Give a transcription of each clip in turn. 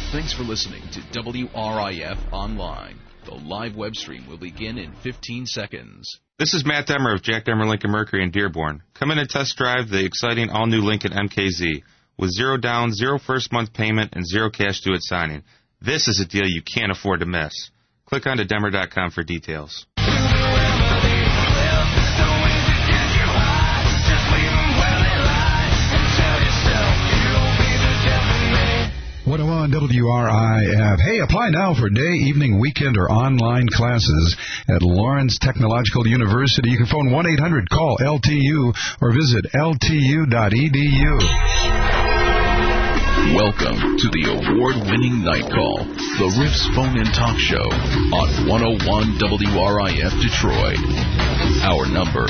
Thanks for listening to WRIF Online. The live web stream will begin in 15 seconds. This is Matt Demmer of Jack Demmer Lincoln Mercury in Dearborn. Come in and test drive the exciting all-new Lincoln MKZ with 0 down, 0 first month payment, and 0 cash due at signing. This is a deal you can't afford to miss. Click on to Demmer.com for details. 101 WRIF. Hey, apply now for day, evening, weekend, or online classes at Lawrence Technological University. You can phone 1-800-CALL-LTU or visit ltu.edu. Welcome to the award-winning Night Call, the Riff's phone-in talk show on 101 WRIF Detroit. Our number,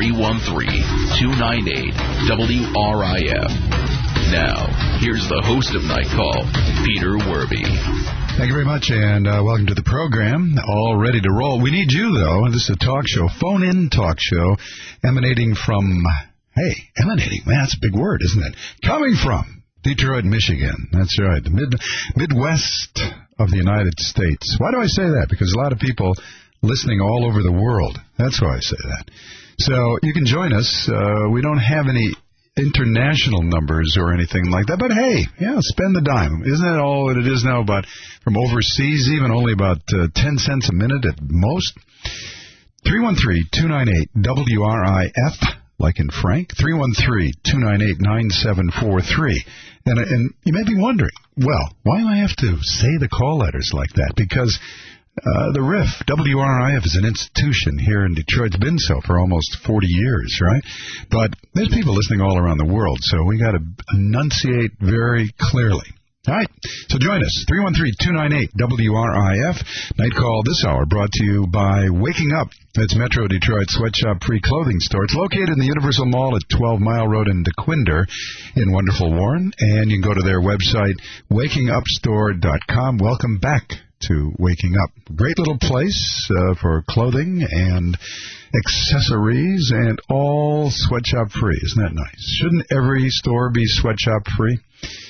313-298-WRIF. Now, here's the host of Night Call, Peter Werby. Thank you very much, and welcome to the program. All ready to roll. We need you, though. This is a talk show, phone-in talk show, emanating from, emanating, man, that's a big word, isn't it? Coming from Detroit, Michigan. That's right, the Midwest of the United States. Why do I say that? Because a lot of people listening all over the world. That's why I say that. So you can join us. We don't have any international numbers or anything like that, but hey, spend the dime. Isn't that all that it is now? About from overseas, even only about 10 cents a minute at most. 313-298-WRIF, like in Frank. 313-298-9743. And you may be wondering, well, why do I have to say the call letters like that? Because the RIF, WRIF, is an institution here in Detroit. It's been so for almost 40 years, right? But there's people listening all around the world, so we got to enunciate very clearly. All right, so join us, 313-298-WRIF. Night Call this hour brought to you by Waking Up. It's Metro Detroit Sweatshop Free Clothing Store. It's located in the Universal Mall at 12 Mile Road in DeQuinder in wonderful Warren. And you can go to their website, wakingupstore.com. Welcome back to Waking Up. Great little place for clothing and accessories and all sweatshop free. Isn't that nice? Shouldn't every store be sweatshop free?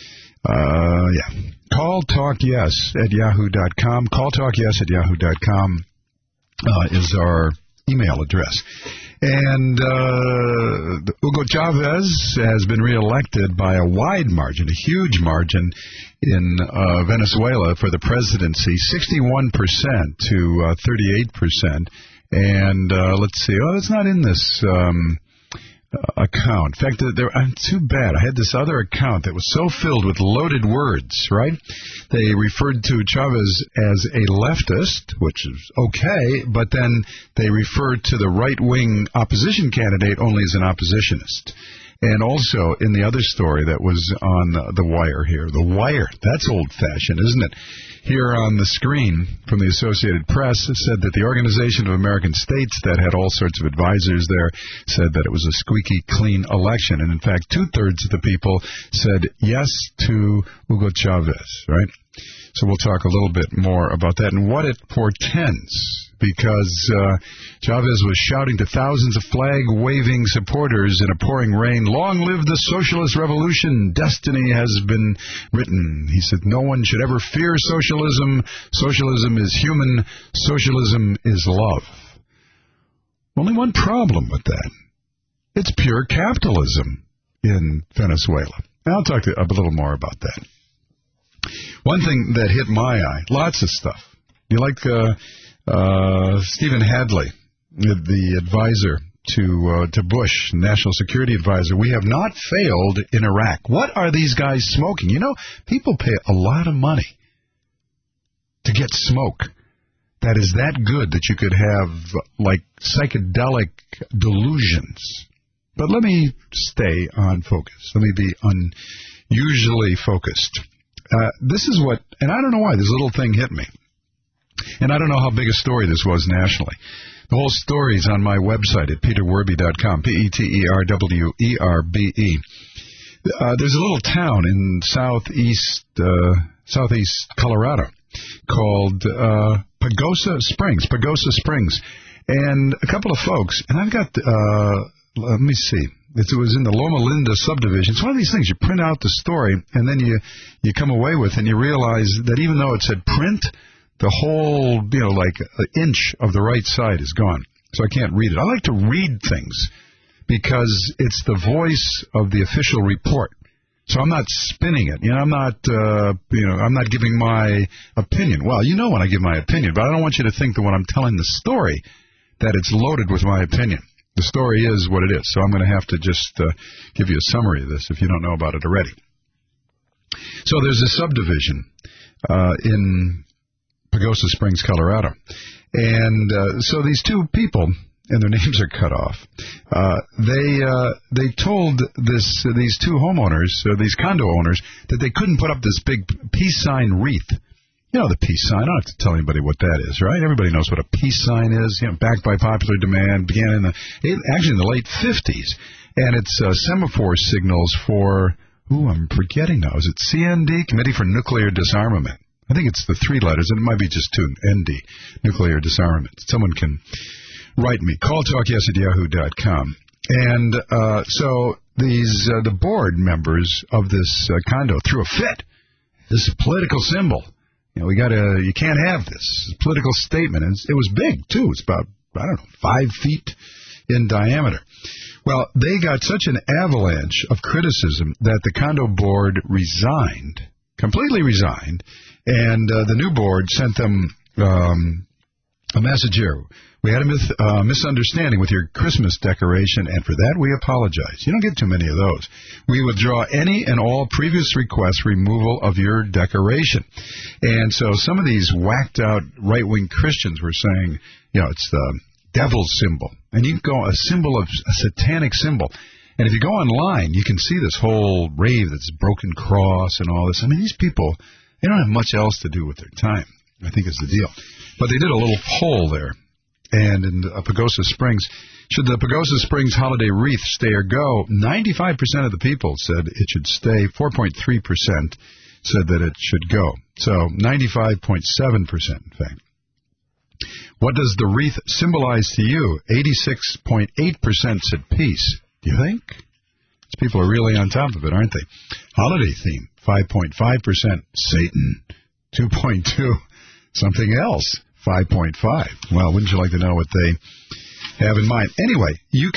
Yeah. Call Talk Yes at yahoo.com. Call Talk Yes at yahoo.com is our email address. And Hugo Chavez has been reelected by a wide margin, a huge margin in Venezuela for the presidency, 61% to 38%. And let's see, it's not in this account. In fact, too bad. I had this other account that was so filled with loaded words, right? They referred to Chavez as a leftist, which is okay, but then they referred to the right-wing opposition candidate only as an oppositionist. And also, in the other story that was on the Wire here, the Wire, that's old-fashioned, isn't it? Here on the screen from the Associated Press, it said that the Organization of American States, that had all sorts of advisors there, said that it was a squeaky clean election. And in fact, 2/3 of the people said yes to Hugo Chavez, right? So we'll talk a little bit more about that and what it portends. Because Chavez was shouting to thousands of flag-waving supporters in a pouring rain, "Long live the socialist revolution! Destiny has been written." He said, "No one should ever fear socialism. Socialism is human. Socialism is love." Only one problem with that. It's pure capitalism in Venezuela. And I'll talk a little more about that. One thing that hit my eye, lots of stuff. You like Stephen Hadley, the advisor to Bush, national security advisor. "We have not failed in Iraq." What are these guys smoking? You know, people pay a lot of money to get smoke that is that good that you could have, like, psychedelic delusions. But let me stay on focus. Let me be unusually focused. This is what, and I don't know why, this little thing hit me. And I don't know how big a story this was nationally. The whole story is on my website at peterwerbe.com, PeterWerbe. There's a little town in southeast Colorado called Pagosa Springs. And a couple of folks, and I've got, let me see, It was in the Loma Linda subdivision. It's one of these things. You print out the story, and then you come away with, and you realize that even though it said print, the whole, like an inch of the right side is gone. So I can't read it. I like to read things because it's the voice of the official report. So I'm not spinning it. I'm not giving my opinion. Well, when I give my opinion, but I don't want you to think that when I'm telling the story that it's loaded with my opinion. The story is what it is. So I'm going to have to just give you a summary of this if you don't know about it already. So there's a subdivision in Pagosa Springs, Colorado. And so these two people, and their names are cut off, they told these two homeowners, these condo owners, that they couldn't put up this big peace sign wreath. The peace sign. I don't have to tell anybody what that is, right? Everybody knows what a peace sign is. Backed by popular demand, began in the late 50s. And it's semaphore signals for, I'm forgetting now. Is it CND, Committee for Nuclear Disarmament? I think it's the three letters, and it might be just two, ND, Nuclear Disarmament. Someone can write me. calltalkyes@yahoo.com. And so the board members of this condo threw a fit. This is a political symbol. You can't have this. It's a political statement. And it was big, too. It's about, 5 feet in diameter. Well, they got such an avalanche of criticism that the condo board completely resigned, and the new board sent them a message here. We had a misunderstanding with your Christmas decoration, and for that we apologize. You don't get too many of those. We withdraw any and all previous requests for removal of your decoration. And so some of these whacked-out right-wing Christians were saying, it's the devil's symbol. And you can go a satanic symbol. And if you go online, you can see this whole rave that's broken cross and all this. I mean, these people, they don't have much else to do with their time, I think is the deal. But they did a little poll there. And in Pagosa Springs, should the Pagosa Springs holiday wreath stay or go? 95% of the people said it should stay. 4.3% said that it should go. So 95.7%, in fact. What does the wreath symbolize to you? 86.8% said peace. Do you think? These people are really on top of it, aren't they? Holiday theme, 5.5%. Satan, 2.2%. Something else, 5.5%. Well, wouldn't you like to know what they have in mind? Anyway, you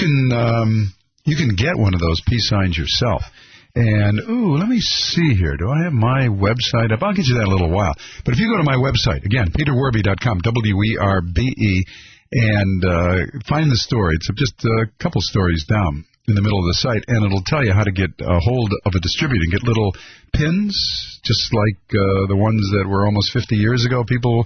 can get one of those peace signs yourself. And, let me see here. Do I have my website up? I'll get you that in a little while. But if you go to my website, again, peterwerbe.com, WERBE, and find the story. It's just a couple stories down in the middle of the site, and it'll tell you how to get a hold of a distributor and get little pins, just like the ones that were almost 50 years ago people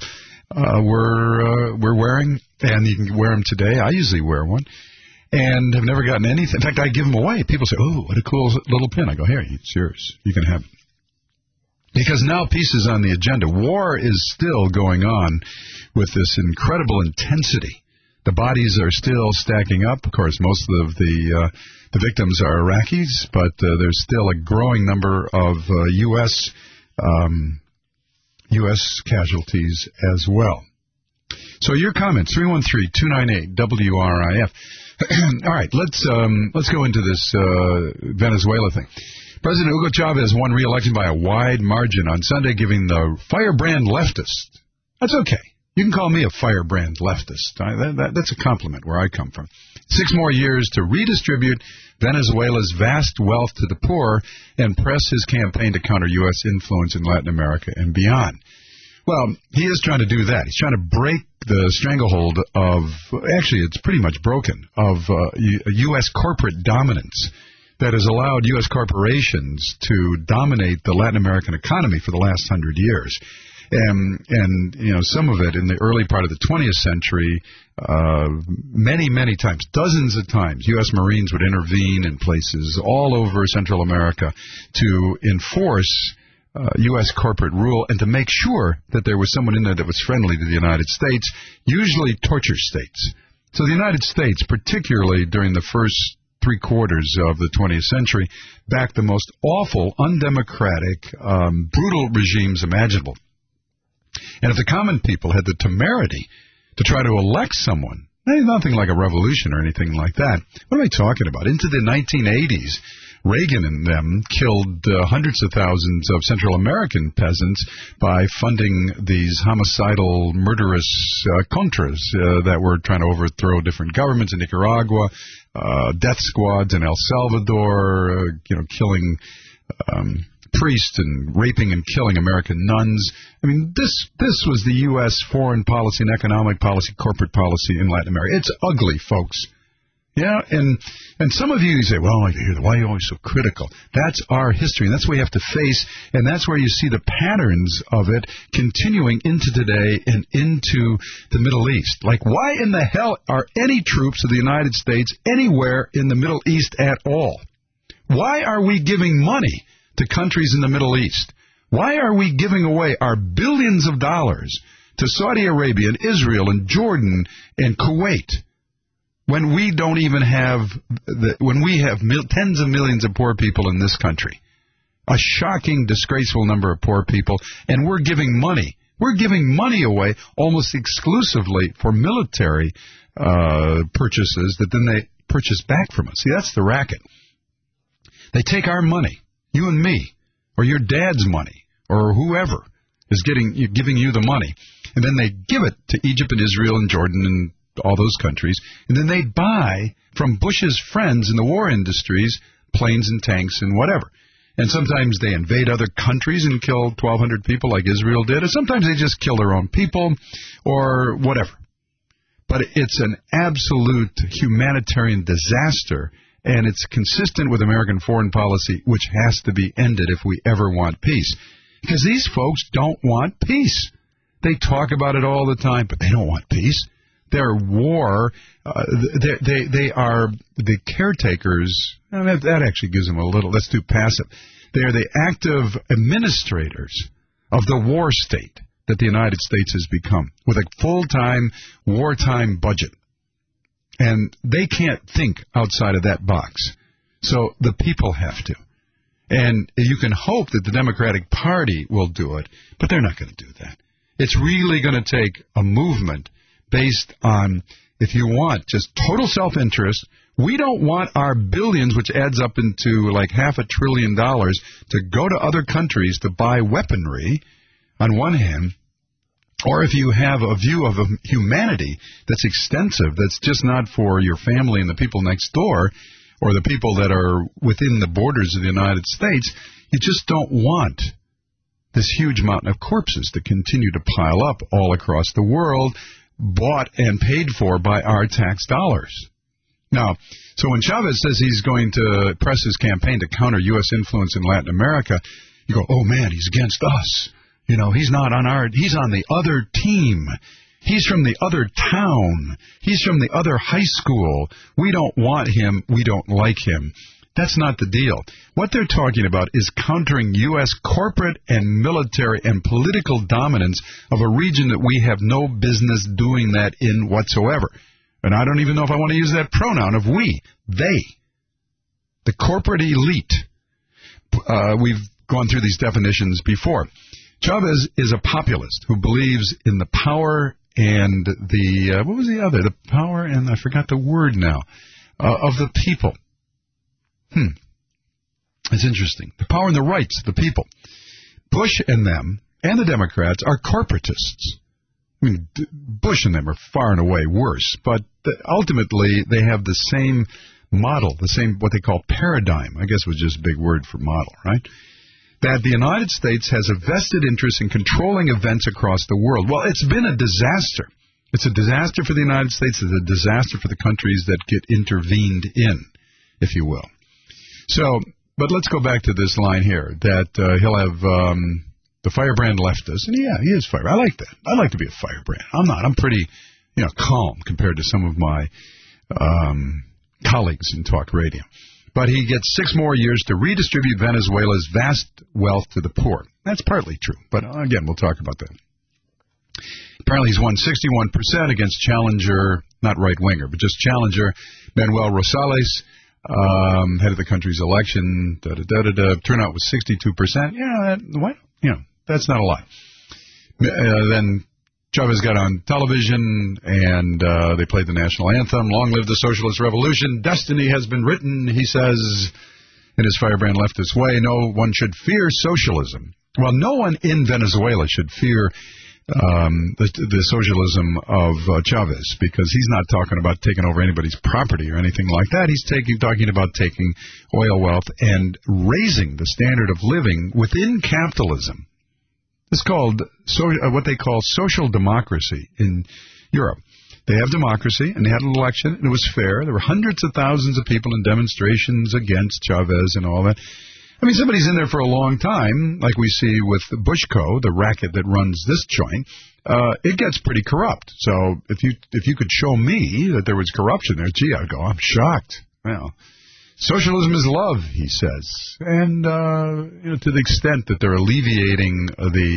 were wearing, and you can wear them today. I usually wear one, and have never gotten anything. In fact, I give them away. People say, what a cool little pin. I go, here, it's yours. You can have it. Because now peace is on the agenda. War is still going on with this incredible intensity. The bodies are still stacking up. Of course, most of the victims are Iraqis, but there's still a growing number of U.S. casualties as well. So your comments, 313-298-WRIF. All right, let's go into this Venezuela thing. President Hugo Chavez won re-election by a wide margin on Sunday, giving the firebrand leftist. That's okay. You can call me a firebrand leftist. That's a compliment where I come from. 6 more years to redistribute Venezuela's vast wealth to the poor and press his campaign to counter U.S. influence in Latin America and beyond. Well, he is trying to do that. He's trying to break the stranglehold of, actually it's pretty much broken, of U.S. corporate dominance that has allowed U.S. corporations to dominate the Latin American economy for the last 100 years. And some of it in the early part of the 20th century, many times, dozens of times, U.S. Marines would intervene in places all over Central America to enforce U.S. corporate rule and to make sure that there was someone in there that was friendly to the United States, usually torture states. So the United States, particularly during the first 3/4 of the 20th century, backed the most awful, undemocratic, brutal regimes imaginable. And if the common people had the temerity to try to elect someone Nothing like a revolution or anything like that. What am I talking about? Into the 1980s, Reagan and them killed hundreds of thousands of Central American peasants by funding these homicidal, murderous contras that were trying to overthrow different governments in Nicaragua, death squads in El Salvador, killing priests and raping and killing American nuns. I mean, this was the U.S. foreign policy and economic policy, corporate policy in Latin America. It's ugly, folks. Yeah, and some of you say, well, why are you always so critical? That's our history, and that's what we have to face, and that's where you see the patterns of it continuing into today and into the Middle East. Like, why in the hell are any troops of the United States anywhere in the Middle East at all? Why are we giving money to countries in the Middle East? Why are we giving away our billions of dollars to Saudi Arabia and Israel and Jordan and Kuwait when we don't even have, when we have tens of millions of poor people in this country? A shocking, disgraceful number of poor people, and we're giving money. We're giving money away almost exclusively for military purchases that then they purchase back from us. See, that's the racket. They take our money, you and me, or your dad's money, or whoever is giving you the money, and then they give it to Egypt and Israel and Jordan and all those countries, and then they buy from Bush's friends in the war industries planes and tanks and whatever. And sometimes they invade other countries and kill 1,200 people like Israel did, or sometimes they just kill their own people or whatever. But it's an absolute humanitarian disaster, and it's consistent with American foreign policy, which has to be ended if we ever want peace. Because these folks don't want peace. They talk about it all the time, but they don't want peace. Their war, they are the caretakers. That actually gives them a little, that's too passive. They are the active administrators of the war state that the United States has become, with a full-time wartime budget. And they can't think outside of that box. So the people have to. And you can hope that the Democratic Party will do it, but they're not going to do that. It's really going to take a movement based on, if you want, just total self-interest. We don't want our billions, which adds up into like $500 billion, to go to other countries to buy weaponry, on one hand. Or if you have a view of humanity that's extensive, that's just not for your family and the people next door, or the people that are within the borders of the United States, you just don't want this huge mountain of corpses to continue to pile up all across the world, bought and paid for by our tax dollars. Now, so when Chavez says he's going to press his campaign to counter U.S. influence in Latin America, you go, oh man, he's against us. You know, he's not on he's on the other team. He's from the other town. He's from the other high school. We don't want him. We don't like him. That's not the deal. What they're talking about is countering U.S. corporate and military and political dominance of a region that we have no business doing that in whatsoever. And I don't even know if I want to use that pronoun of we. They. The corporate elite. We've gone through these definitions before. Chavez is a populist who believes in the power and the, what was the other? The power and, I forgot the word now, of the people. It's interesting. The power and the rights of the people. Bush and them, and the Democrats, are corporatists. I mean, Bush and them are far and away worse, but ultimately they have the same model, the same, what they call paradigm. I guess was just a big word for model, right? That the United States has a vested interest in controlling events across the world. Well, it's been a disaster. It's a disaster for the United States. It's a disaster for the countries that get intervened in, if you will. So, but let's go back to this line here, that he'll have the firebrand leftist. And yeah, he is firebrand. I like that. I like to be a firebrand. I'm not. I'm pretty, calm compared to some of my colleagues in talk radio. But he gets 6 more years to redistribute Venezuela's vast wealth to the poor. That's partly true, but again, we'll talk about that. Apparently he's won 61% against challenger, not right-winger, but just challenger Manuel Rosales, head of the country's election. Turnout was 62%. Yeah, that's not a lot. Then Chavez got on television, and they played the national anthem. Long live the socialist revolution. Destiny has been written, he says, in his firebrand leftist way. No one should fear socialism. Well, no one in Venezuela should fear the socialism of Chavez, because he's not talking about taking over anybody's property or anything like that. He's talking about taking oil wealth and raising the standard of living within capitalism. It's called what they call social democracy in Europe. They have democracy, and they had an election, and it was fair. There were hundreds of thousands of people in demonstrations against Chavez and all that. I mean, somebody's in there for a long time, like we see with Bushco, the racket that runs this joint. It gets pretty corrupt. So if you could show me that there was corruption there, gee, I'd go, I'm shocked. Well, socialism is love, he says, and to the extent that they're alleviating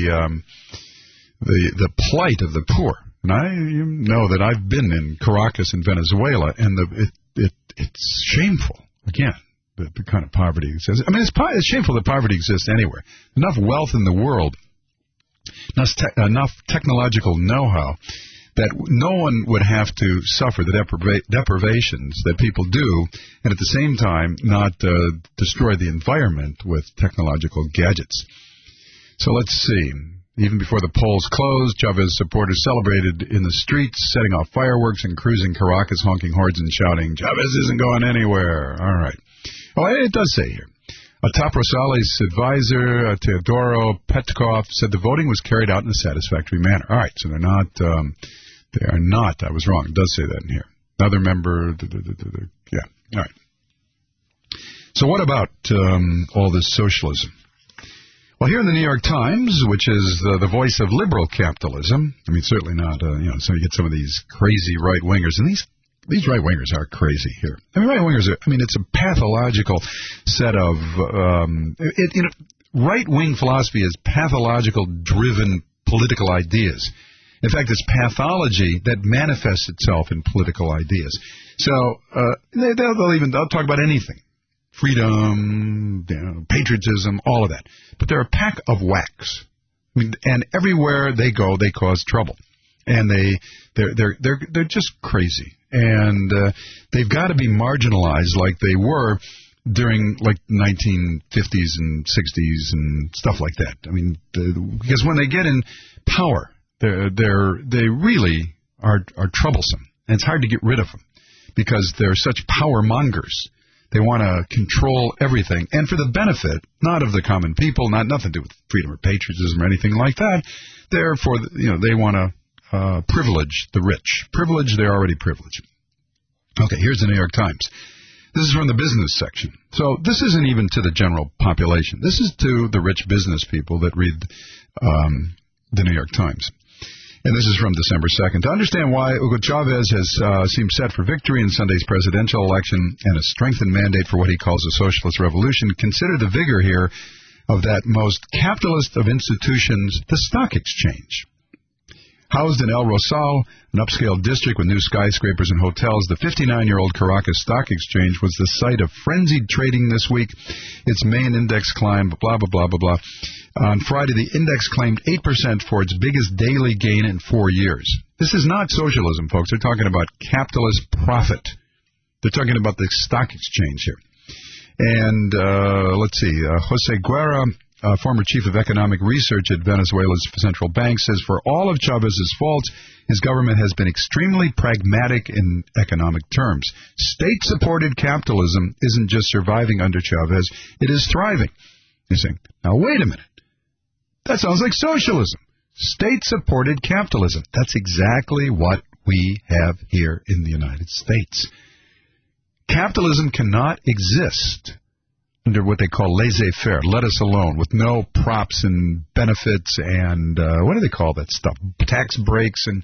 the plight of the poor. And I know that I've been in Caracas in Venezuela, and it's shameful. Again, the kind of poverty exists. I mean, it's shameful that poverty exists anywhere. Enough wealth in the world, enough technological know-how that no one would have to suffer the deprivations that people do, and at the same time not destroy the environment with technological gadgets. So let's see. Even before the polls closed, Chavez supporters celebrated in the streets, setting off fireworks and cruising Caracas, honking horns and shouting, Chavez isn't going anywhere. All right. Oh, it does say here. A top Rosales advisor, Teodoro Petkov, said the voting was carried out in a satisfactory manner. All right, so they are not. I was wrong. It does say that in here. Another member, yeah, all right. So what about all this socialism? Well, here in the New York Times, which is the voice of liberal capitalism, I mean, certainly not, so you get some of these crazy right-wingers, and these right-wingers are crazy here. I mean, right-wingers it's a pathological set of, right-wing philosophy is pathological-driven political ideas. In fact, it's pathology that manifests itself in political ideas. So they'll talk about anything. Freedom, patriotism, all of that. But they're a pack of whacks. I mean, and everywhere they go, they cause trouble. And they're just crazy. And they've got to be marginalized like they were during like 1950s and 60s and stuff like that. I mean, because when they get in power, they really are troublesome. And it's hard to get rid of them because they're such power mongers. They want to control everything, and for the benefit, not of the common people, nothing to do with freedom or patriotism or anything like that. Therefore, they want to privilege the rich. Privilege, they're already privileged. Okay, here's the New York Times. This is from the business section. So this isn't even to the general population. This is to the rich business people that read the New York Times. And this is from December 2nd. To understand why Hugo Chavez has seemed set for victory in Sunday's presidential election and a strengthened mandate for what he calls a socialist revolution, consider the vigor here of that most capitalist of institutions, the stock exchange. Housed in El Rosal, an upscale district with new skyscrapers and hotels, the 59-year-old Caracas Stock Exchange was the site of frenzied trading this week. Its main index climbed, blah, blah, blah, blah, blah. On Friday, the index claimed 8% for its biggest daily gain in 4 years. This is not socialism, folks. They're talking about capitalist profit. They're talking about the stock exchange here. And let's see, Jose Guerra, former chief of economic research at Venezuela's central bank, says for all of Chavez's faults, his government has been extremely pragmatic in economic terms. State-supported capitalism isn't just surviving under Chavez, it is thriving. You're saying, now wait a minute. That sounds like socialism. State-supported capitalism. That's exactly what we have here in the United States. Capitalism cannot exist under what they call laissez-faire, let us alone, with no props and benefits and, what do they call that stuff? Tax breaks and,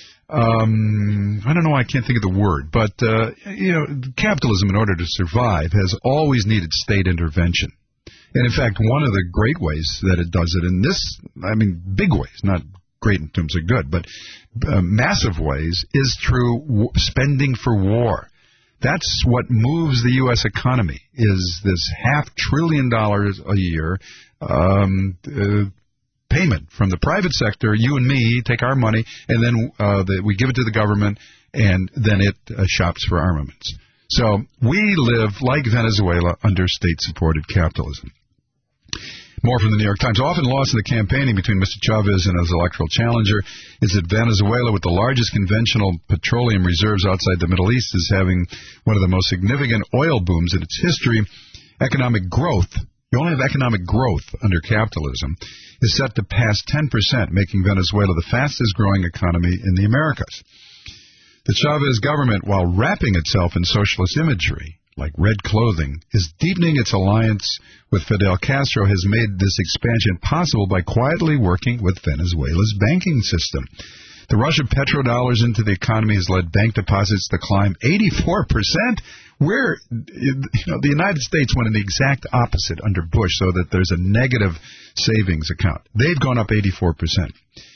I don't know why I can't think of the word, but, capitalism, in order to survive, has always needed state intervention. And in fact, one of the great ways that it does it in this, big ways, not great in terms of good, but massive ways, is through spending for war. That's what moves the U.S. economy, is this $500 billion a year payment from the private sector. You and me take our money, and then we give it to the government, and then it shops for armaments. So we live, like Venezuela, under state-supported capitalism. More from the New York Times. Often lost in the campaigning between Mr. Chavez and his electoral challenger is that Venezuela, with the largest conventional petroleum reserves outside the Middle East, is having one of the most significant oil booms in its history. Economic growth, you only have economic growth under capitalism, is set to pass 10%, making Venezuela the fastest growing economy in the Americas. The Chavez government, while wrapping itself in socialist imagery, like red clothing, is deepening its alliance with Fidel Castro, has made this expansion possible by quietly working with Venezuela's banking system. The rush of petrodollars into the economy has led bank deposits to climb 84%. Where, the United States went in the exact opposite under Bush, so that there's a negative savings account. They've gone up 84%.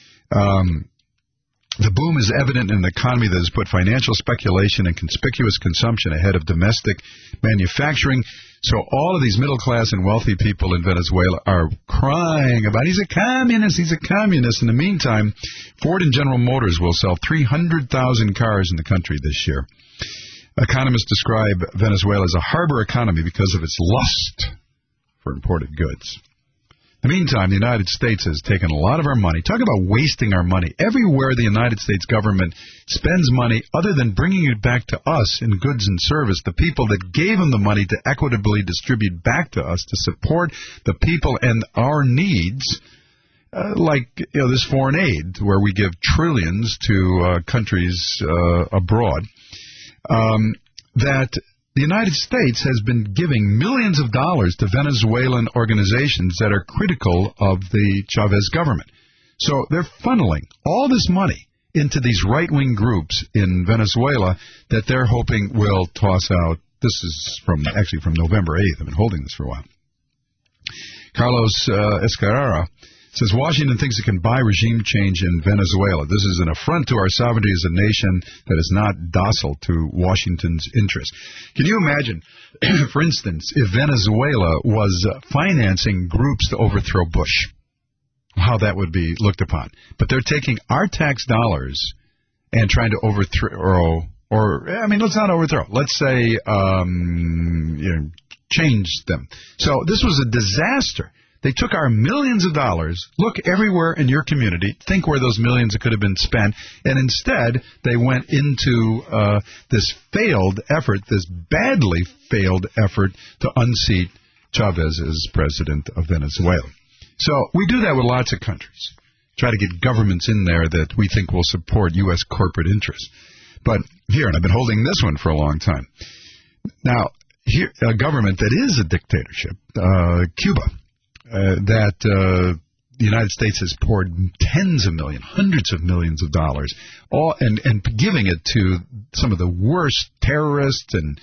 The boom is evident in an economy that has put financial speculation and conspicuous consumption ahead of domestic manufacturing. So all of these middle-class and wealthy people in Venezuela are crying about, he's a communist, he's a communist. In the meantime, Ford and General Motors will sell 300,000 cars in the country this year. Economists describe Venezuela as a harbor economy because of its lust for imported goods. In the meantime, the United States has taken a lot of our money. Talk about wasting our money. Everywhere the United States government spends money, other than bringing it back to us in goods and service, the people that gave them the money to equitably distribute back to us to support the people and our needs, like this foreign aid, where we give trillions to countries abroad, that the United States has been giving millions of dollars to Venezuelan organizations that are critical of the Chavez government. So they're funneling all this money into these right-wing groups in Venezuela that they're hoping will toss out. This is from November 8th. I've been holding this for a while. Carlos Escarrera says Washington thinks it can buy regime change in Venezuela. This is an affront to our sovereignty as a nation that is not docile to Washington's interests. Can you imagine, for instance, if Venezuela was financing groups to overthrow Bush? How that would be looked upon. But they're taking our tax dollars and trying to overthrow, let's not overthrow. Let's say change them. So this was a disaster. They took our millions of dollars, look everywhere in your community, think where those millions could have been spent, and instead they went into this failed effort, this badly failed effort to unseat Chavez as president of Venezuela. So we do that with lots of countries. Try to get governments in there that we think will support U.S. corporate interests. But here, and I've been holding this one for a long time. Now, here, a government that is a dictatorship, Cuba, that the United States has poured tens of millions, hundreds of millions of dollars, and giving it to some of the worst terrorists and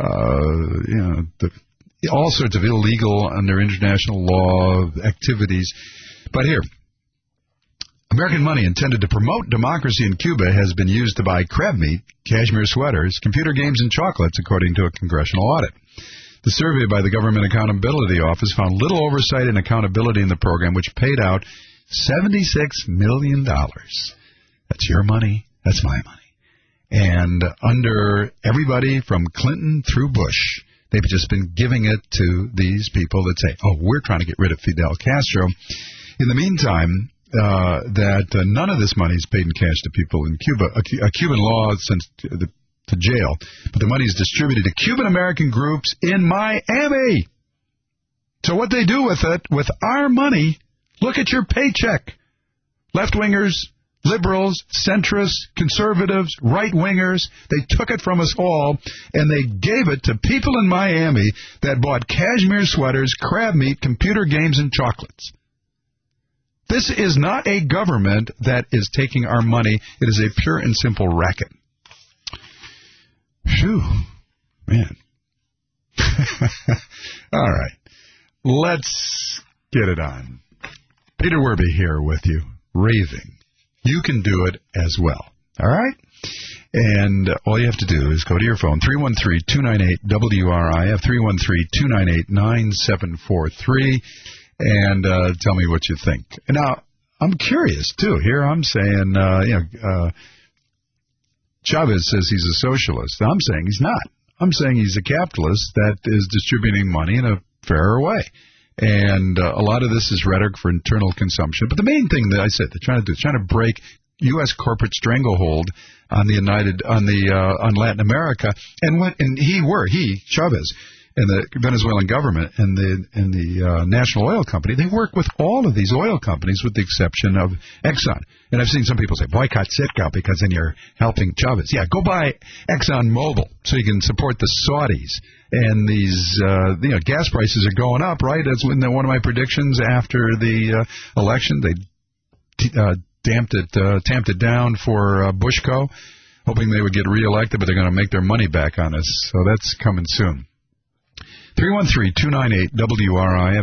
all sorts of illegal under international law activities. But here, American money intended to promote democracy in Cuba has been used to buy crab meat, cashmere sweaters, computer games, and chocolates, according to a congressional audit. The survey by the Government Accountability Office found little oversight and accountability in the program, which paid out $76 million. That's your money. That's my money. And under everybody from Clinton through Bush, they've just been giving it to these people that say, we're trying to get rid of Fidel Castro. In the meantime, none of this money is paid in cash to people in Cuba. A Cuban law sends to jail, but the money is distributed to Cuban-American groups in Miami. So what they do with it, with our money, look at your paycheck. Left-wingers, liberals, centrists, conservatives, right-wingers, they took it from us all, and they gave it to people in Miami that bought cashmere sweaters, crab meat, computer games, and chocolates. This is not a government that is taking our money. It is a pure and simple racket. Phew, man. All right. Let's get it on. Peter Werby here with you, raving. You can do it as well. All right? And all you have to do is go to your phone, 313-298-WRIF, 313-298-9743, and tell me what you think. Now, I'm curious, too. Here I'm saying, Chavez says he's a socialist. I'm saying he's not. I'm saying he's a capitalist that is distributing money in a fairer way. And a lot of this is rhetoric for internal consumption. But the main thing that I said they're trying to do is trying to break U.S. corporate stranglehold on on Latin America. And Chavez, and the Venezuelan government and the National Oil Company, they work with all of these oil companies with the exception of Exxon. And I've seen some people say, boycott Citgo because then you're helping Chavez. Yeah, go buy Exxon Mobil so you can support the Saudis. And these gas prices are going up, right? That's one of my predictions after the election. They tamped it down for Bushco, hoping they would get reelected, but they're going to make their money back on us. So that's coming soon. 313-298-WRIF,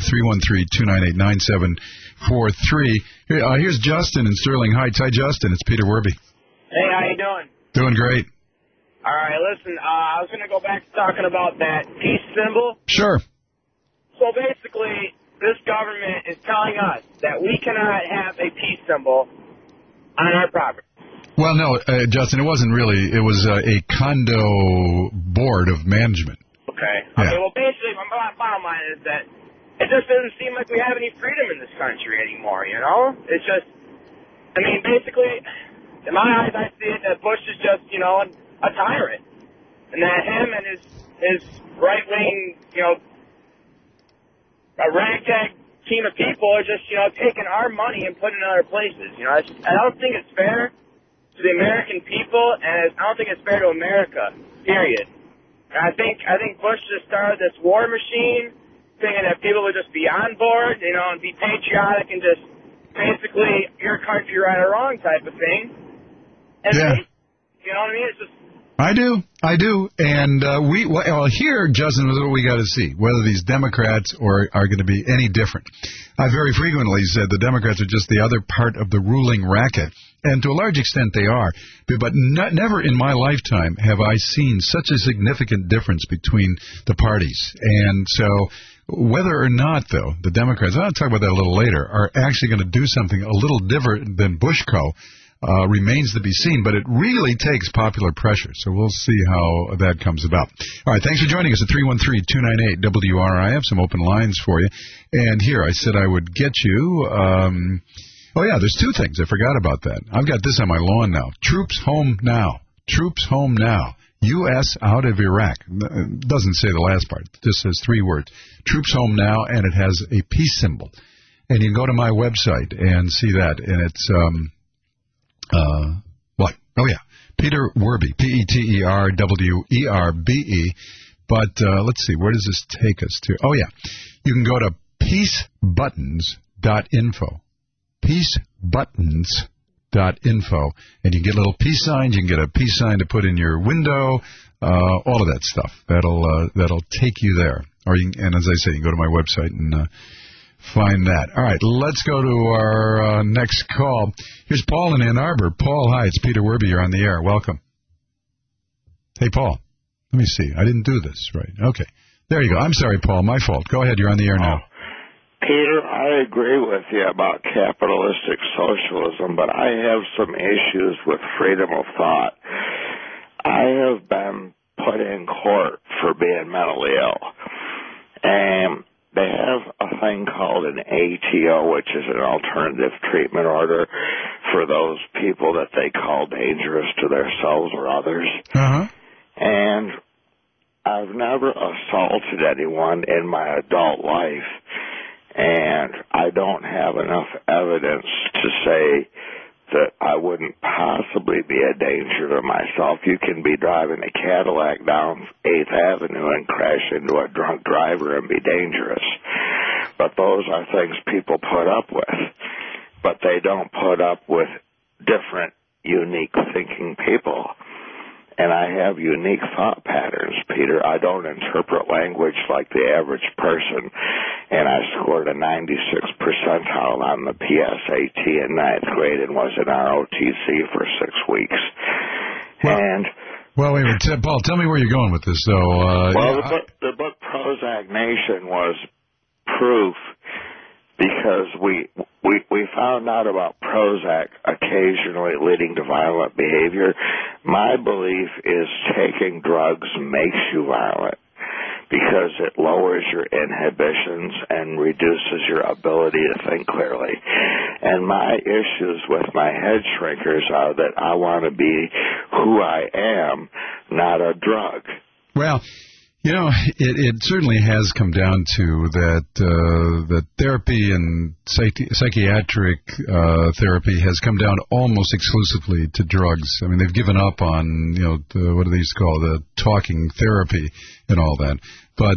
313-298-9743. Here's Justin in Sterling Heights. Hi, Justin. It's Peter Werby. Hey, how you doing? Doing great. All right, listen, I was going to go back to talking about that peace symbol. Sure. So basically, this government is telling us that we cannot have a peace symbol on our property. Well, no, Justin, it wasn't really. It was a condo board of management. Okay. Yeah. Okay, well, basically, my bottom line is that it just doesn't seem like we have any freedom in this country anymore, you know? It's just, I mean, basically, in my eyes, I see it that Bush is just, a tyrant. And that him and his right-wing, a ragtag team of people are just, taking our money and putting it in other places. I don't think it's fair to the American people, and I don't think it's fair to America, period. And I think Bush just started this war machine, thinking that people would just be on board, and be patriotic and just basically your country right or wrong type of thing. And yeah. You know what I mean? It's just. I do. And here, Justin, is what we got to see, whether these Democrats are going to be any different. I very frequently said the Democrats are just the other part of the ruling racket, and to a large extent they are. But never in my lifetime have I seen such a significant difference between the parties. And so whether or not, though, the Democrats, I'll talk about that a little later, are actually going to do something a little different than Bushco, remains to be seen, but it really takes popular pressure, so we'll see how that comes about. All right, thanks for joining us at 313-298-WRIF, some open lines for you. And here, I said I would get you, there's two things. I forgot about that. I've got this on my lawn now. Troops home now. Troops home now. U.S. out of Iraq. It doesn't say the last part. It just says 3 words. Troops home now, and it has a peace symbol. And you can go to my website and see that, and it's... Peter Werby, P-E-T-E-R-W-E-R-B-E. But let's see, where does this take us to? Oh, yeah. You can go to peacebuttons.info. Peacebuttons.info. And you can get little peace signs. You can get a peace sign to put in your window, all of that stuff. That'll take you there. And as I say, you can go to my website and... find that. All right, let's go to our next call. Here's Paul in Ann Arbor. Paul, hi, it's Peter Werby. You're on the air. Welcome. Hey, Paul. Let me see. I didn't do this right. Okay. There you go. I'm sorry, Paul. My fault. Go ahead. You're on the air now. Peter, I agree with you about capitalistic socialism, but I have some issues with freedom of thought. I have been put in court for being mentally ill. And they have a thing called an ATO, which is an alternative treatment order for those people that they call dangerous to themselves or others. Uh-huh. And I've never assaulted anyone in my adult life, and I don't have enough evidence to say that I wouldn't possibly be a danger to myself. You can be driving a Cadillac down 8th Avenue and crash into a drunk driver and be dangerous. But those are things people put up with. But they don't put up with different, unique thinking people. And I have unique thought patterns, Peter. I don't interpret language like the average person. And I scored a 96th percentile on the PSAT in 9th grade and was in ROTC for 6 weeks. Well, wait a minute. Paul, tell me where you're going with this, though. The book Prozac Nation was proof because we found out about Prozac occasionally leading to violent behavior. My belief is taking drugs makes you violent because it lowers your inhibitions and reduces your ability to think clearly. And my issues with my head shrinkers are that I want to be who I am, not a drug. Well, you know, it certainly has come down to that therapy and psychiatric therapy has come down almost exclusively to drugs. I mean, they've given up on, you know, what do these call the talking therapy and all that. But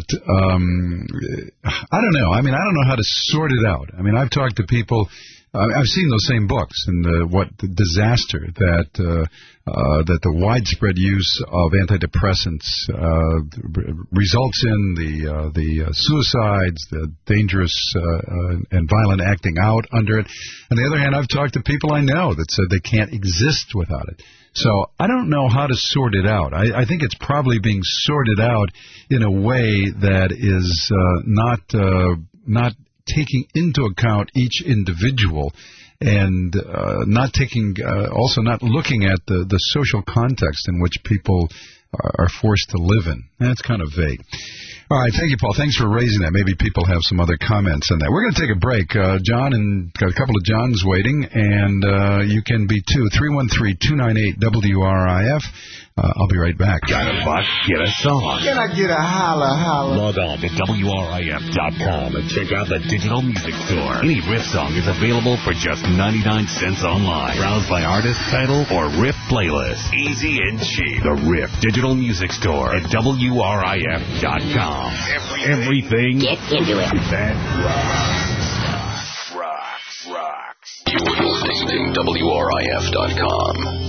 I don't know. I mean, I don't know how to sort it out. I mean, I've talked to people. I've seen those same books and what the disaster that the widespread use of antidepressants results in, the suicides, the dangerous and violent acting out under it. On the other hand, I've talked to people I know that said they can't exist without it. So I don't know how to sort it out. I think it's probably being sorted out in a way that is not taking into account each individual and not looking at the social context in which people are forced to live in. That's kind of vague. All right, thank you, Paul. Thanks for raising that. Maybe people have some other comments on that. We're going to take a break. John, and got a couple of Johns waiting, and you can be too. 313-298-WRIF. I'll be right back. Got a buck? Get a song. Can I get a holla, holla? Log on to WRIF.com and check out the digital music store. Any Riff song is available for just 99 cents online. Browse by artist, title, or Riff playlist. Easy and cheap. The Riff Digital Music Store at WRIF.com. Everything. Get into it. That rocks. You're listening to WRIF.com.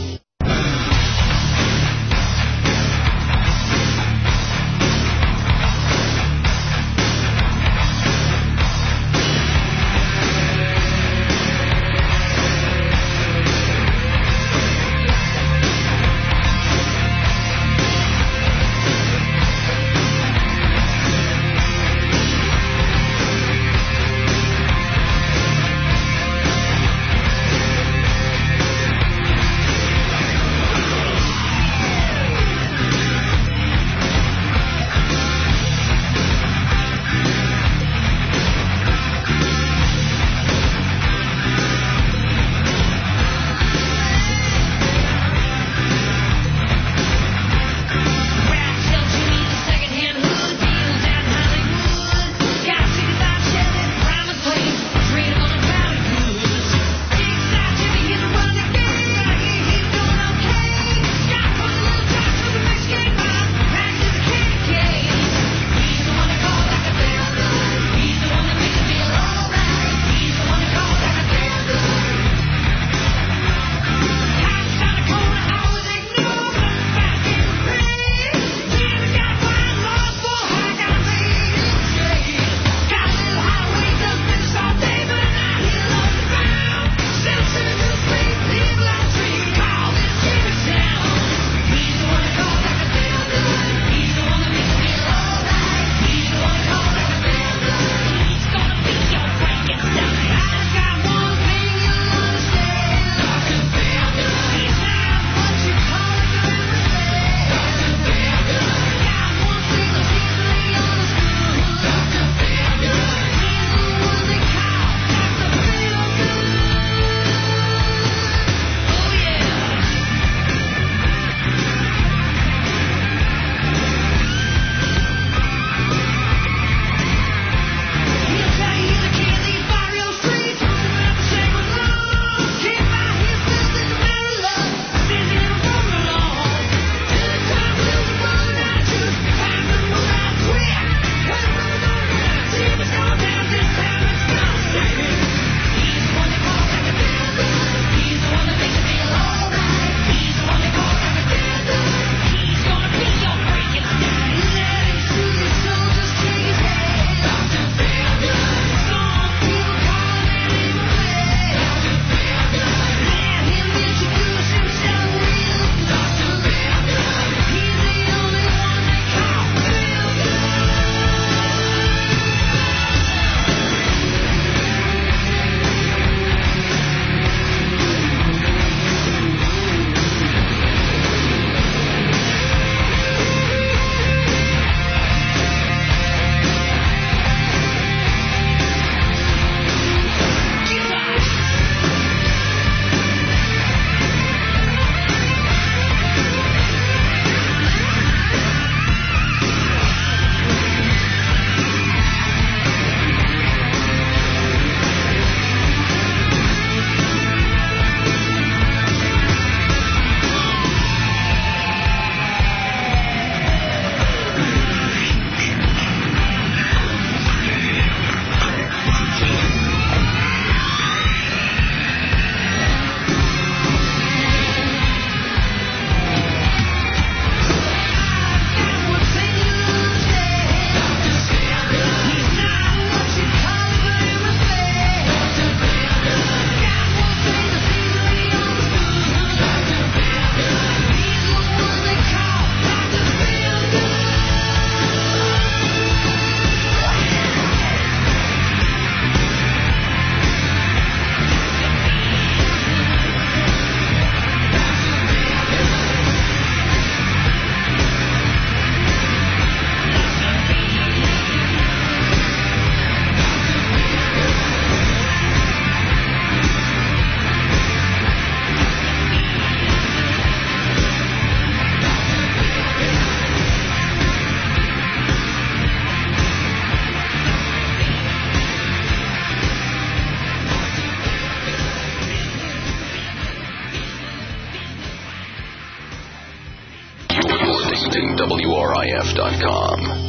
101WRIF.com.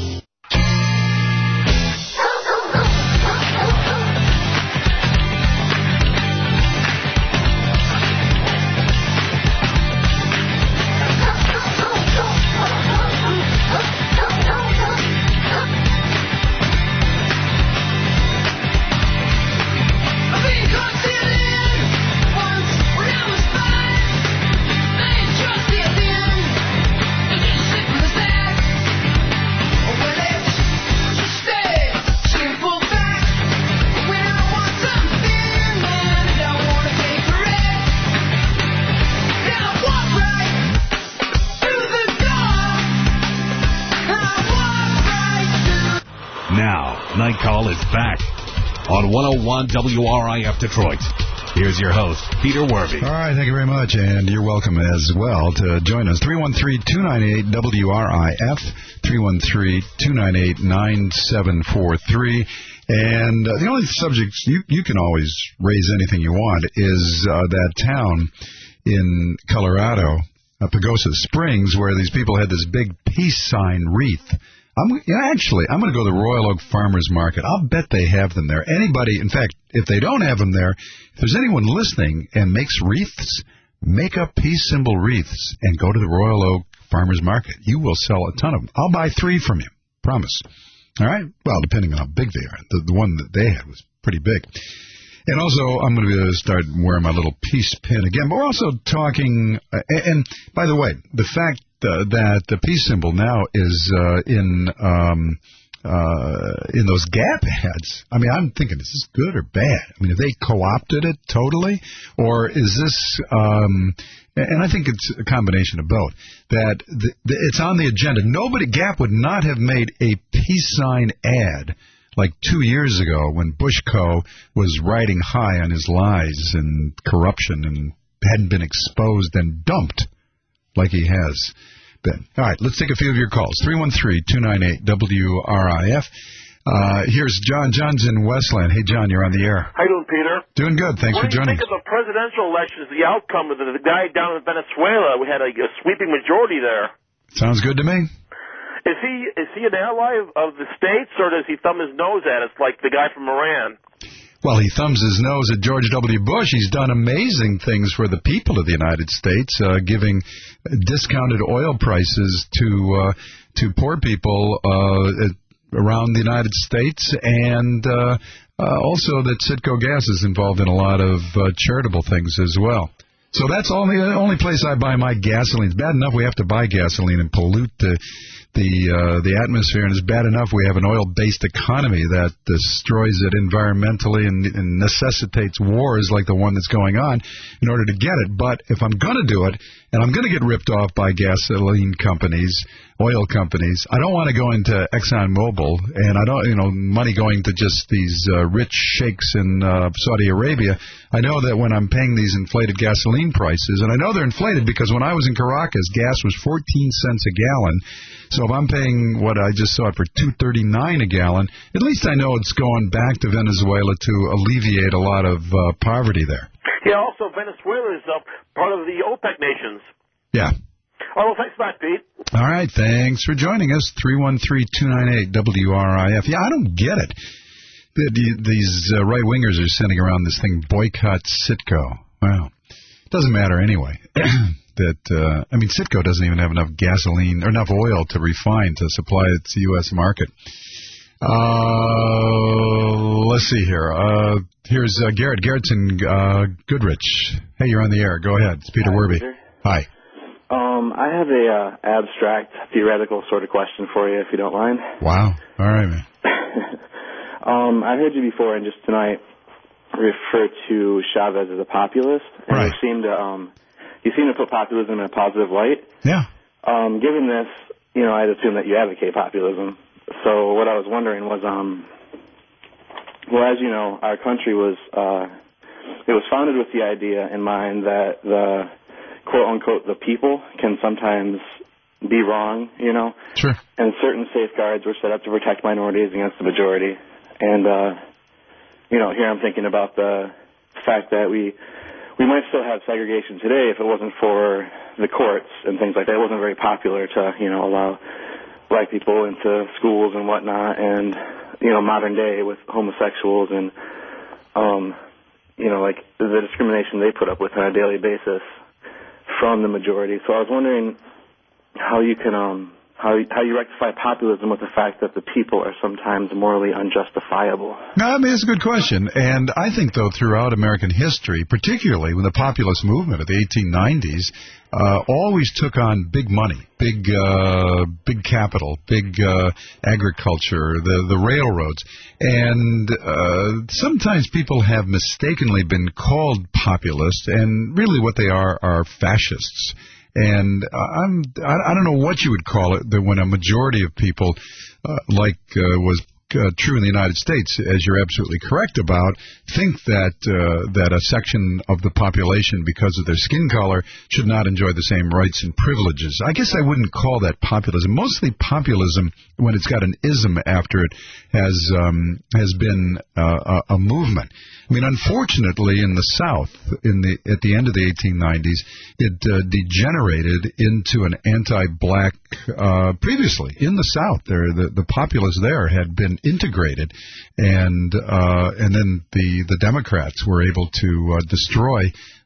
Night Call is back on 101 WRIF Detroit. Here's your host, Peter Worby. All right, thank you very much, and you're welcome as well to join us. 313-298-WRIF, 313-298-9743. And the only subjects, you can always raise anything you want, is that town in Colorado, Pagosa Springs, where these people had this big peace sign wreath. I'm going to go to the Royal Oak Farmers Market. I'll bet they have them there. Anybody, in fact, if they don't have them there, if there's anyone listening and makes wreaths, make up peace symbol wreaths and go to the Royal Oak Farmers Market. You will sell a ton of them. I'll buy 3 from you. Promise. All right? Well, depending on how big they are. The one that they had was pretty big. And also, I'm going to start wearing my little peace pin again. But we're also talking, and by the way, the fact that the peace symbol now is in those Gap ads. I mean, I'm thinking, is this good or bad? I mean, have they co-opted it totally, or is this? And I think it's a combination of both. That it's on the agenda. Gap would not have made a peace sign ad like 2 years ago when Bushko was riding high on his lies and corruption and hadn't been exposed and dumped like he has been. All right, let's take a few of your calls. 313-298-WRIF. Here's John. John's in Westland. Hey, John, you're on the air. How you doing, Peter? Doing good. Thanks for joining us. What do you think of the presidential elections, the outcome of the guy down in Venezuela? We had a sweeping majority there. Sounds good to me. Is he an ally of the states, or does he thumb his nose at us like the guy from Iran? Well, he thumbs his nose at George W. Bush. He's done amazing things for the people of the United States, giving discounted oil prices to poor people around the United States, and also that Citgo Gas is involved in a lot of charitable things as well. So that's the only place I buy my gasoline. It's bad enough we have to buy gasoline and pollute the atmosphere, and it's bad enough we have an oil-based economy that destroys it environmentally and necessitates wars like the one that's going on in order to get it. But if I'm going to do it, and I'm going to get ripped off by gasoline companies, oil companies, I don't want to go into ExxonMobil, and I don't, money going to just these rich sheikhs in Saudi Arabia. I know that when I'm paying these inflated gasoline prices, and I know they're inflated because when I was in Caracas, gas was 14 cents a gallon. So if I'm paying what I just saw it for $2.39 a gallon, at least I know it's going back to Venezuela to alleviate a lot of poverty there. Yeah, also Venezuela is part of the OPEC nations. Yeah. Oh, well, thanks a lot, Pete. All right, thanks for joining us. 313-298-WRIF. Yeah, I don't get it. These right-wingers are sending around this thing, boycott Citgo. Well, it doesn't matter anyway. Citgo doesn't even have enough gasoline or enough oil to refine to supply its U.S. market. Let's see here. Here's Garrett. Garrett's in Goodrich. Hey, you're on the air. Go ahead. It's Peter Werby. Peter. Hi. I have a abstract, theoretical sort of question for you, if you don't mind. Wow. All right, man. I heard you before and just tonight refer to Chavez as a populist, and right. you seem to put populism in a positive light. Yeah. Given this, I'd assume that you advocate populism. So what I was wondering was, as you know, our country was founded with the idea in mind that the quote-unquote the people can sometimes be wrong, Sure. And certain safeguards were set up to protect minorities against the majority. And, here I'm thinking about the fact that we might still have segregation today if it wasn't for the courts and things like that. It wasn't very popular to, allow black people into schools and whatnot, and, modern day with homosexuals and, like the discrimination they put up with on a daily basis from the majority. So I was wondering how you can, how you rectify populism with the fact that the people are sometimes morally unjustifiable. No, I mean, it's a good question. And I think, though, throughout American history, particularly when the populist movement of the 1890s always took on big money, big capital, big agriculture, the railroads. And sometimes people have mistakenly been called populist, and really what they are fascists. And I don't know what you would call it, that when a majority of people, was true in the United States, as you're absolutely correct about, think that a section of the population, because of their skin color, should not enjoy the same rights and privileges. I guess I wouldn't call that populism. Mostly populism, when it's got an ism after it, has been a movement. I mean, unfortunately, in the South, at the end of the 1890s, it degenerated into an anti-black. Previously, in the South, the populace there had been integrated, and then the Democrats were able to destroy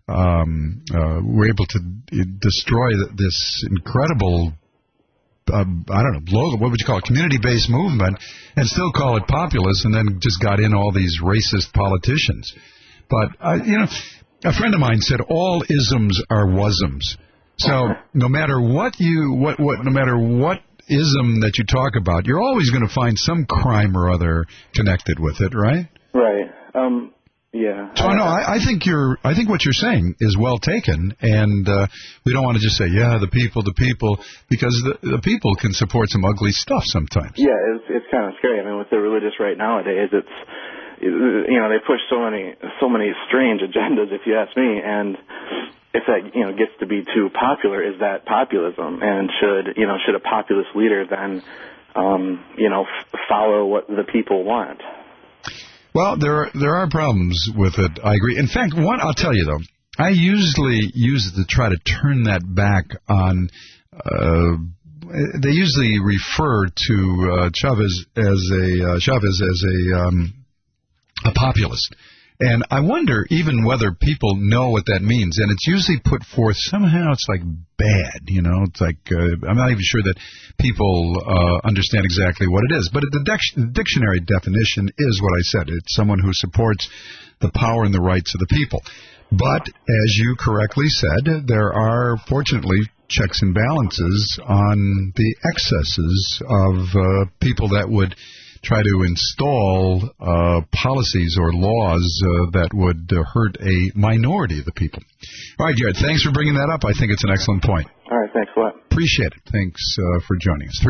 this incredible. I don't know, what would you call it, community-based movement, and still call it populist, and then just got in all these racist politicians. But, a friend of mine said all isms are wasms. So no matter what no matter what ism that you talk about, you're always going to find some crime or other connected with it, right? Right. Yeah. So I think what you're saying is well taken, and we don't want to just say, the people, because the people can support some ugly stuff sometimes. Yeah, it's kind of scary. I mean, with the religious right nowadays, they push so many strange agendas, if you ask me, and if that gets to be too popular, is that populism? And should a populist leader then follow what the people want? Well, there are problems with it, I agree. In fact, I'll tell you, though, I usually use it to try to turn that back on. They usually refer to Chavez as a populist. And I wonder even whether people know what that means. And it's usually put forth somehow it's like bad, It's like I'm not even sure that people understand exactly what it is. But the dictionary definition is what I said. It's someone who supports the power and the rights of the people. But as you correctly said, there are, fortunately, checks and balances on the excesses of people that would try to install policies or laws that would hurt a minority of the people. All right, Garrett, thanks for bringing that up. I think it's an excellent point. All right, thanks a lot. Appreciate it. Thanks for joining us.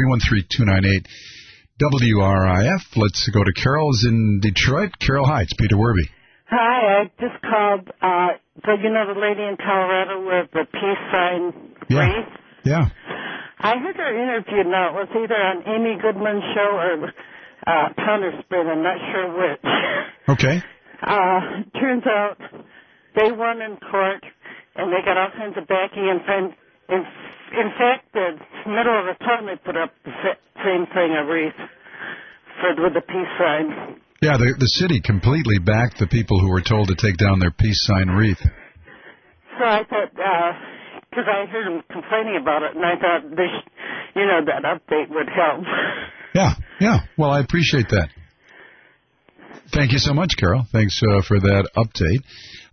313-298-WRIF. Let's go to Carol's in Detroit. Carol, hi, it's Peter Werby. Hi, I just called, the lady in Colorado with the peace sign wreath? Yeah. I heard her interview now. It was either on Amy Goodman's show or Tanner Spring, I'm not sure which. Okay. Turns out they won in court, and they got all kinds of backing. In fact, the middle of the town, they put up the same thing, a wreath with the peace sign. Yeah, the city completely backed the people who were told to take down their peace sign wreath. So I thought, because I heard them complaining about it, and I thought that update would help. Yeah. Well, I appreciate that. Thank you so much, Carol. Thanks for that update.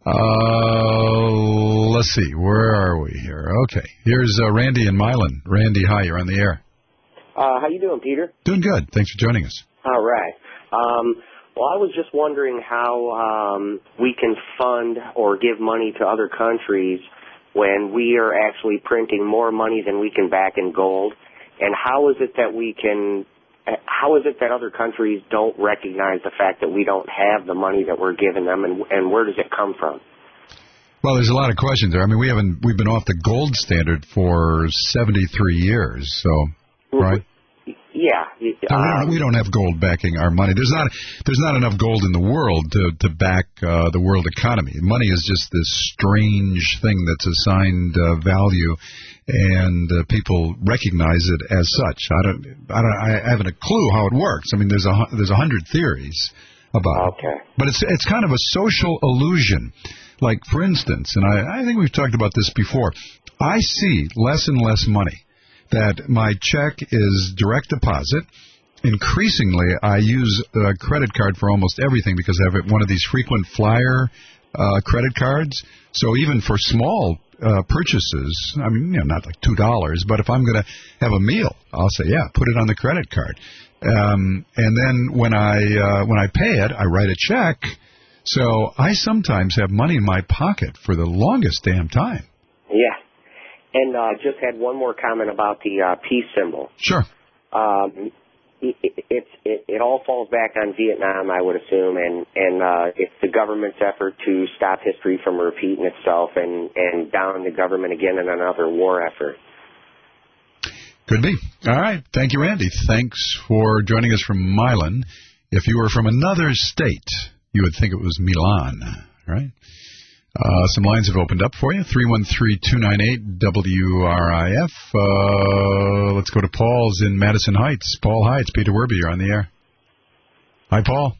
Let's see. Where are we here? Okay. Here's Randy in Milan. Randy, hi. You're on the air. How you doing, Peter? Doing good. Thanks for joining us. All right. Well, I was just wondering how we can fund or give money to other countries when we are actually printing more money than we can back in gold, and how is it that other countries don't recognize the fact that we don't have the money that we're giving them, and where does it come from? Well, there's a lot of questions there. I mean, we've been off the gold standard for 73 years, so, right? No, we don't have gold backing our money. There's not enough gold in the world to back the world economy. Money is just this strange thing that's assigned value, and people recognize it as such. I haven't a clue how it works. I mean, there's 100 theories about it, but it's kind of a social illusion. Like, for instance, and I think we've talked about this before, I see less and less money. That my check is direct deposit. Increasingly, I use a credit card for almost everything because I have one of these frequent flyer credit cards. So even for small purchases, I mean, not like $2, but if I'm going to have a meal, I'll say, put it on the credit card. And then when I pay it, I write a check. So I sometimes have money in my pocket for the longest damn time. Yeah. And just had one more comment about the peace symbol. Sure. It all falls back on Vietnam, I would assume, and it's the government's effort to stop history from repeating itself and down the government again in another war effort. Could be. All right. Thank you, Randy. Thanks for joining us from Milan. If you were from another state, you would think it was Milan, right? Some lines have opened up for you. 313-298-WRIF. Let's go to Paul's in Madison Heights. Paul Heights, Peter Werby, you're on the air. Hi, Paul.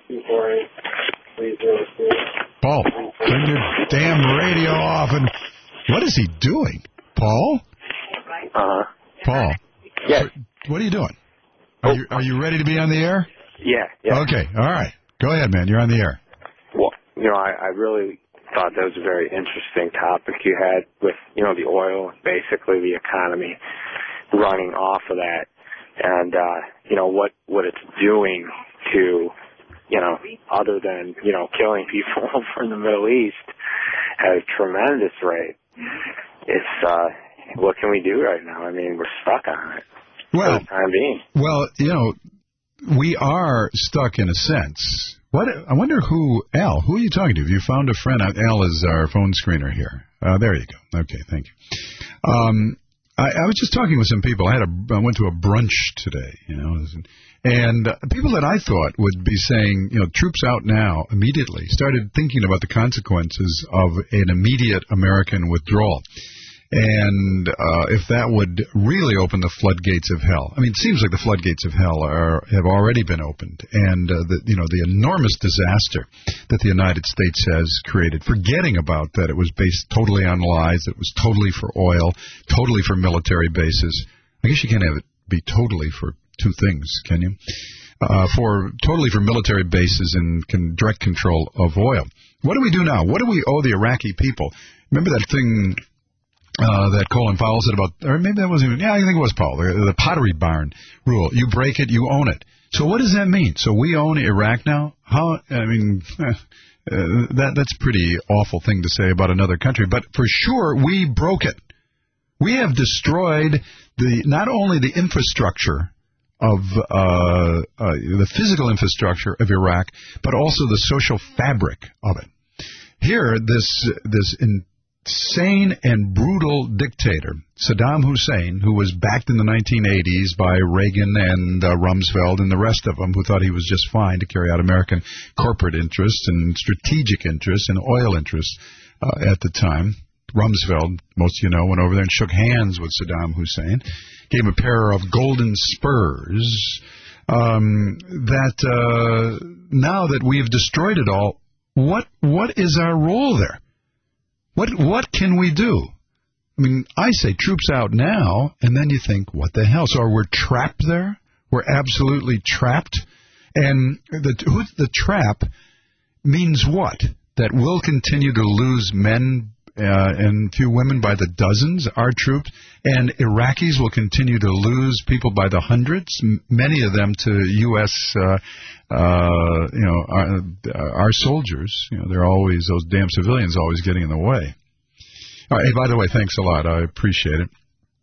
Paul, turn your damn radio off. And what is he doing? Paul? Paul. Yes. What are you doing? Are you ready to be on the air? Yeah. Okay, all right. Go ahead, man. You're on the air. Well, I really thought that was a very interesting topic you had with, the oil, basically the economy running off of that, and, what it's doing to, other than, killing people over in the Middle East at a tremendous rate. It's, what can we do right now? I mean, we're stuck on it for the time being. Well, we are stuck in a sense. I wonder who are you talking to? Have you found a friend? Al is our phone screener here. There you go. Okay, thank you. I was just talking with some people. I went to a brunch today, and people that I thought would be saying, troops out now immediately, started thinking about the consequences of an immediate American withdrawal. And if that would really open the floodgates of hell. I mean, it seems like the floodgates of hell have already been opened. And, the enormous disaster that the United States has created, forgetting about that it was based totally on lies, it was totally for oil, totally for military bases. I guess you can't have it be totally for two things, can you? Totally for military bases and direct control of oil. What do we do now? What do we owe the Iraqi people? Remember that thing... that Colin Powell said about, or maybe that wasn't even, I think it was Powell, the Pottery Barn rule. You break it, you own it. So what does that mean? So we own Iraq now? That's a pretty awful thing to say about another country, but for sure we broke it. We have destroyed not only the infrastructure of the physical infrastructure of Iraq, but also the social fabric of it. Here, this insane and brutal dictator, Saddam Hussein, who was backed in the 1980s by Reagan and Rumsfeld and the rest of them, who thought he was just fine to carry out American corporate interests and strategic interests and oil interests at the time. Rumsfeld, most of you know, went over there and shook hands with Saddam Hussein, gave him a pair of golden spurs. Now that we've destroyed it all, what is our role there? What can we do? I mean, I say troops out now, and then you think, what the hell? So we're trapped there? We're absolutely trapped? And the trap means what? That we'll continue to lose men and few women by the dozens, our troops, and Iraqis will continue to lose people by the hundreds, many of them to U.S., our soldiers. They're always, those damn civilians always getting in the way. All right, hey, by the way, thanks a lot. I appreciate it.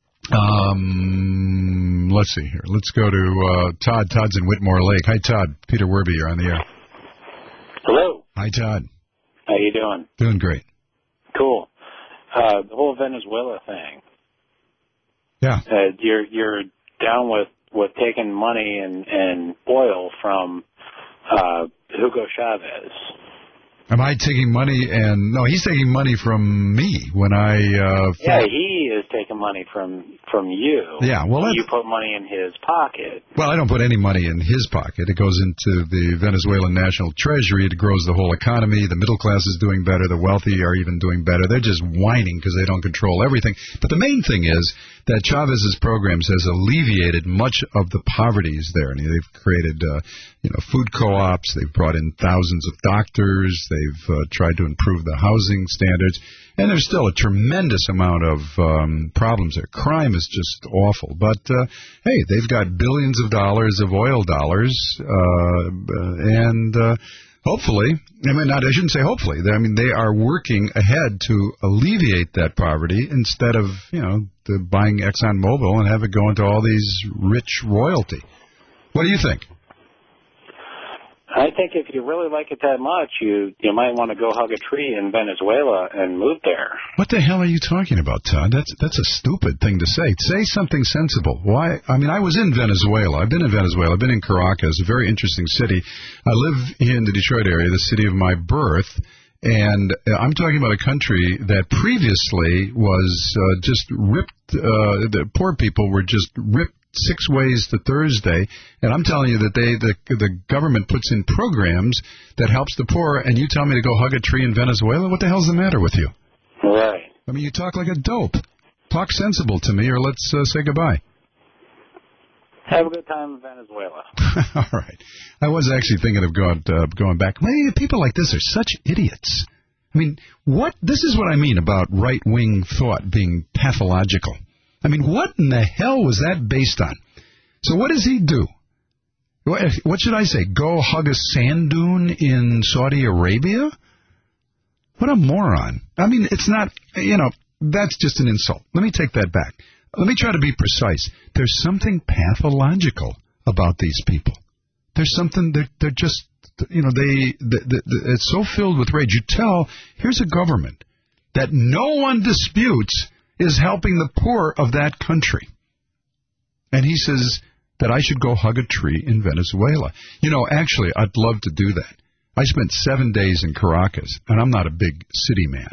Let's see here. Let's go to Todd. Todd's in Whitmore Lake. Hi, Todd. Peter Werby, you're on the air. Hello. Hi, Todd. How you doing? Doing great. Cool. The whole Venezuela thing. Yeah. You're down with with taking money and oil from Hugo Chavez. Am I taking money and... No, he's taking money from me when I... Yeah, he is taking money from you. Yeah, well... You put money in his pocket. Well, I don't put any money in his pocket. It goes into the Venezuelan National Treasury. It grows the whole economy. The middle class is doing better. The wealthy are even doing better. They're just whining because they don't control everything. But the main thing is that Chavez's programs has alleviated much of the poverties there. And they've created, food co-ops. They've brought in thousands of doctors. They've tried to improve the housing standards. And there's still a tremendous amount of problems there. Crime is just awful. But, hey, they've got billions of dollars of oil dollars. And hopefully, I shouldn't say hopefully. They are working ahead to alleviate that poverty instead of, buying ExxonMobil and have it go into all these rich royalty. What do you think? I think if you really like it that much, you might want to go hug a tree in Venezuela and move there. What the hell are you talking about, Todd? That's a stupid thing to say. Say something sensible. Why? I was in Venezuela. I've been in Venezuela. I've been in Caracas, a very interesting city. I live here in the Detroit area, the city of my birth. And I'm talking about a country that previously was just ripped. The poor people were just ripped 6 ways to Thursday, and I'm telling you that the government puts in programs that helps the poor, and you tell me to go hug a tree in Venezuela? What the hell's the matter with you? Right. You talk like a dope. Talk sensible to me, or let's say goodbye. Have a good time in Venezuela. All right. I was actually thinking of going back. People like this are such idiots. This is what I mean about right-wing thought being pathological. What in the hell was that based on? So what does he do? What should I say? Go hug a sand dune in Saudi Arabia? What a moron. It's not, that's just an insult. Let me take that back. Let me try to be precise. There's something pathological about these people. There's something, they're just, it's so filled with rage. You tell, here's a government that no one disputes is helping the poor of that country. And he says that I should go hug a tree in Venezuela. Actually, I'd love to do that. I spent 7 days in Caracas, and I'm not a big city man.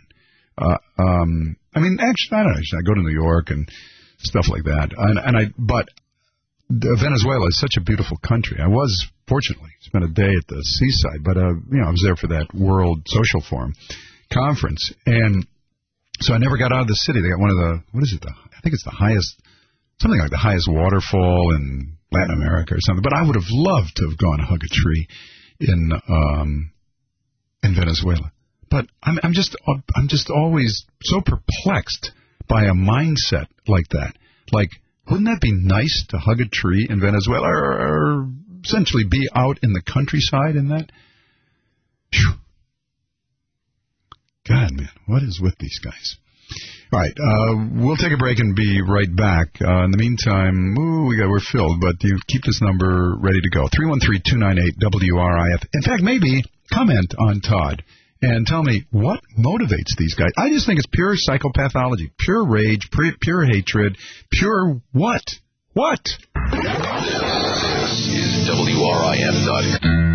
Actually, I don't know. I go to New York and stuff like that. But Venezuela is such a beautiful country. I was, fortunately, spent a day at the seaside, but, I was there for that World Social Forum conference, and so I never got out of the city. They got one of the, I think it's the highest, something like the highest waterfall in Latin America or something. But I would have loved to have gone to hug a tree in Venezuela. But I'm just always so perplexed by a mindset like that. Like, wouldn't that be nice to hug a tree in Venezuela or essentially be out in the countryside in that? Whew. God, man, what is with these guys? All right, we'll take a break and be right back. In the meantime, we're filled, but you keep this number ready to go. 313-298-WRIF. In fact, maybe comment on Todd and tell me what motivates these guys. I just think it's pure psychopathology, pure rage, pure hatred, pure what? What? This is WRIF.com.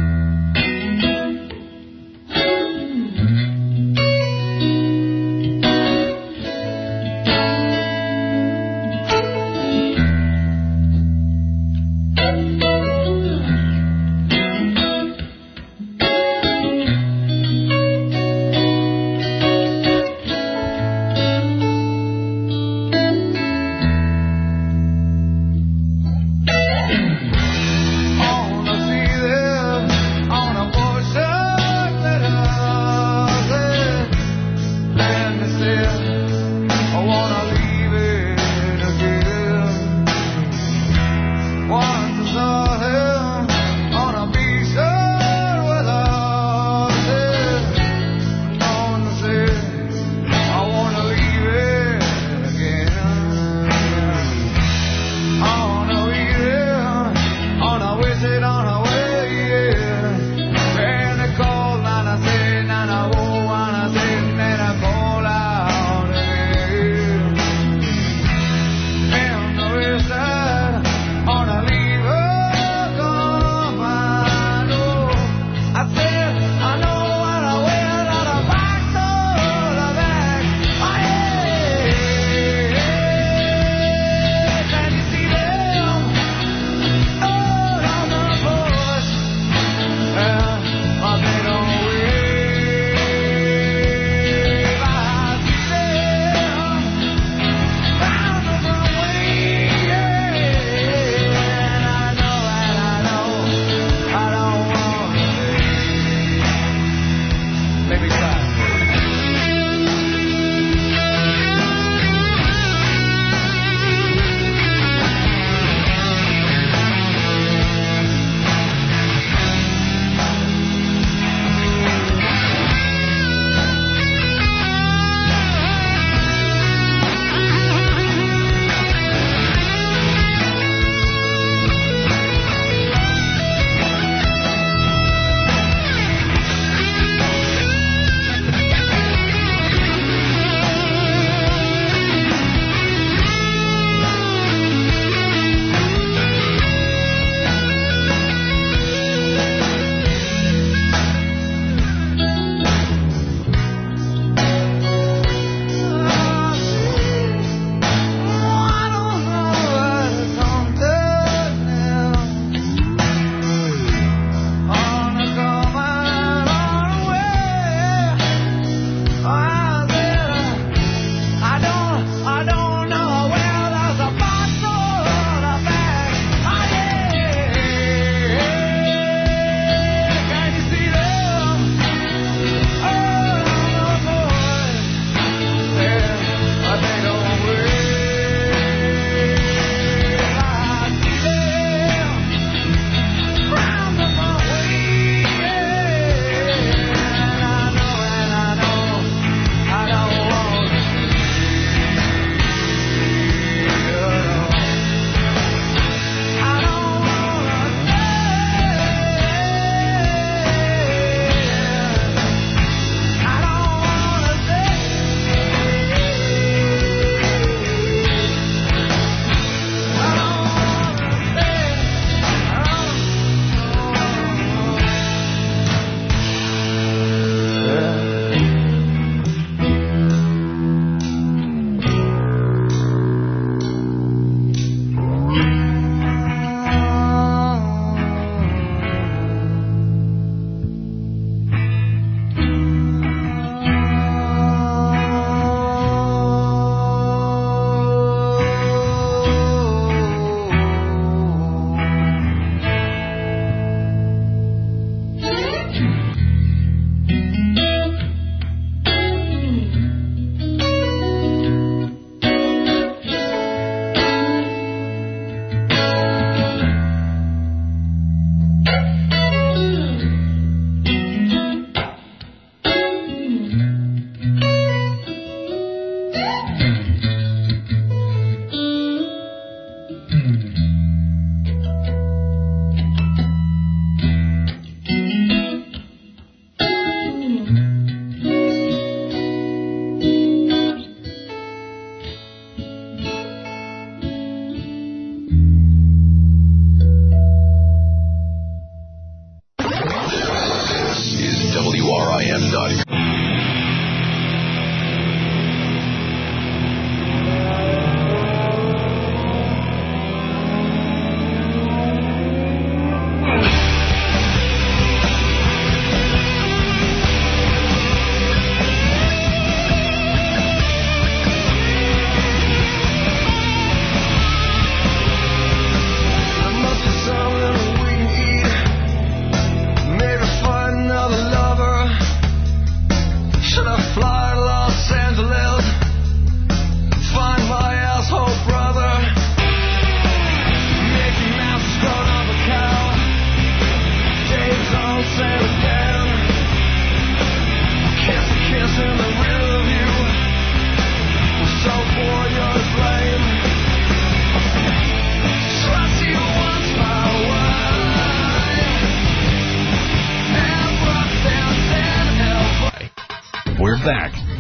All I see there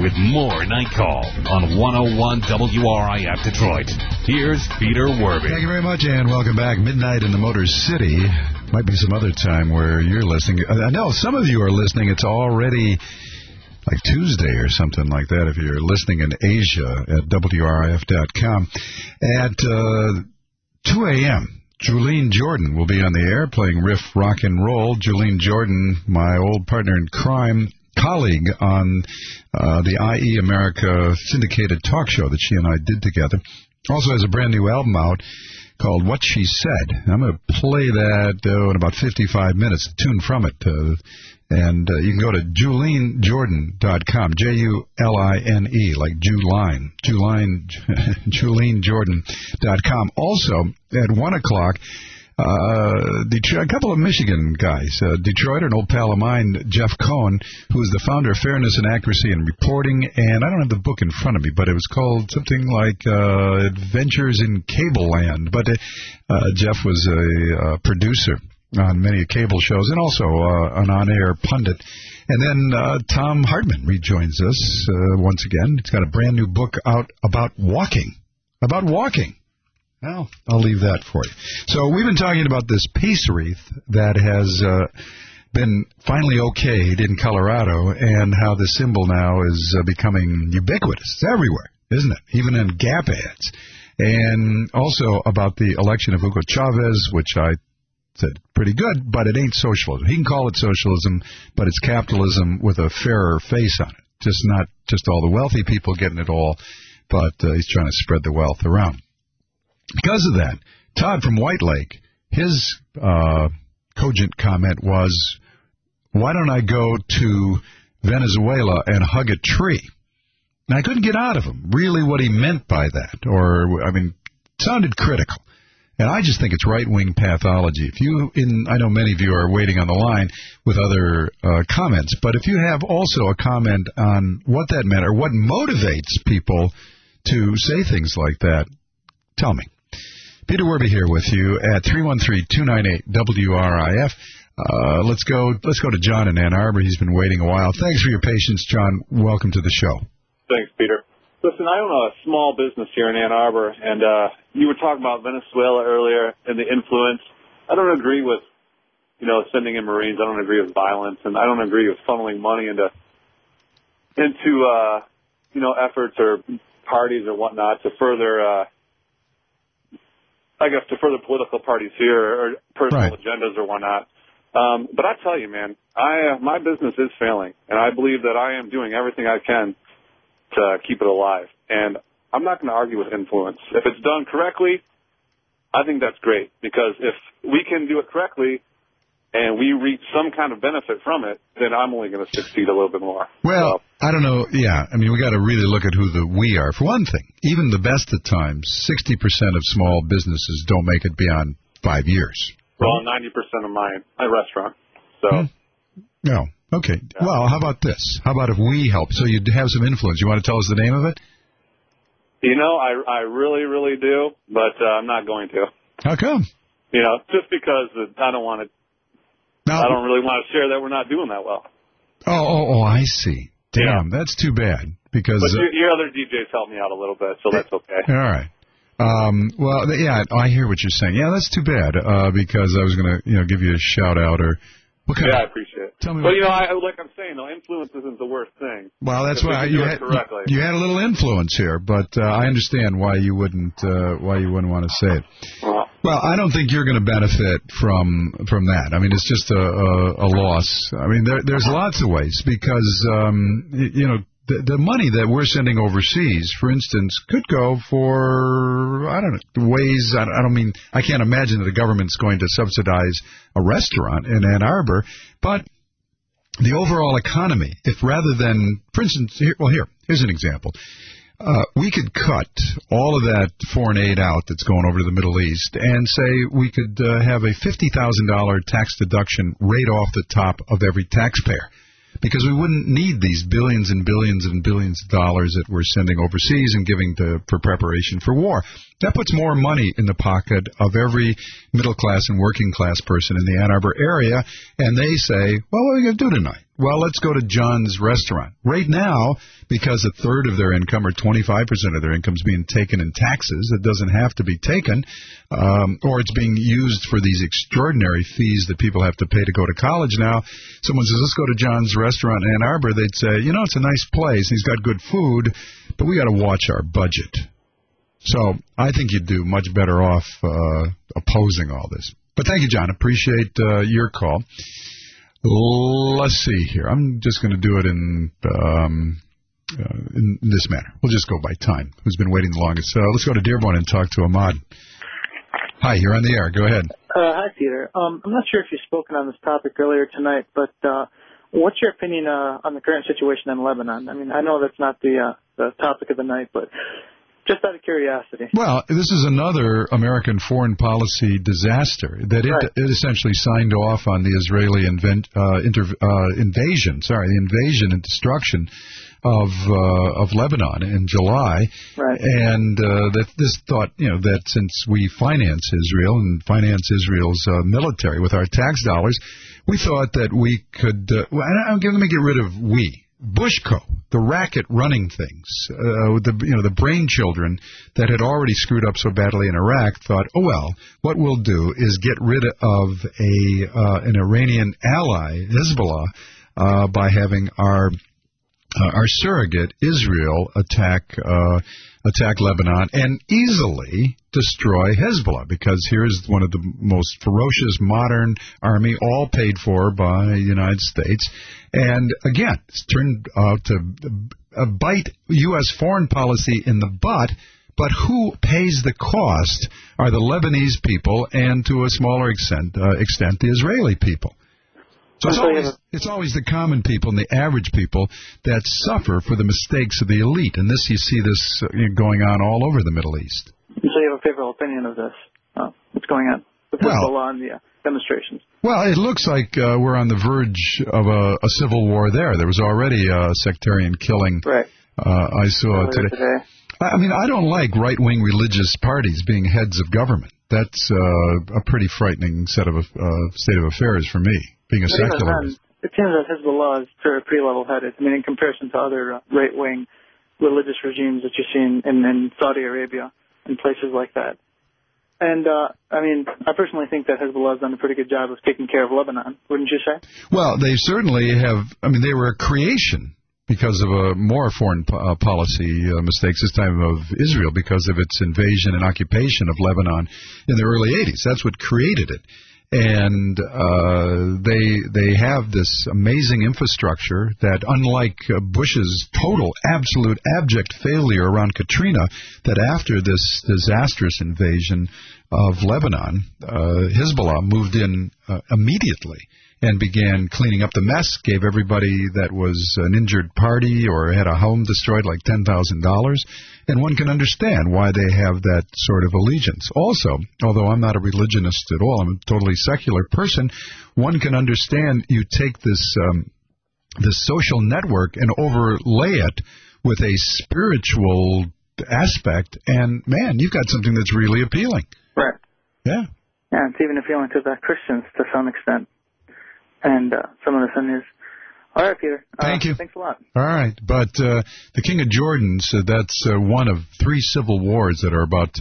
with more Night Call on 101 WRIF Detroit. Here's Peter Werby. Thank you very much, and welcome back. Midnight in the Motor City. Might be some other time where you're listening. I know some of you are listening. It's already like Tuesday or something like that if you're listening in Asia at WRIF.com. At 2 a.m., Julene Jordan will be on the air playing riff rock and roll. Julene Jordan, my old partner in crime, colleague on the IE America syndicated talk show that she and I did together. Also has a brand new album out called What She Said. I'm going to play that in about 55 minutes, a tune from it. And you can go to JuleneJordan.com, Juline, like Juline, JuleneJordan.com. Also, at 1 o'clock, a couple of Michigan guys, Detroiter, an old pal of mine, Jeff Cohn, who is the founder of Fairness and Accuracy in Reporting, and I don't have the book in front of me, but it was called something like Adventures in Cable Land. But Jeff was a producer on many cable shows and also an on-air pundit. And then Tom Hartman rejoins us once again. He's got a brand new book out about walking. Well, I'll leave that for you. So we've been talking about this peace wreath that has been finally okayed in Colorado and how the symbol now is becoming ubiquitous. It's everywhere, isn't it? Even in Gap ads. And also about the election of Hugo Chavez, which I said pretty good, but it ain't socialism. He can call it socialism, but it's capitalism with a fairer face on it. Not just all the wealthy people getting it all, but he's trying to spread the wealth around. Because of that, Todd from White Lake, his cogent comment was, why don't I go to Venezuela and hug a tree? And I couldn't get out of him really what he meant by that. It sounded critical. And I just think it's right-wing pathology. I know many of you are waiting on the line with other comments, but if you have also a comment on what that meant or what motivates people to say things like that, tell me. Peter Werby here with you at 313-298-WRIF. Let's go to John in Ann Arbor. He's been waiting a while. Thanks for your patience, John. Welcome to the show. Thanks, Peter. Listen, I own a small business here in Ann Arbor, and you were talking about Venezuela earlier and the influence. I don't agree with, sending in Marines. I don't agree with violence, and I don't agree with funneling money into efforts or parties or whatnot to further, to further political parties here or personal agendas or whatnot. But I tell you, man, my business is failing, and I believe that I am doing everything I can to keep it alive. And I'm not going to argue with influence. If it's done correctly, I think that's great, because if we can do it correctly and we reach some kind of benefit from it, then I'm only going to succeed a little bit more. Well, I don't know. Yeah, we got to really look at who the we are. For one thing, even the best of times, 60% of small businesses don't make it beyond 5 years. Well, 90% of my restaurant. So. No. Okay. Yeah. Well, how about this? How about if we help? So you have some influence. You want to tell us the name of it? I really, really do, but I'm not going to. How come? Just because I don't want to. I don't really want to share that we're not doing that well. Oh, I see. Damn, that's too bad. Because but your other DJs helped me out a little bit, so that's okay. All right. Well, yeah, I hear what you're saying. Yeah, that's too bad, because I was going to, give you a shout out or. I appreciate it. Tell me. But like I'm saying, though, influence isn't the worst thing. Well, that's why you had a little influence here, but I understand why you wouldn't want to say it. Well, I don't think you're going to benefit from that. It's just a loss. There's lots of ways because the money that we're sending overseas, for instance, could go for, ways. I can't imagine that the government's going to subsidize a restaurant in Ann Arbor, but the overall economy, if rather than, for instance, here's an example. We could cut all of that foreign aid out that's going over to the Middle East and say we could have a $50,000 tax deduction right off the top of every taxpayer. Because we wouldn't need these billions and billions and billions of dollars that we're sending overseas and giving for preparation for war. That puts more money in the pocket of every middle-class and working-class person in the Ann Arbor area, and they say, well, what are we going to do tonight? Well, let's go to John's Restaurant. Right now, because a third of their income or 25% of their income is being taken in taxes, it doesn't have to be taken, or it's being used for these extraordinary fees that people have to pay to go to college now. Someone says, let's go to John's Restaurant in Ann Arbor. They'd say, it's a nice place. He's got good food, but we got to watch our budget. So I think you'd do much better off opposing all this. But thank you, John. Appreciate your call. Let's see here. I'm just going to do it in this manner. We'll just go by time. Who's been waiting the longest? Let's go to Dearborn and talk to Ahmad. Hi, you're on the air. Go ahead. Hi, Peter. I'm not sure if you've spoken on this topic earlier tonight, but what's your opinion on the current situation in Lebanon? I mean, I know that's not the topic of the night, but just out of curiosity. Well, this is another American foreign policy disaster that it essentially signed off on the Israeli invasion and destruction of Lebanon in July. Right. And that this thought, that since we finance Israel and finance Israel's military with our tax dollars, we thought that we could, let me get rid of we. Bushco, the racket running things, the brain children that had already screwed up so badly in Iraq thought, what we'll do is get rid of an Iranian ally, Hezbollah, by having our surrogate Israel attack Lebanon and easily destroy Hezbollah, because here's one of the most ferocious modern army, all paid for by the United States. And again, it's turned out to bite U.S. foreign policy in the butt, but who pays the cost are the Lebanese people and, to a smaller extent the Israeli people. So it's always the common people and the average people that suffer for the mistakes of the elite. And you see this going on all over the Middle East. So you have a favorable opinion of this? What's going on with Hezbollah and the demonstrations? Well, it looks like we're on the verge of a civil war there. There was already a sectarian killing I saw today. I mean, I don't like right-wing religious parties being heads of government. That's a pretty frightening state of affairs for me, being a secularist. It seems that Hezbollah is pretty level-headed. I mean, in comparison to other right-wing religious regimes that you see in Saudi Arabia and places like that. And, I personally think that Hezbollah has done a pretty good job of taking care of Lebanon, wouldn't you say? Well, they certainly have. I mean, they were a creation because of more foreign policy mistakes, this time of Israel, because of its invasion and occupation of Lebanon in the early 80s. That's what created it. And they have this amazing infrastructure that, unlike Bush's total, absolute, abject failure around Katrina, that after this disastrous invasion of Lebanon, Hezbollah moved in immediately and began cleaning up the mess, gave everybody that was an injured party or had a home destroyed like $10,000. And one can understand why they have that sort of allegiance. Also, although I'm not a religionist at all, I'm a totally secular person, one can understand you take this social network and overlay it with a spiritual aspect, and, man, you've got something that's really appealing. Right. Yeah. Yeah, it's even appealing to the Christians to some extent. And some of the sin is. All right, Peter. Thank you. Thanks a lot. All right. But the King of Jordan said that's one of 3 civil wars that are about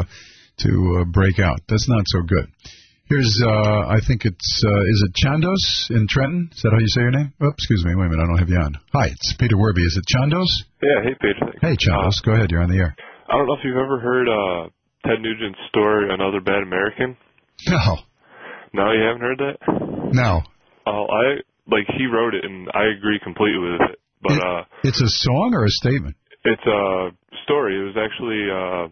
to break out. That's not so good. Here's, I think it's, is it Chandos in Trenton? Is that how you say your name? Oh, excuse me. Wait a minute. I don't have you on. Hi, it's Peter Werby. Is it Chandos? Yeah. Hey, Peter. Hey, Chandos. Go ahead. You're on the air. I don't know if you've ever heard Ted Nugent's story, Another Bad American. No. No, you haven't heard that? No. Oh, he wrote it, and I agree completely with it. But it's a song or a statement? It's a story. It was actually,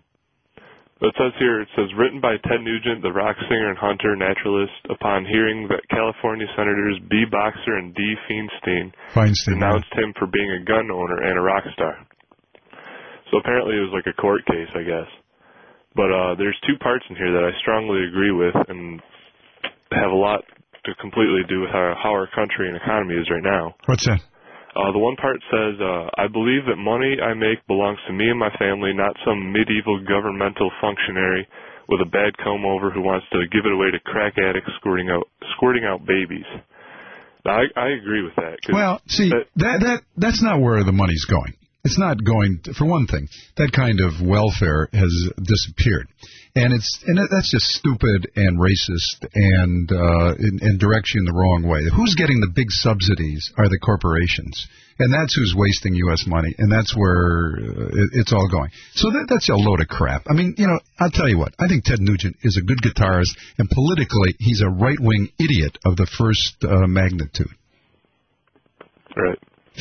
it says, written by Ted Nugent, the rock singer and hunter naturalist, upon hearing that California Senators B. Boxer and D. Feinstein denounced him for being a gun owner and a rock star. So apparently it was like a court case, I guess. But there's 2 parts in here that I strongly agree with and have a lot to completely do with how our country and economy is right now. What's that? The one part says, I believe that money I make belongs to me and my family, not some medieval governmental functionary with a bad comb-over who wants to give it away to crack addicts squirting out babies. I agree with that. Well, see, that's not where the money's going. It's not going, for one thing, that kind of welfare has disappeared. And that's just stupid and racist and directs you in the wrong way. Who's getting the big subsidies are the corporations. And that's who's wasting U.S. money, and that's where it's all going. So that's a load of crap. I mean, I'll tell you what. I think Ted Nugent is a good guitarist, and politically, he's a right-wing idiot of the first magnitude. Right.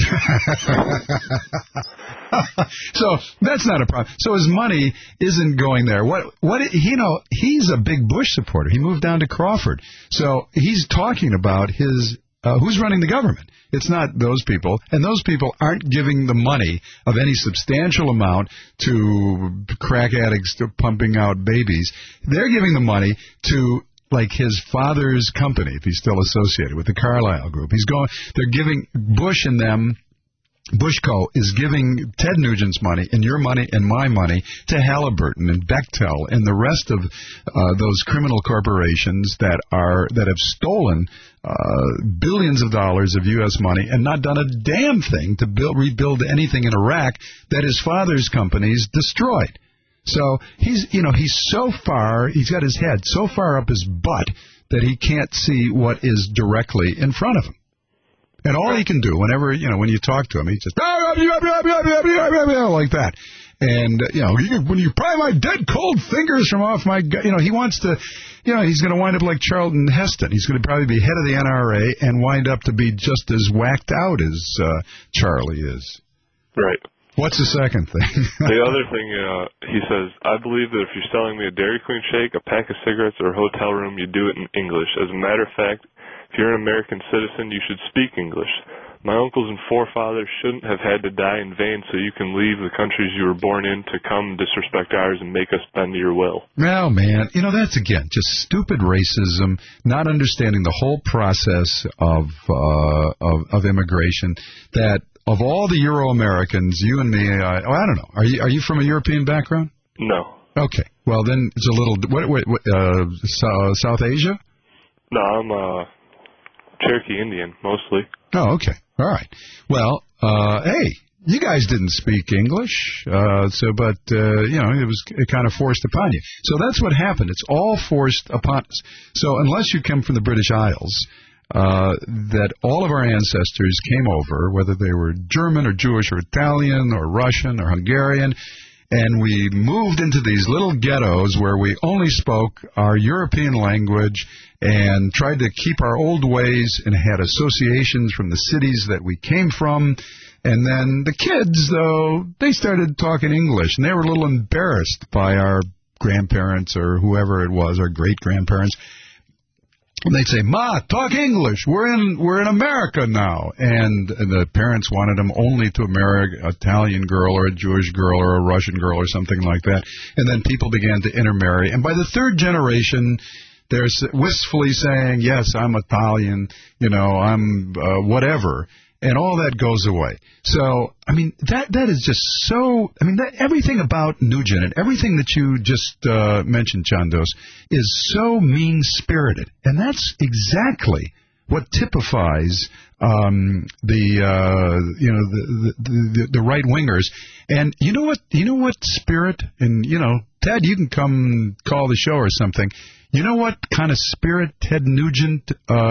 So that's not a problem. So his money isn't going there. He's a big Bush supporter. He moved down to Crawford. So he's talking about his who's running the government. It's not those people, and those people aren't giving the money of any substantial amount to crack addicts to pumping out babies. They're giving the money to like his father's company, if he's still associated with the Carlyle Group. They're giving Bush and them. Bushco is giving Ted Nugent's money and your money and my money to Halliburton and Bechtel and the rest of those criminal corporations that have stolen billions of dollars of U.S. money and not done a damn thing to rebuild anything in Iraq that his father's companies destroyed. So he's so far, he's got his head so far up his butt that he can't see what is directly in front of him. And all he can do, whenever, when you talk to him, he just, like that. And, when you pry my dead cold fingers from off my, he wants to, he's going to wind up like Charlton Heston. He's going to probably be head of the NRA and wind up to be just as whacked out as Charlie is. Right. What's the second thing? The other thing, he says, I believe that if you're selling me a Dairy Queen shake, a pack of cigarettes, or a hotel room, you do it in English. As a matter of fact, if you're an American citizen, you should speak English. My uncles and forefathers shouldn't have had to die in vain so you can leave the countries you were born in to come disrespect ours and make us bend to your will. No, man. That's, again, just stupid racism, not understanding the whole process of immigration, that of all the Euro-Americans, you and me, I don't know. Are you from a European background? No. Okay. Well, then it's a little, South Asia? No, I'm Cherokee Indian, mostly. Oh, okay. All right. Well, hey, you guys didn't speak English, it was kind of forced upon you. So that's what happened. It's all forced upon us. So unless you come from the British Isles, that all of our ancestors came over, whether they were German or Jewish or Italian or Russian or Hungarian, and we moved into these little ghettos where we only spoke our European language and tried to keep our old ways and had associations from the cities that we came from. And then the kids, though, they started talking English, and they were a little embarrassed by our grandparents or whoever it was, our great-grandparents. And they'd say, Ma, talk English. We're in America now. And the parents wanted them only to marry an Italian girl or a Jewish girl or a Russian girl or something like that. And then people began to intermarry. And by the third generation, they're wistfully saying, yes, I'm Italian, I'm whatever. And all that goes away. So, I mean, that is just so... I mean, everything about Nugent and everything that you just mentioned, Chandos, is so mean-spirited. And that's exactly what typifies the right-wingers. And you know what spirit... And, Ted, you can come call the show or something. You know what kind of spirit Ted Nugent...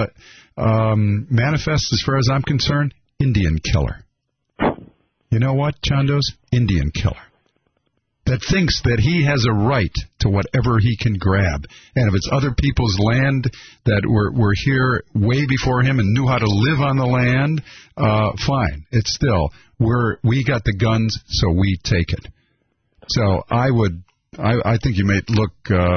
manifests, as far as I'm concerned, Indian killer. You know what, Chandos? Indian killer. That thinks that he has a right to whatever he can grab. And if it's other people's land that were here way before him and knew how to live on the land, fine. It's still, we got the guns, so we take it. So I think you may look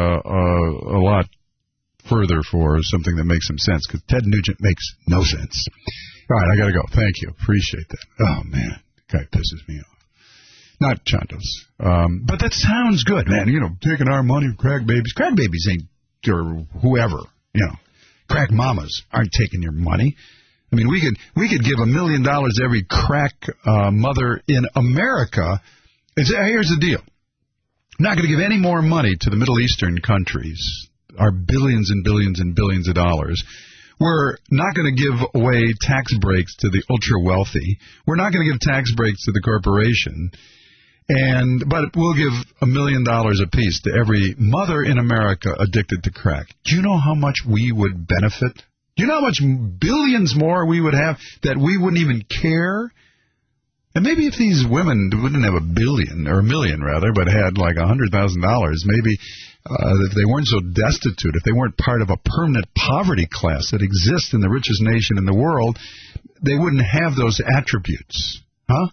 a lot further for something that makes some sense, because Ted Nugent makes no sense. All right, I got to go. Thank you. Appreciate that. Oh, man. The guy pisses me off. Not Chandos. But that sounds good, man. Taking our money, crack babies. Crack babies ain't, or whoever, crack mamas aren't taking your money. I mean, we could give $1 million every crack mother in America. Here's the deal. I'm not going to give any more money to the Middle Eastern countries, our billions and billions and billions of dollars, We're not going to give away tax breaks to the ultra-wealthy. We're not going to give tax breaks to the corporation. But we'll give $1 million apiece to every mother in America addicted to crack. Do you know how much we would benefit? Do you know how much billions more we would have that we wouldn't even care? And maybe if these women wouldn't have $1 billion, or $1 million rather, but had like $100,000, maybe if they weren't so destitute, if they weren't part of a permanent poverty class that exists in the richest nation in the world, they wouldn't have those attributes. Huh?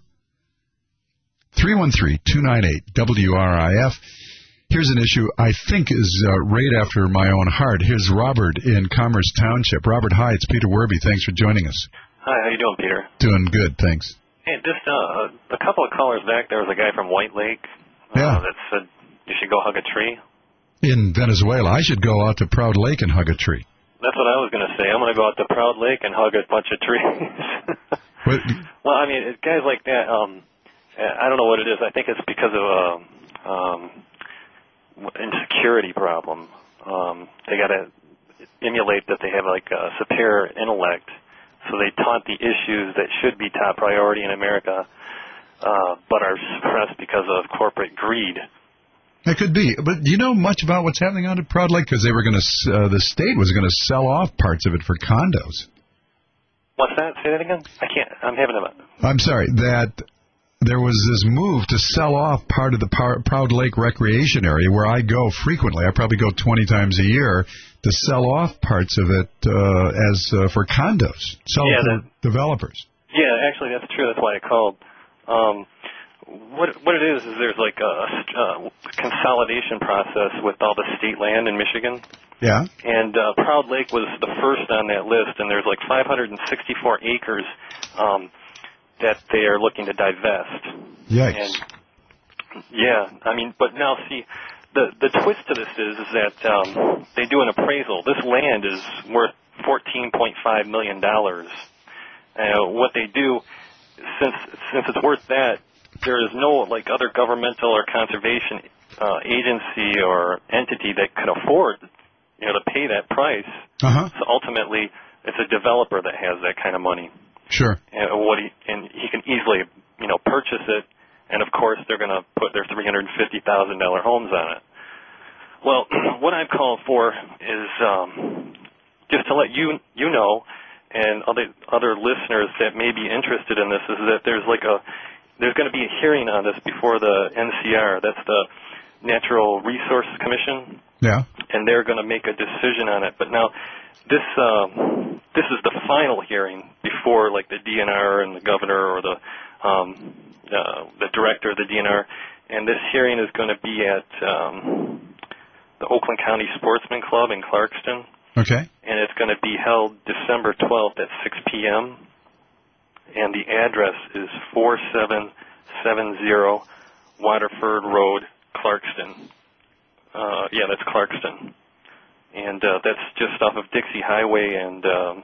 313-298-WRIF. Here's an issue I think is right after my own heart. Here's Robert in Commerce Township. Robert, hi, it's Peter Werby. Thanks for joining us. Hi, how you doing, Peter? Doing good, thanks. Hey, just a couple of callers back, there was a guy from White Lake that said you should go hug a tree. In Venezuela. I should go out to Proud Lake and hug a tree. That's what I was going to say. I'm going to go out to Proud Lake and hug a bunch of trees. Well, I mean, guys like that... I don't know what it is. I think it's because of a insecurity problem. They got to emulate that they have like a superior intellect, so they taunt the issues that should be top priority in America, but are suppressed because of corporate greed. It could be, but do you know much about what's happening out at Proud Lake? Because they were going to, the state was going to sell off parts of it for condos. What's that? Say that again. I can't. I'm having a. I'm sorry. That. There was this move to sell off part of the Proud Lake recreation area where I go frequently. I probably go 20 times a year to sell off parts of it for condos, sell it to developers. Yeah, actually, that's true. That's why I called. What it is there's like a consolidation process with all the state land in Michigan. Yeah. And Proud Lake was the first on that list, and there's like 564 acres that they are looking to divest. Yikes. And, yeah, I mean, but now see, the twist to this is that they do an appraisal. This land is worth $14.5 million. What they do, since it's worth that, there is no like other governmental or conservation agency or entity that could afford, to pay that price. Uh-huh. So ultimately, it's a developer that has that kind of money. Sure. And he can easily, purchase it, and of course they're going to put their $350,000 homes on it. Well, what I've called for is just to let you know, and other listeners that may be interested in this, is that there's going to be a hearing on this before the NCR. That's the Natural Resource Commission. Yeah. And they're going to make a decision on it. But now, this is the final hearing before, like, the DNR and the governor or the director of the DNR. And this hearing is going to be at the Oakland County Sportsman Club in Clarkston. Okay. And it's going to be held December 12th at 6 p.m. And the address is 4770 Waterford Road, Clarkston. That's Clarkston. And that's just off of Dixie Highway, and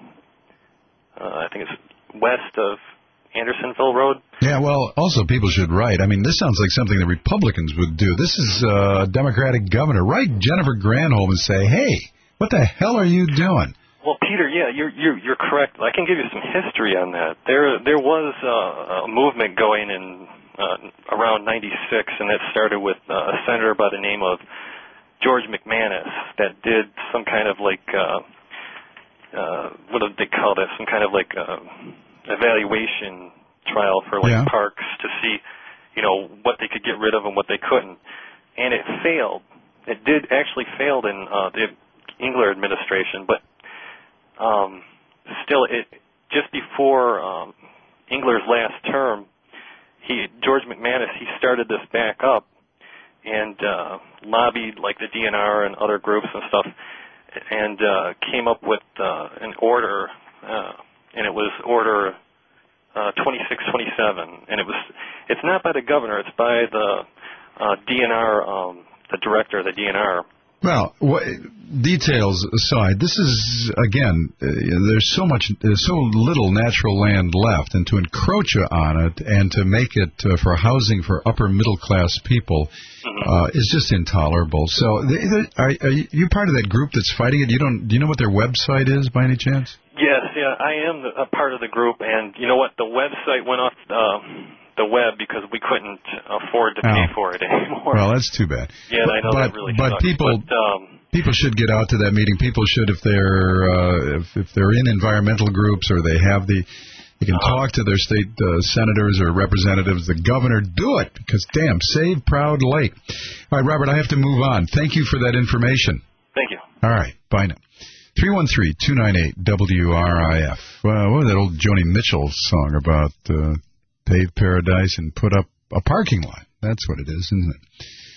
I think it's west of Andersonville Road. Yeah, well, also people should write. I mean, this sounds like something the Republicans would do. This is a Democratic governor. Write Jennifer Granholm and say, hey, what the hell are you doing? Well, Peter, yeah, you're correct. I can give you some history on that. There was a movement going in around '96, and that started with a senator by the name of George McManus that did some kind of like what do they call that? Some kind of like evaluation trial for parks to see, what they could get rid of and what they couldn't, and it failed. It did actually failed in the Engler administration, but still, just before Engler's last term, George McManus, he started this back up and lobbied like the DNR and other groups and stuff, and came up with an order, and it was Order 2627, and it's not by the governor, it's by the DNR, the director of the DNR. Well, details aside, this is, again, there's so little natural land left, and to encroach on it and to make it for housing for upper middle class people is just intolerable. So, are you part of that group that's fighting it? Do you know what their website is by any chance? Yes, yeah, I am a part of the group, and you know what? The website went off the web because we couldn't afford to pay for it anymore. Well, that's too bad. Yeah, I know that really sucks. People should get out to that meeting. People should, if they're in environmental groups or they can talk to their state senators or representatives, the governor, do it, because damn, save Proud Lake. All right, Robert, I have to move on. Thank you for that information. Thank you. All right, bye now. 313-298-WRIF. What was that old Joni Mitchell song about pave paradise and put up a parking lot? That's what it is, isn't it?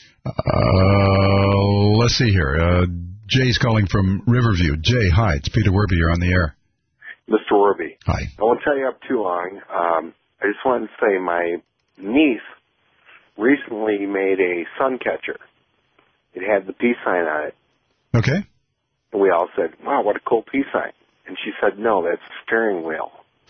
Let's see here. Jay's calling from Riverview. Jay, hi. It's Peter Werby. You're on the air. Mr. Werby. Hi. I won't tell you up too long. I just wanted to say my niece recently made a sun catcher. It had the peace sign on it. Okay. And we all said, wow, what a cool peace sign. And she said, no, that's the steering wheel.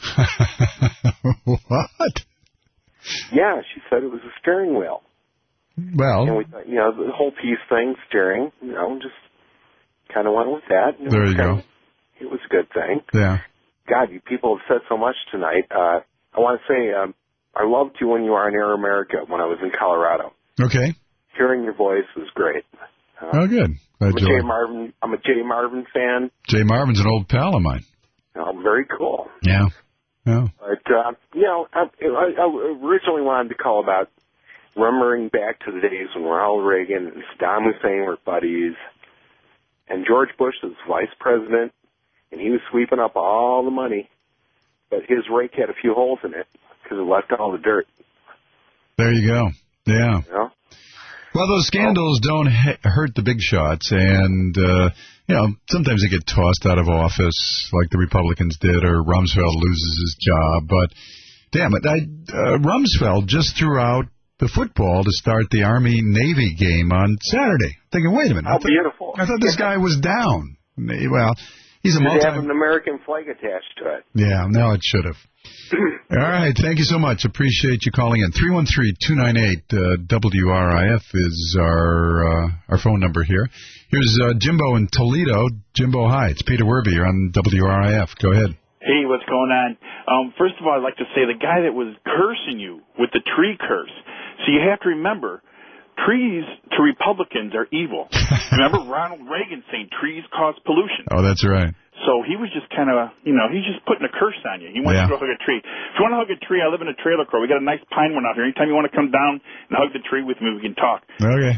What? Yeah, she said it was a steering wheel. Well, and we thought, the whole peace thing, steering, just kind of went with that. There you go. It was a good thing. Yeah. God, you people have said so much tonight. I want to say I loved you when you were on Air America when I was in Colorado. Okay. Hearing your voice was great. Oh, good. I'm a Jay Marvin fan. Jay Marvin's an old pal of mine. Oh, very cool. Yeah. Yeah. But, I originally wanted to call about remembering back to the days when Ronald Reagan and Saddam Hussein were buddies, and George Bush was vice president, and he was sweeping up all the money, but his rake had a few holes in it because it left all the dirt. There you go. Yeah. Well, those scandals don't hurt the big shots, and, sometimes they get tossed out of office like the Republicans did, or Rumsfeld loses his job, but damn it, Rumsfeld just threw out the football to start the Army-Navy game on Saturday. Thinking, wait a minute. How beautiful. I thought this guy was down. Well, he's a It have an American flag attached to it. Yeah, no, it should have. All right, thank you so much. Appreciate you calling in. 313-298-WRIF is our phone number here. Here's Jimbo in Toledo. Jimbo, hi. It's Peter Werby. You're on WRIF. Go ahead. Hey, what's going on? First of all, I'd like to say the guy that was cursing you with the tree curse. So you have to remember, trees to Republicans are evil. Remember Ronald Reagan saying trees cause pollution. Oh, that's right. So he was just kind of, he's just putting a curse on you. He wants you to go hug a tree. If you want to hug a tree, I live in a trailer court. We got a nice pine one out here. Anytime you want to come down and hug the tree with me, we can talk. Okay.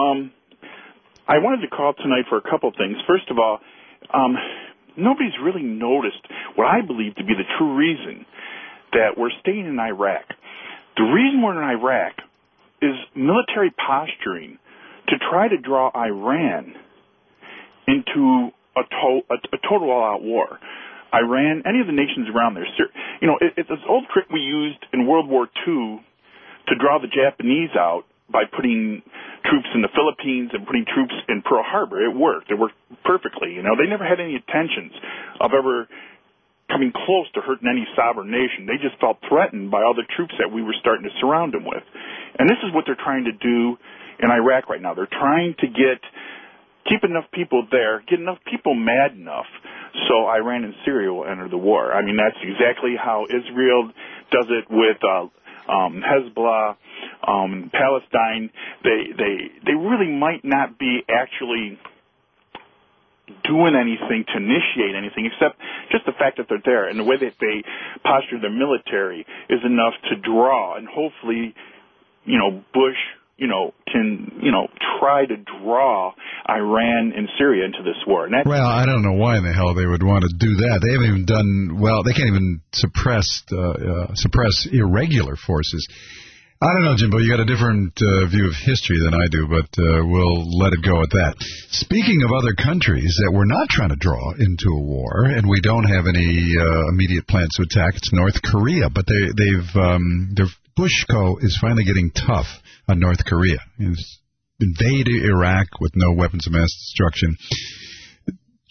I wanted to call tonight for a couple things. First of all, nobody's really noticed what I believe to be the true reason that we're staying in Iraq. The reason we're in Iraq is military posturing to try to draw Iran into a total all-out war. Iran, any of the nations around there, it's this old trick we used in World War II to draw the Japanese out by putting troops in the Philippines and putting troops in Pearl Harbor. It worked. It worked perfectly. They never had any intentions of ever coming close to hurting any sovereign nation. They just felt threatened by all the troops that we were starting to surround them with. And this is what they're trying to do in Iraq right now. They're trying to keep enough people there, get enough people mad enough so Iran and Syria will enter the war. I mean, that's exactly how Israel does it with Hezbollah, Palestine. They really might not be actually doing anything to initiate anything except just the fact that they're there, and the way that they posture their military is enough to draw, and hopefully, Bush, can, try to draw Iran and Syria into this war. And well, I don't know why in the hell they would want to do that. They haven't even done, they can't even suppress irregular forces. I don't know, Jimbo, you got a different view of history than I do, but we'll let it go at that. Speaking of other countries that we're not trying to draw into a war, and we don't have any immediate plans to attack, it's North Korea, but their Bushco is finally getting tough on North Korea. It's invaded Iraq with no weapons of mass destruction.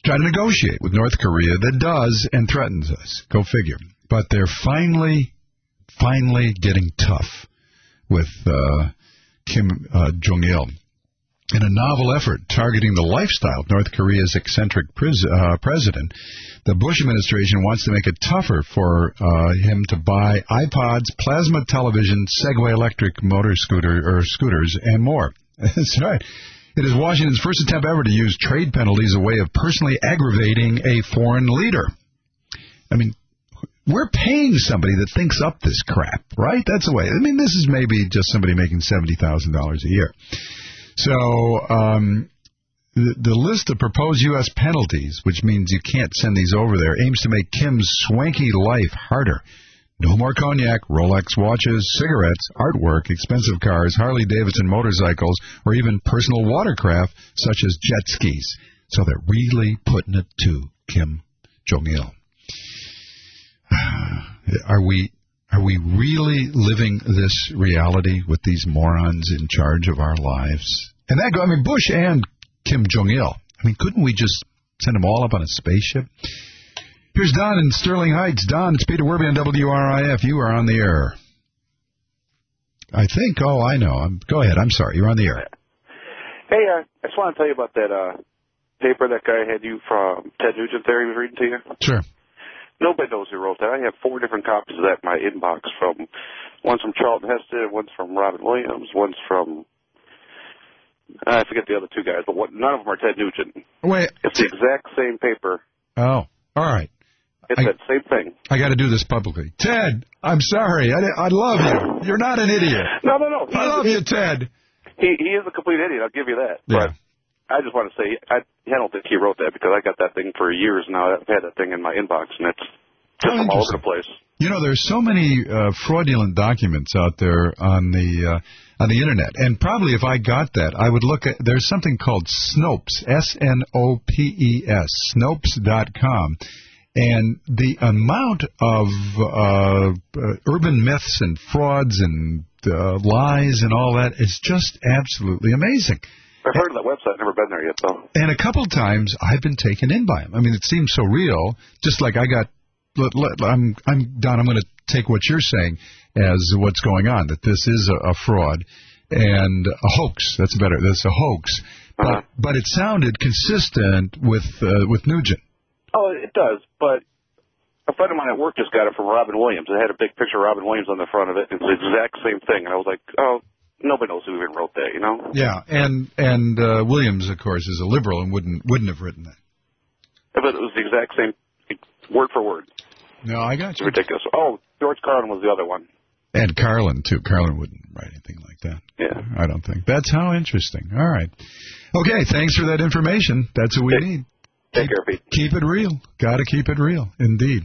try to negotiate with North Korea that does and threatens us. Go figure. But they're finally getting tough with Kim Jong-il. In a novel effort targeting the lifestyle of North Korea's eccentric president, the Bush administration wants to make it tougher for him to buy iPods, plasma television, Segway electric scooters, and more. That's right. It is Washington's first attempt ever to use trade penalties as a way of personally aggravating a foreign leader. I mean, we're paying somebody that thinks up this crap, right? That's the way. I mean, this is maybe just somebody making $70,000 a year. So the list of proposed U.S. penalties, which means you can't send these over there, aims to make Kim's swanky life harder. No more cognac, Rolex watches, cigarettes, artwork, expensive cars, Harley-Davidson motorcycles, or even personal watercraft such as jet skis. So they're really putting it to Kim Jong-il. Are we really living this reality with these morons in charge of our lives? And that Bush and Kim Jong-il. I mean, couldn't we just send them all up on a spaceship? Here's Don in Sterling Heights. Don, it's Peter Werby on WRIF. You are on the air. I think. Oh, I know. Go ahead. I'm sorry. You're on the air. Hey, I just want to tell you about that paper that guy had you from Ted Nugent there he was reading to you. Sure. Nobody knows who wrote that. I have 4 different copies of that in my inbox. One's from Charlton Heston, one's from Robin Williams, one's from... I forget the other 2 guys, but none of them are Ted Nugent. Wait. It's the exact same paper. Oh, all right. It's that same thing. I got to do this publicly. Ted, I'm sorry. I love you. You're not an idiot. No. I love you, Ted. He is a complete idiot. I'll give you that. Yeah. But I just want to say, I don't think he wrote that because I got that thing for years now. I've had that thing in my inbox, and it's just from all over the place. You know, there's so many fraudulent documents out there on the Internet, and probably if I got that, I would look at, there's something called Snopes, S-N-O-P-E-S, Snopes.com, and the amount of urban myths and frauds and lies and all that is just absolutely amazing. I've heard of that website. Never been there yet, though. And a couple times I've been taken in by them. I mean, it seems so real. Just like I got. I'm Don. I'm going to take what you're saying as what's going on. That this is a fraud and a hoax. That's better. That's a hoax. But it sounded consistent with Nugent. Oh, it does. But a friend of mine at work just got it from Robin Williams. It had a big picture of Robin Williams on the front of it. It's the exact same thing. And I was like, oh. Nobody knows who even wrote that, you know? Yeah, and Williams, of course, is a liberal and wouldn't have written that. Yeah, but it was the exact same, word for word. No, I got you. It's ridiculous. Oh, George Carlin was the other one. And Carlin, too. Carlin wouldn't write anything like that. Yeah. I don't think. That's how interesting. All right. Okay, thanks for that information. That's what we need. Take care, Pete. Keep it real. Got to keep it real, indeed.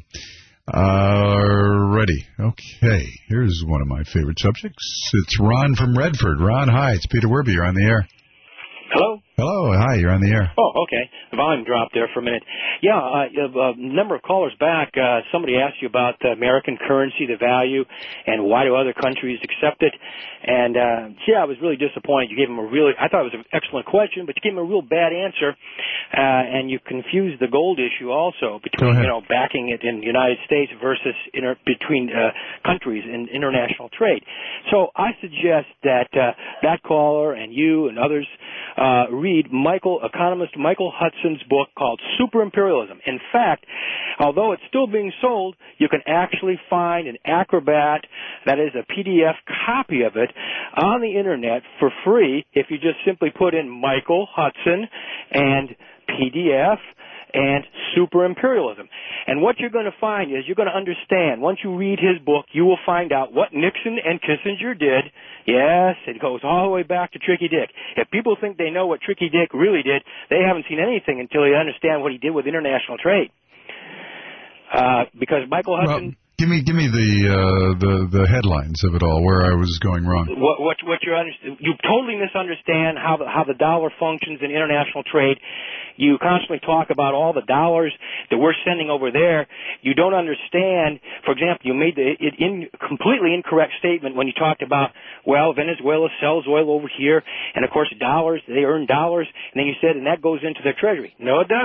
Ready. Okay, here's one of my favorite subjects. It's Ron from Redford. Ron, hi. It's Peter Werby. You're on the air. Hello? Hello. Hi, you're on the air. Oh, okay. The volume dropped there for a minute. Yeah, a number of callers back, somebody asked you about the American currency, the value, and why do other countries accept it. And, I was really disappointed. You gave him I thought it was an excellent question, but you gave him a real bad answer. And you confused the gold issue also between, backing it in the United States versus between countries in international trade. So I suggest that that caller and you and others read economist Michael Hudson's book called Super Imperialism. In fact, although it's still being sold, you can actually find an Acrobat, that is a PDF copy of it, on the Internet for free if you just simply put in Michael Hudson and PDF and Super Imperialism. And what you're going to find is you're going to understand, once you read his book, you will find out what Nixon and Kissinger did. Yes, it goes all the way back to Tricky Dick. If people think they know what Tricky Dick really did, they haven't seen anything until they understand what he did with international trade. Because Michael Hudson... Give me the headlines of it all, where I was going wrong. You totally misunderstand how the dollar functions in international trade. You constantly talk about all the dollars that we're sending over there. You don't understand. For example, you made the completely incorrect statement when you talked about, well, Venezuela sells oil over here, and of course dollars, they earn dollars, and then you said, and that goes into their treasury. No, it doesn't.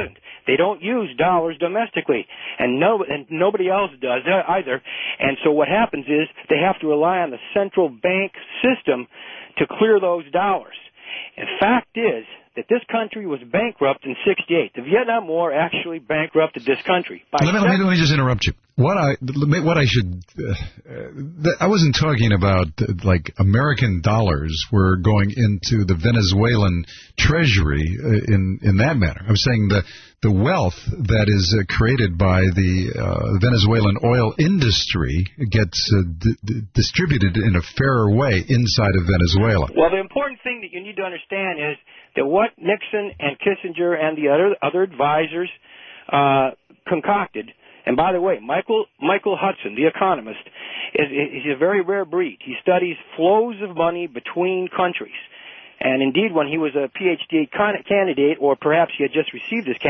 They don't use dollars domestically, and nobody else does either. And so what happens is they have to rely on the central bank system to clear those dollars. And fact is that this country was bankrupt in '68. The Vietnam War actually bankrupted this country. Let me just interrupt you. I wasn't talking about like American dollars were going into the Venezuelan treasury in that manner. I was saying the wealth that is created by the Venezuelan oil industry gets distributed in a fairer way inside of Venezuela. Well, the important thing that you need to understand is that what Nixon and Kissinger and the other advisors concocted. And by the way, Michael Hudson, the economist, is a very rare breed. He studies flows of money between countries. And indeed, when he was a PhD candidate, or perhaps he had just received his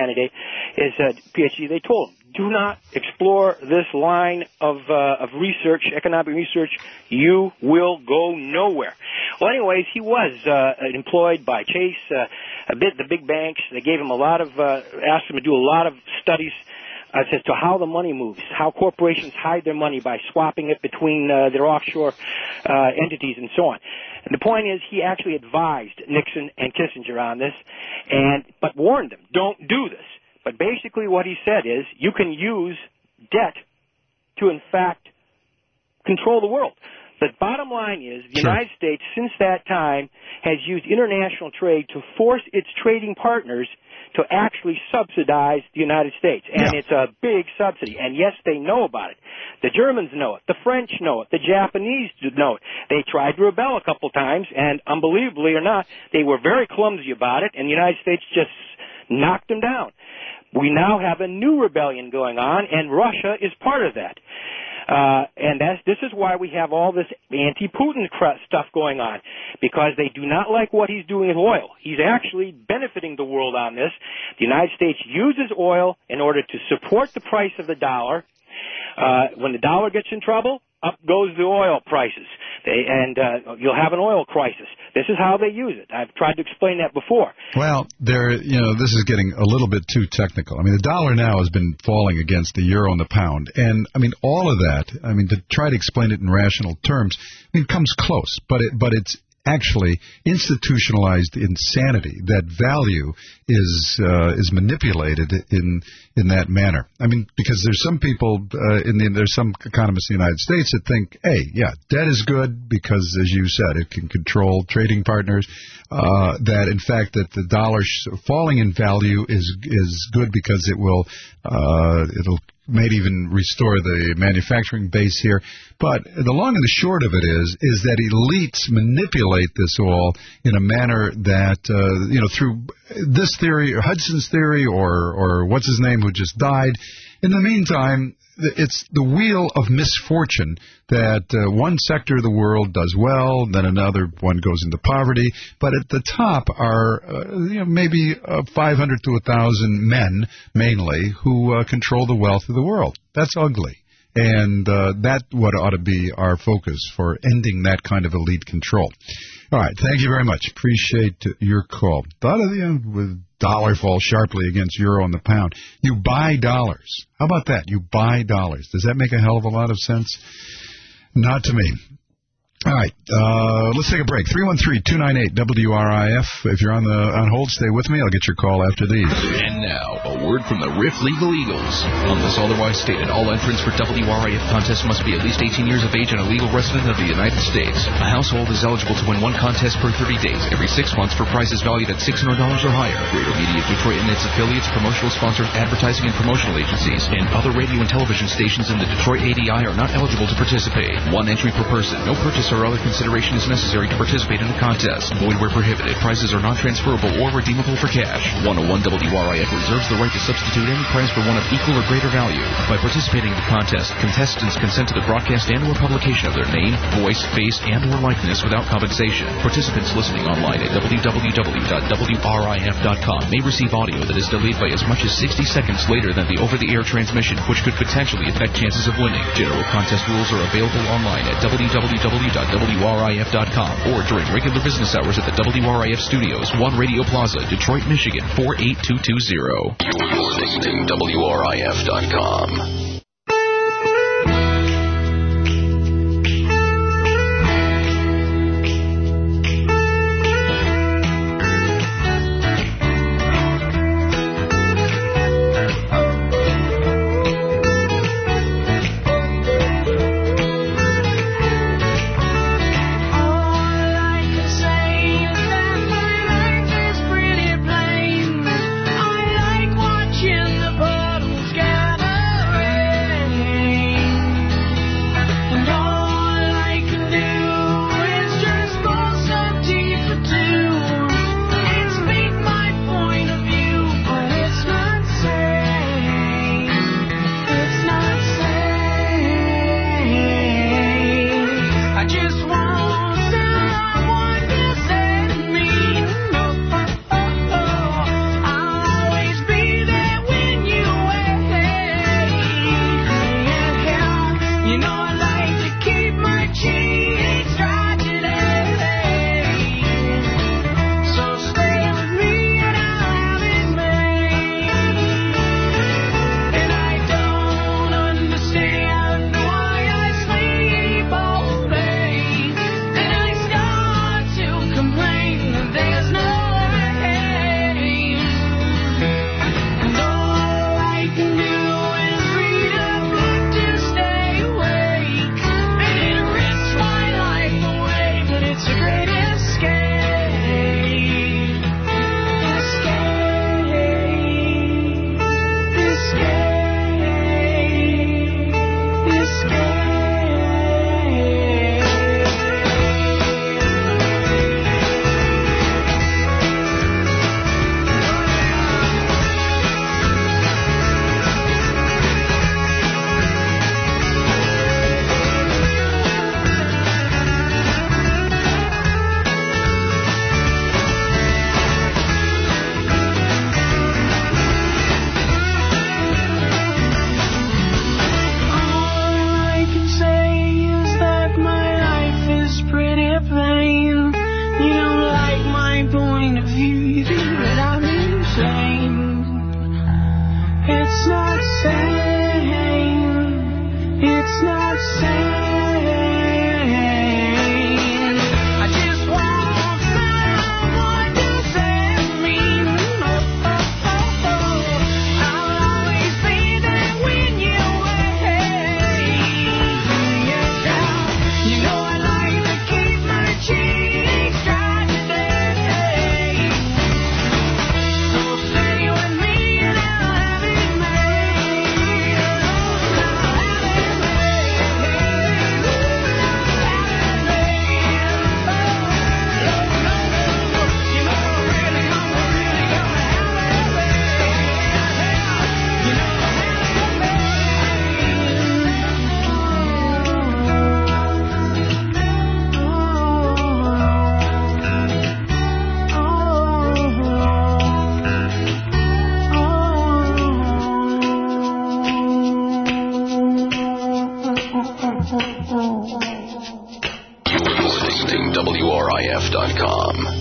PhD, they told him, do not explore this line of research, economic research. You will go nowhere. Well, anyways, he was employed by Chase, the big banks. They gave him asked him to do a lot of studies as to how the money moves, how corporations hide their money by swapping it between their offshore entities and so on. And the point is, he actually advised Nixon and Kissinger on this, but warned them, don't do this. But basically what he said is, you can use debt to, in fact, control the world. The bottom line is, the United States, since that time, has used international trade to force its trading partners to actually subsidize the United States. And it's a big subsidy. And yes, they know about it. The Germans know it. The French know it. The Japanese know it. They tried to rebel a couple times, and unbelievably or not, they were very clumsy about it, and the United States just knocked them down. We now have a new rebellion going on, and Russia is part of that. And this is why we have all this anti-Putin stuff going on, because they do not like what he's doing with oil. He's actually benefiting the world on this. The United States uses oil in order to support the price of the dollar. When the dollar gets in trouble, up goes the oil prices, you'll have an oil crisis. This is how they use it. I've tried to explain that before. Well, this is getting a little bit too technical. I mean, the dollar now has been falling against the euro and the pound, and I mean, all of that. I mean, to try to explain it in rational terms, I mean, comes close, but it's actually institutionalized insanity. That value is manipulated in that manner. I mean, because there's some people there's some economists in the United States that think, hey, debt is good because, as you said, it can control trading partners. That in fact that the dollar falling in value is good because it'll maybe even restore the manufacturing base here. But the long and the short of it is that elites manipulate this all in a manner that, through this theory, or Hudson's theory, or what's his name who just died. In the meantime, it's the wheel of misfortune that one sector of the world does well, then another one goes into poverty. But at the top are maybe 500 to 1,000 men, mainly, who control the wealth of the world. That's ugly. And that's what ought to be our focus for ending that kind of elite control. All right, thank you very much. Appreciate your call. Thought of with dollar falls sharply against euro and the pound. You buy dollars. How about that? You buy dollars. Does that make a hell of a lot of sense? Not to me. All right, let's take a break. 313-298-WRIF. If you're on hold, stay with me. I'll get your call after these. And now, a word from the Riff Legal Eagles. Unless otherwise stated, all entrants for WRIF contests must be at least 18 years of age and a legal resident of the United States. A household is eligible to win one contest per 30 days every 6 months for prizes valued at $600 or higher. Greater Media Detroit and its affiliates, promotional sponsors, advertising and promotional agencies, and other radio and television stations in the Detroit ADI are not eligible to participate. One entry per person. No purchase or other consideration is necessary to participate in the contest. Void where prohibited. Prizes are non-transferable or redeemable for cash. 101 WRIF reserves the right to substitute any prize for one of equal or greater value. By participating in the contest, contestants consent to the broadcast and or publication of their name, voice, face, and or likeness without compensation. Participants listening online at www.wrif.com may receive audio that is delayed by as much as 60 seconds later than the over-the-air transmission, which could potentially affect chances of winning. General contest rules are available online at www.wrif.com. wrif.com or during regular business hours at the WRIF Studios, 1 Radio Plaza, Detroit, Michigan, 48220. You're listening to WRIF.com. WRIF.com.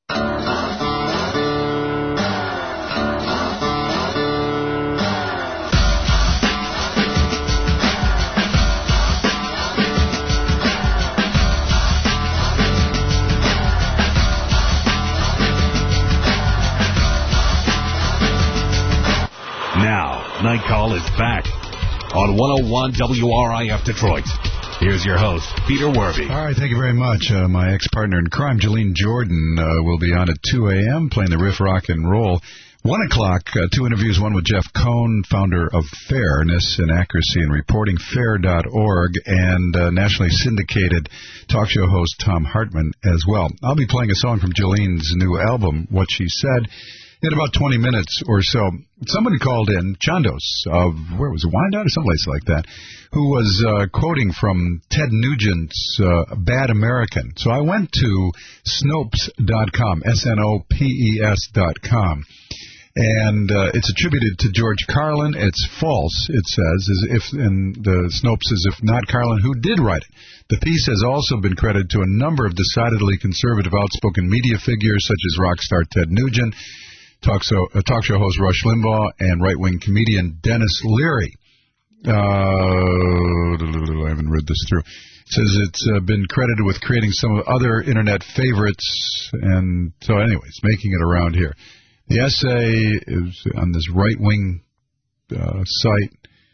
Now, Night Call is back on 101 WRIF Detroit. Here's your host, Peter Werby. All right, thank you very much. My ex-partner in crime, Jolene Jordan, will be on at 2 a.m. playing the riff rock and roll. 1 o'clock, two interviews, one with Jeff Cohn, founder of Fairness and Accuracy in Reporting, fair.org, and nationally syndicated talk show host Tom Hartman as well. I'll be playing a song from Jolene's new album, What She Said, in about 20 minutes or so. Somebody called in, Chandos of, where was it, Wyandotte or someplace like that, who was quoting from Ted Nugent's Bad American. So I went to Snopes.com, Snopes.com, And it's attributed to George Carlin. It's false, it says, and the Snopes says if not Carlin, who did write it? The piece has also been credited to a number of decidedly conservative outspoken media figures, such as rock star Ted Nugent, talk show host Rush Limbaugh, and right-wing comedian Dennis Leary. I haven't read this through. It says it's been credited with creating some other Internet favorites, and so anyway, it's making it around here. The essay is on this right-wing site.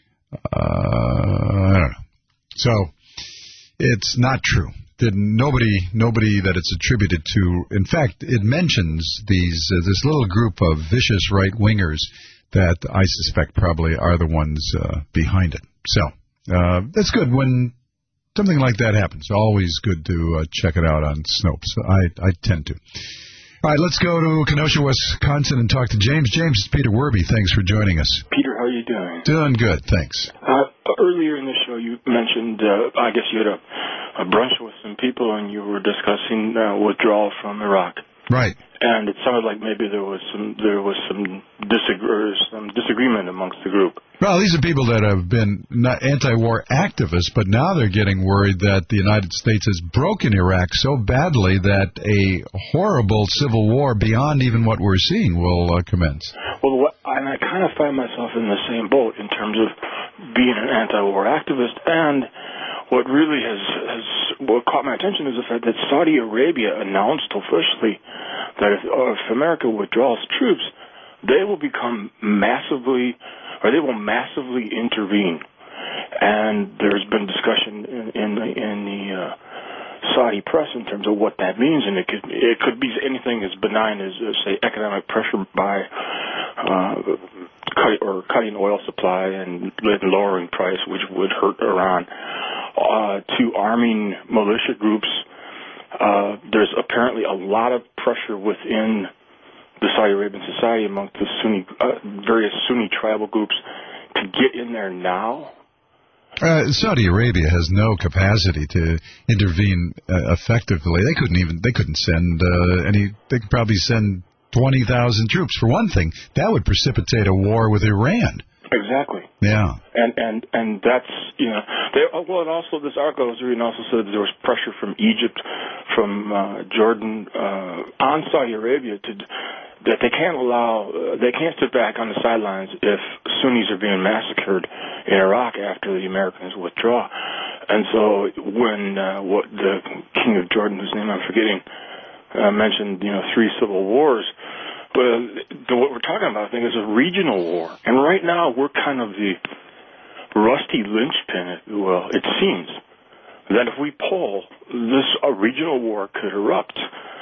I don't know. So it's not true. Nobody that it's attributed to. In fact, it mentions this little group of vicious right-wingers that I suspect probably are the ones behind it. So that's good when something like that happens. Always good to check it out on Snopes. I tend to. All right, let's go to Kenosha, Wisconsin, and talk to James. James, it's Peter Werby. Thanks for joining us. Peter, how are you doing? Doing good, thanks. Earlier in the show, you mentioned, I guess you had a brunch with some people, and you were discussing withdrawal from Iraq. Right. And it sounded like maybe there was some disagreement amongst the group. Well, these are people that have been anti-war activists, but now they're getting worried that the United States has broken Iraq so badly that a horrible civil war beyond even what we're seeing will commence. Well, and I kind of find myself in the same boat in terms of being an anti-war activist, and what really what caught my attention is the fact that Saudi Arabia announced officially that if America withdraws troops, they will massively intervene. And there's been discussion in the Saudi press in terms of what that means, and it could be anything as benign as say economic pressure by cutting oil supply and lowering price, which would hurt Iran, to arming militia groups. There's apparently a lot of pressure within the Saudi Arabian society among the various Sunni tribal groups to get in there now. Saudi Arabia has no capacity to intervene effectively. They couldn't send any. They could probably send 20,000 troops for one thing. That would precipitate a war with Iran. Exactly. Yeah. And that's, and also this article I was reading also said that there was pressure from Egypt, from Jordan, on Saudi Arabia that they can't sit back on the sidelines if Sunnis are being massacred in Iraq after the Americans withdraw. And so when what the King of Jordan, whose name I'm forgetting, mentioned 3 civil wars. But what we're talking about, I think, is a regional war. And right now, we're kind of the rusty linchpin, if you will. It seems that if we pull, a regional war could erupt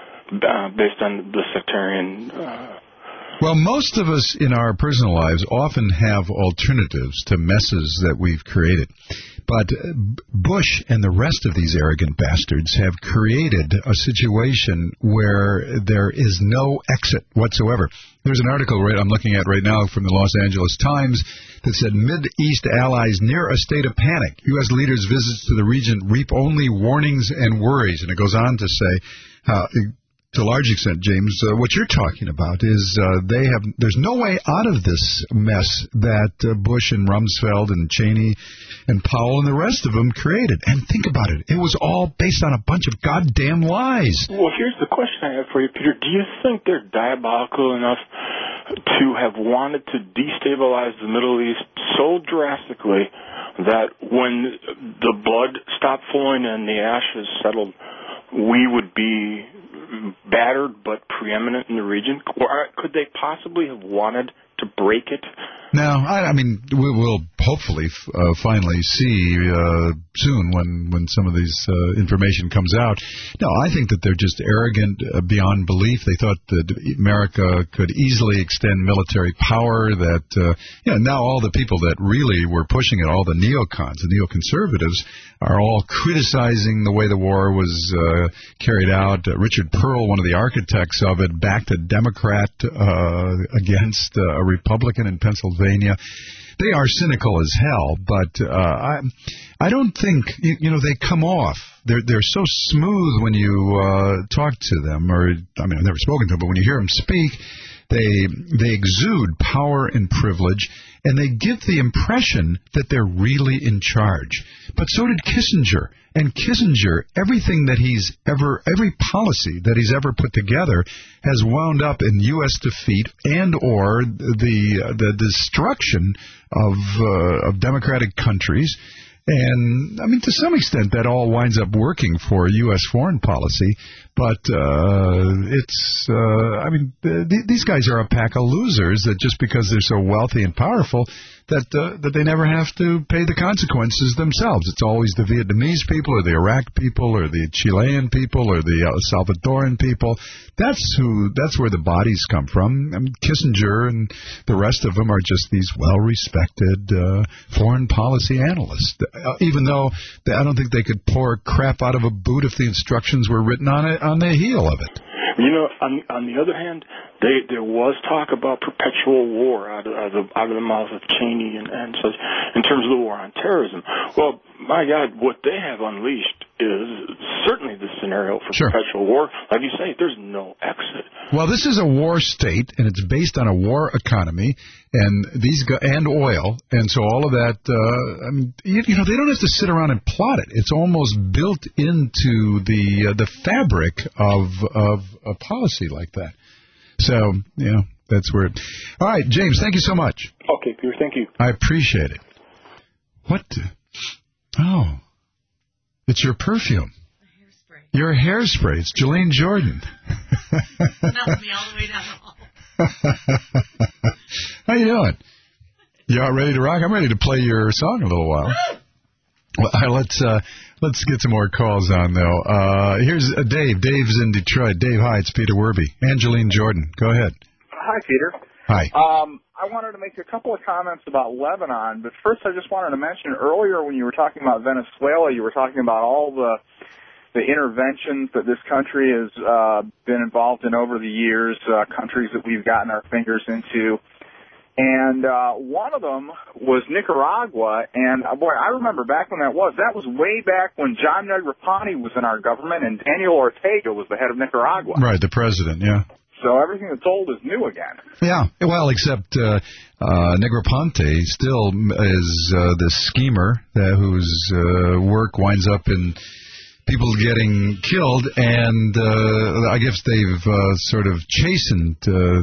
based on the sectarian... Well, most of us in our personal lives often have alternatives to messes that we've created. But Bush and the rest of these arrogant bastards have created a situation where there is no exit whatsoever. There's an article I'm looking at right now from the Los Angeles Times that said Mideast allies near a state of panic. U.S. leaders' visits to the region reap only warnings and worries. And it goes on to say how... To a large extent, James, what you're talking about is there's no way out of this mess that Bush and Rumsfeld and Cheney and Powell and the rest of them created. And think about it. It was all based on a bunch of goddamn lies. Well, here's the question I have for you, Peter. Do you think they're diabolical enough to have wanted to destabilize the Middle East so drastically that when the blood stopped flowing and the ashes settled, we would be battered but preeminent in the region? Or could they possibly have wanted to break it? No, I mean, we'll hopefully finally see soon when some of this information comes out. No, I think that they're just arrogant beyond belief. They thought that America could easily extend military power, that now all the people that really were pushing it, all the neocons, the neoconservatives, are all criticizing the way the war was carried out. Richard Pearl, one of the architects of it, backed a Democrat against a Republican in Pennsylvania. They are cynical as hell, but I don't think they come off. They're so smooth when you talk to them, or I mean, I've never spoken to them, but when you hear them speak, They exude power and privilege, and they give the impression that they're really in charge. But so did Kissinger. And Kissinger, every policy that he's ever put together has wound up in U.S. defeat and or the destruction of democratic countries. And, I mean, to some extent, that all winds up working for U.S. foreign policy. But these guys are a pack of losers that just because they're so wealthy and powerful that they never have to pay the consequences themselves. It's always the Vietnamese people or the Iraq people or the Chilean people or the Salvadoran people. That's where the bodies come from. I mean, Kissinger and the rest of them are just these well-respected foreign policy analysts. Even though I don't think they could pour crap out of a boot if the instructions were written on the heel of it. You know, on the other hand, there was talk about perpetual war out of the mouth of Cheney and such in terms of the war on terrorism. Well, my God, what they have unleashed is certainly the scenario for perpetual war. Like you say, there's no exit. Well, this is a war state, and it's based on a war economy and oil, and so all of that. They don't have to sit around and plot it. It's almost built into the fabric of a policy like that. So, that's where it... All right, James, thank you so much. Okay, Peter, thank you. I appreciate it. What? Oh, it's your perfume. Your hairspray. It's Jolene Jordan. Smelled me all the way down the hall. How you doing? You all ready to rock? I'm ready to play your song a little while. Well, let's get some more calls on, though. Here's Dave. Dave's in Detroit. Dave, hi, it's Peter Werby. Angeline Jordan, go ahead. Hi, Peter. Hi. I wanted to make a couple of comments about Lebanon, but first I just wanted to mention earlier when you were talking about Venezuela, you were talking about all the interventions that this country has been involved in over the years, countries that we've gotten our fingers into. And one of them was Nicaragua, and boy, I remember back when that was way back when John Negroponte was in our government and Daniel Ortega was the head of Nicaragua. Right, the president, yeah. So everything that's old is new again. Yeah, well, except Negroponte still is the schemer whose work winds up in people getting killed, and I guess they've sort of chastened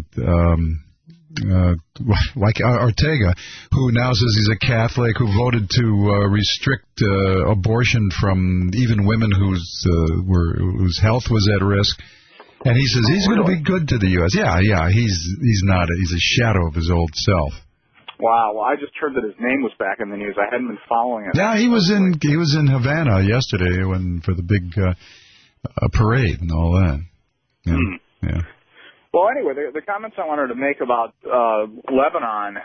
like Ortega, who now says he's a Catholic, who voted to restrict abortion from even women whose health was at risk. And he says he's going to be good to the U.S. Yeah, he's not. He's a shadow of his old self. Wow. Well, I just heard that his name was back in the news. I hadn't been following it. Yeah, he was in Havana yesterday for the big parade and all that. Yeah. Yeah. Well, anyway, the comments I wanted to make about Lebanon,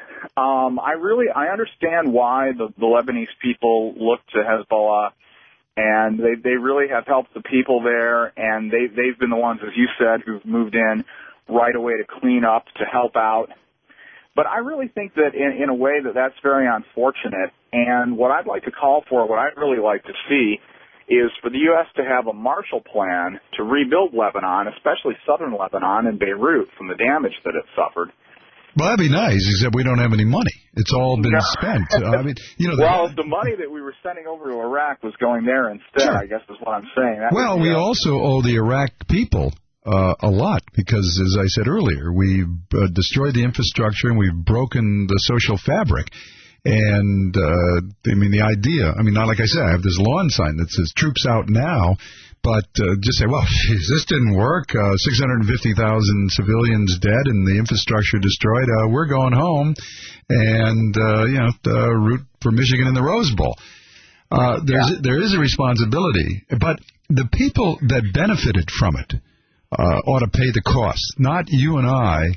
I understand why the Lebanese people look to Hezbollah, and they really have helped the people there, and they've been the ones, as you said, who've moved in right away to clean up, to help out. But I really think that in a way that's very unfortunate, and what I'd like to call for, what I'd really like to see, is for the U.S. to have a Marshall Plan to rebuild Lebanon, especially southern Lebanon and Beirut, from the damage that it suffered. Well, that'd be nice, except we don't have any money. It's all been spent. Well, the money that we were sending over to Iraq was going there instead, I guess is what I'm saying. We also owe the Iraq people a lot because, as I said earlier, we destroyed the infrastructure and we've broken the social fabric. And, the idea, like I said, I have this lawn sign that says troops out now, but just say, well, geez, this didn't work. 650,000 civilians dead and the infrastructure destroyed. We're going home and, root for Michigan in the Rose Bowl. There is a responsibility, but the people that benefited from it ought to pay the cost, not you and I,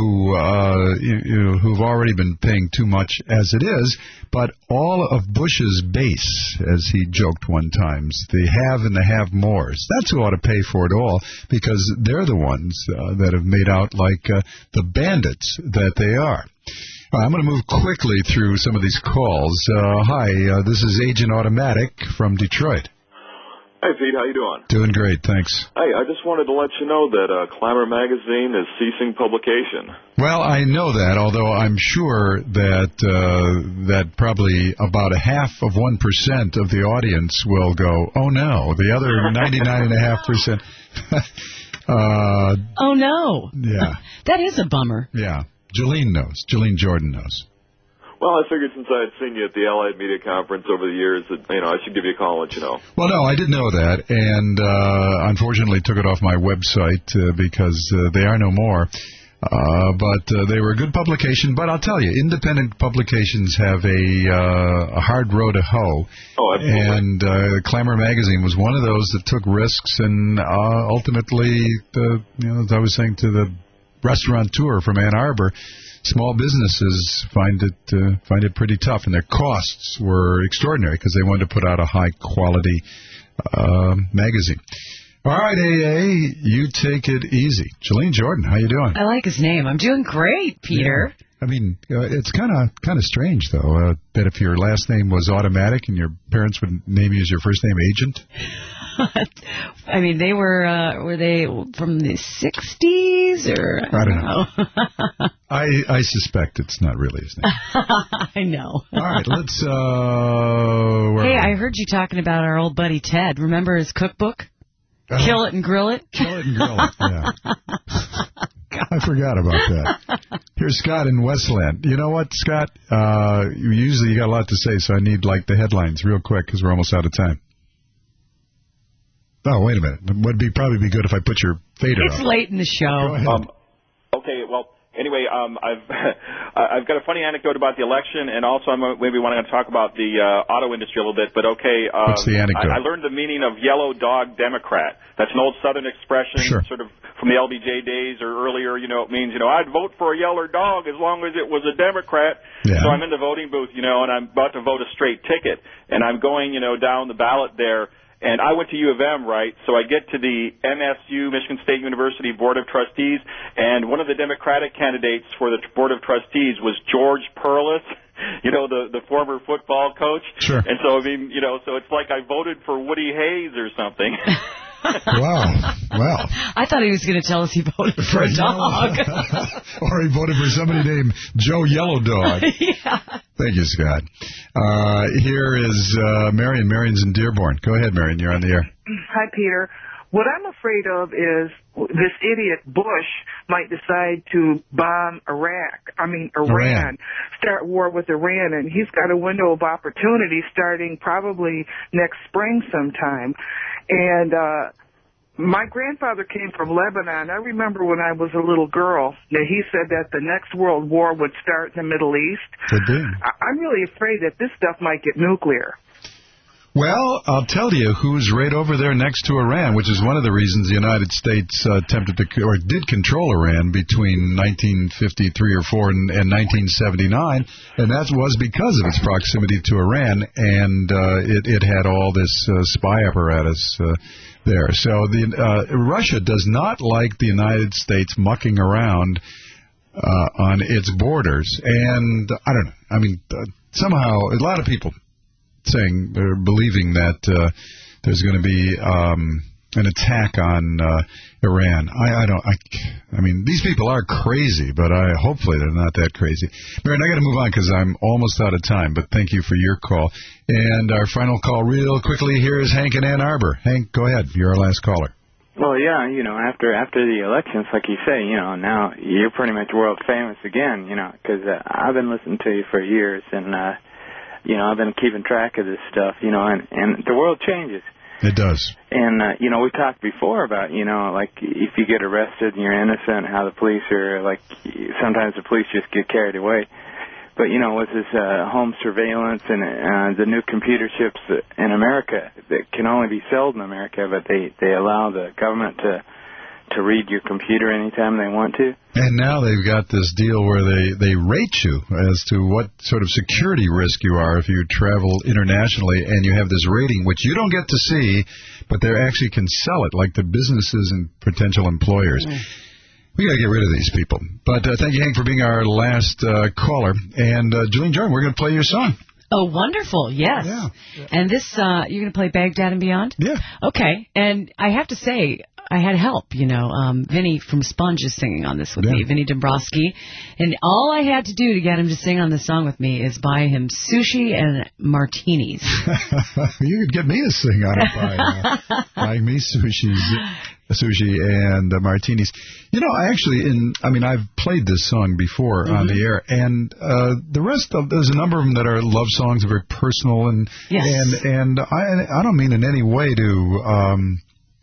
who've already been paying too much as it is, but all of Bush's base, as he joked one time, the have and the have-mores. That's who ought to pay for it all, because they're the ones that have made out like the bandits that they are. I'm going to move quickly through some of these calls. Hi, this is Agent Automatic from Detroit. Hey, Pete, how you doing? Doing great, thanks. Hey, I just wanted to let you know that Climber magazine is ceasing publication. Well, I know that, although I'm sure that that probably about 0.5% of the audience will go, oh no, the other 99.5%. Oh no. Yeah. That is a bummer. Yeah. Jolene knows. Jolene Jordan knows. Well, I figured since I had seen you at the Allied Media Conference over the years that, I should give you a call and let you know. Well, no, I didn't know that, and unfortunately took it off my website because they are no more. But they were a good publication. But I'll tell you, independent publications have a hard road to hoe. Oh, absolutely. And Clamor Magazine was one of those that took risks, and ultimately, as I was saying to the restaurateur from Ann Arbor, small businesses find it pretty tough, and their costs were extraordinary because they wanted to put out a high-quality magazine. All right, AA, you take it easy. Jolene Jordan, how you doing? I like his name. I'm doing great, Peter. Yeah. I mean, it's kind of strange, though, that if your last name was automatic and your parents would name you as your first name, Agent. I mean, they were they from the 60s or? I don't know. I suspect it's not really his name. I know. All right, let's... hey, I heard you talking about our old buddy Ted. Remember his cookbook? Kill it and grill it? Kill it and grill it, yeah. I forgot about that. Here's Scott in Westland. You know what, Scott? Usually you got a lot to say, so I need, the headlines real quick because we're almost out of time. Oh, wait a minute. It would probably be good if I put your fader on. It's late in the show. Go ahead. Okay, well, anyway, I've got a funny anecdote about the election, and also I'm maybe wanting to talk about the auto industry a little bit. But okay, what's the anecdote? I learned the meaning of yellow dog Democrat. That's an old Southern expression, sort of from the LBJ days or earlier. It means I'd vote for a yellow dog as long as it was a Democrat. Yeah. So I'm in the voting booth, and I'm about to vote a straight ticket, and I'm going down the ballot there. And I went to U of M, right? So I get to the MSU, Michigan State University Board of Trustees, and one of the Democratic candidates for the Board of Trustees was George Perlis, the former football coach. Sure. And so, so it's like I voted for Woody Hayes or something. Wow. Well. I thought he was going to tell us he voted for a dog. Or he voted for somebody named Joe Yellow Dog. Yeah. Thank you, Scott. Here is Marion. Marion's in Dearborn. Go ahead, Marion. You're on the air. Hi, Peter. What I'm afraid of is this idiot Bush might decide to bomb Iran. Start war with Iran, and he's got a window of opportunity starting probably next spring sometime. And my grandfather came from Lebanon. I remember when I was a little girl that he said that the next world war would start in the Middle East. Could be. I'm really afraid that this stuff might get nuclear. Well, I'll tell you who's right over there next to Iran, which is one of the reasons the United States did control Iran between 1953 or 4 and 1979, and that was because of its proximity to Iran, and it had all this spy apparatus there. So Russia does not like the United States mucking around on its borders, and I don't know. I mean, somehow a lot of people saying or believing that there's going to be an attack on Iran. I mean, these people are crazy, but hopefully they're not that crazy. Marion, I got to move on because I'm almost out of time, but thank you for your call. And our final call real quickly here is Hank in Ann Arbor. Hank, go ahead. You're our last caller. Well, yeah, after the elections, like you say, now you're pretty much world famous again, because I've been listening to you for years, and I've been keeping track of this stuff, and the world changes. It does. And, we talked before about, like if you get arrested and you're innocent, how the police are, sometimes the police just get carried away. But, with this home surveillance and the new computer chips in America that can only be sold in America, but they allow the government to read your computer anytime they want to. And now they've got this deal where they rate you as to what sort of security risk you are if you travel internationally, and you have this rating, which you don't get to see, but they actually can sell it, like the businesses and potential employers. We got to get rid of these people. But thank you, Hank, for being our last caller. And Jolene Jordan, we're going to play your song. Oh, wonderful. Yes. Yeah. And this, you're going to play Baghdad and Beyond? Yeah. Okay. And I have to say, I had help, Vinny from Sponge is singing on this with me, Vinny Dombrowski. And all I had to do to get him to sing on this song with me is buy him sushi and martinis. You could get me to sing on it by buying me sushi and martinis. I've played this song before on the air, and the rest of there's a number of them that are love songs, very personal, and I don't mean in any way to.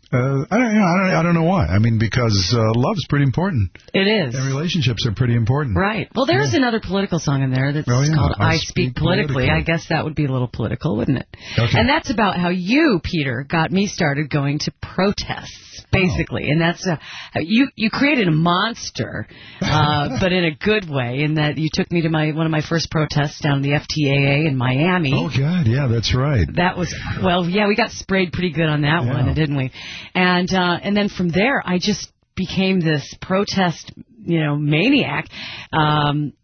I don't know why. I mean, because love's pretty important. It is. And relationships are pretty important. Right. Well, there's another political song in there that's called I Speak Politically. I guess that would be a little political, wouldn't it? Okay. And that's about how you, Peter, got me started going to protests, basically. And that's you created a monster, but in a good way, in that you took me to one of my first protests down in the FTAA in Miami. Oh, God, yeah, that's right. That was, we got sprayed pretty good on that one, didn't we? And then from there, I just became this protest, maniac. And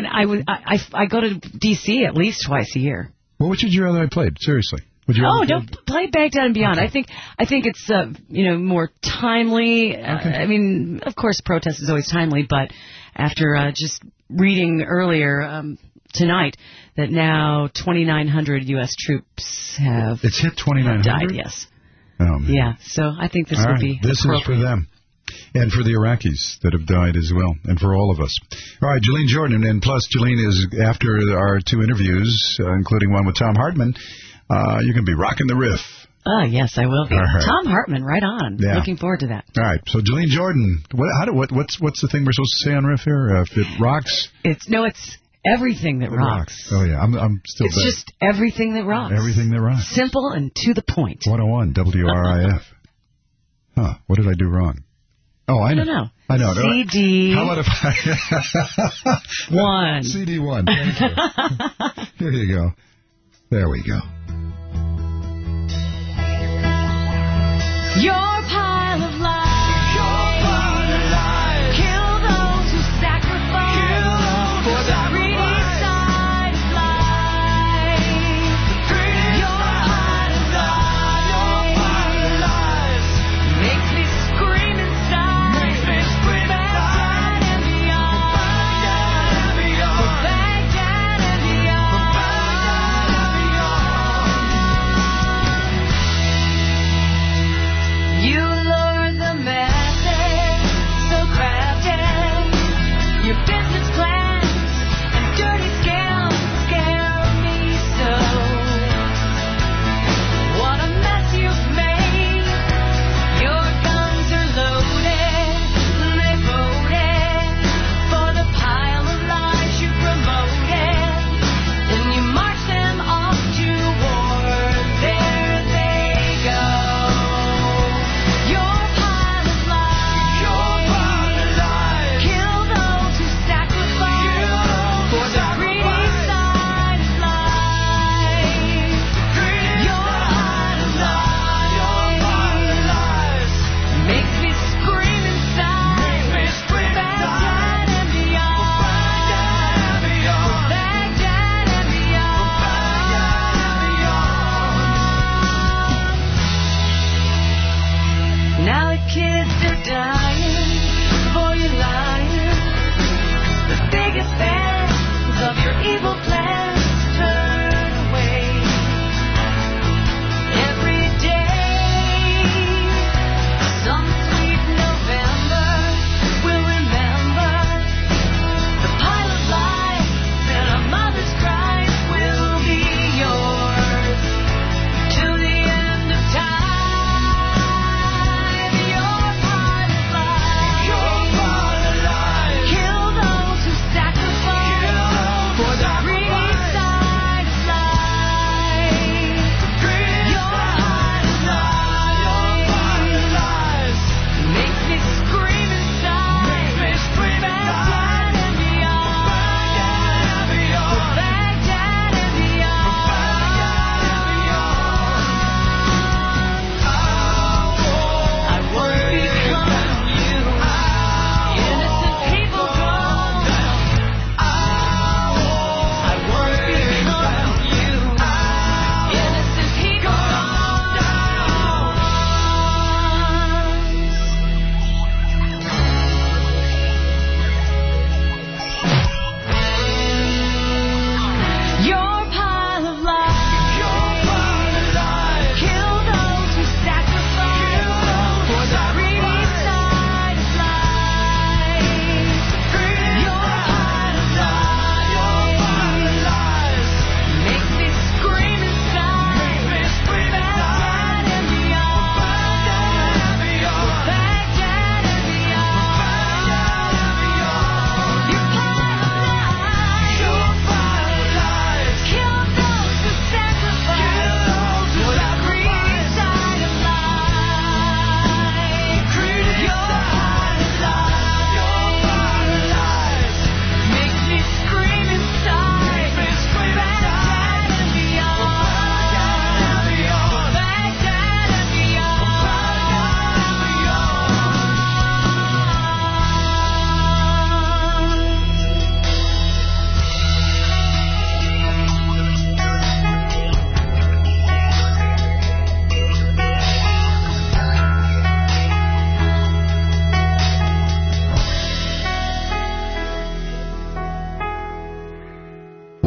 I go to D.C. at least twice a year. Well, which would you rather I played? Seriously. Don't play Baghdad and Beyond. Okay. I think it's more timely. Okay. I mean, of course, protest is always timely, but after just reading earlier tonight that now 2,900 U.S. troops have it's hit 2,900 died. Yes. Oh, man. Yeah. So I think this would be this is for them. And for the Iraqis that have died as well, and for all of us. All right, Jalene Jordan, and plus Jalene is, after our two interviews, including one with Tom Hartman, you're going to be rocking the riff. Oh, yes, I will be. Right. Tom Hartman, right on. Yeah. Looking forward to that. All right, so Jalene Jordan, what's the thing we're supposed to say on riff here? If it rocks? It's everything that rocks. Oh, yeah, I'm still It's just everything that rocks. Everything that rocks. Simple and to the point. 101 WRIF. Huh, what did I do wrong? Oh, I know. I know. CD. How about if I... 1. CD 1. Thank you. Here you go. There we go. Your pile of lies. Kill those who sacrifice for the greedy side of life. Your pile of lies makes me scream inside. Baghdad and beyond. Baghdad and beyond. You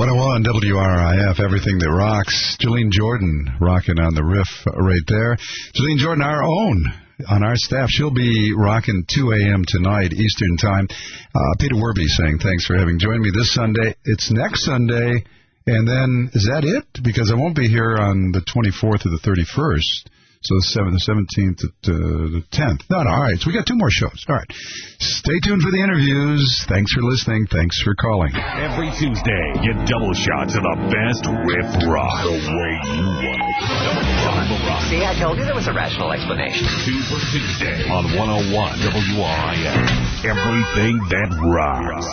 101 WRIF, everything that rocks. Jolene Jordan rocking on the riff right there. Jolene Jordan, our own, on our staff. She'll be rocking 2 a.m. tonight, Eastern Time. Peter Werby saying thanks for having joined me this Sunday. It's next Sunday, and then, is that it? Because I won't be here on the 24th or the 31st. So the 17th to the 10th. No, all right. So we got 2 more shows. All right. Stay tuned for the interviews. Thanks for listening. Thanks for calling. Every Tuesday, get double shots of the best riff rock. The way you want it. See, I told you there was a rational explanation. Super Tuesday on 101 WRIF. Everything that rocks.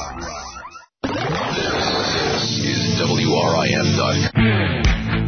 This is WRIF.com.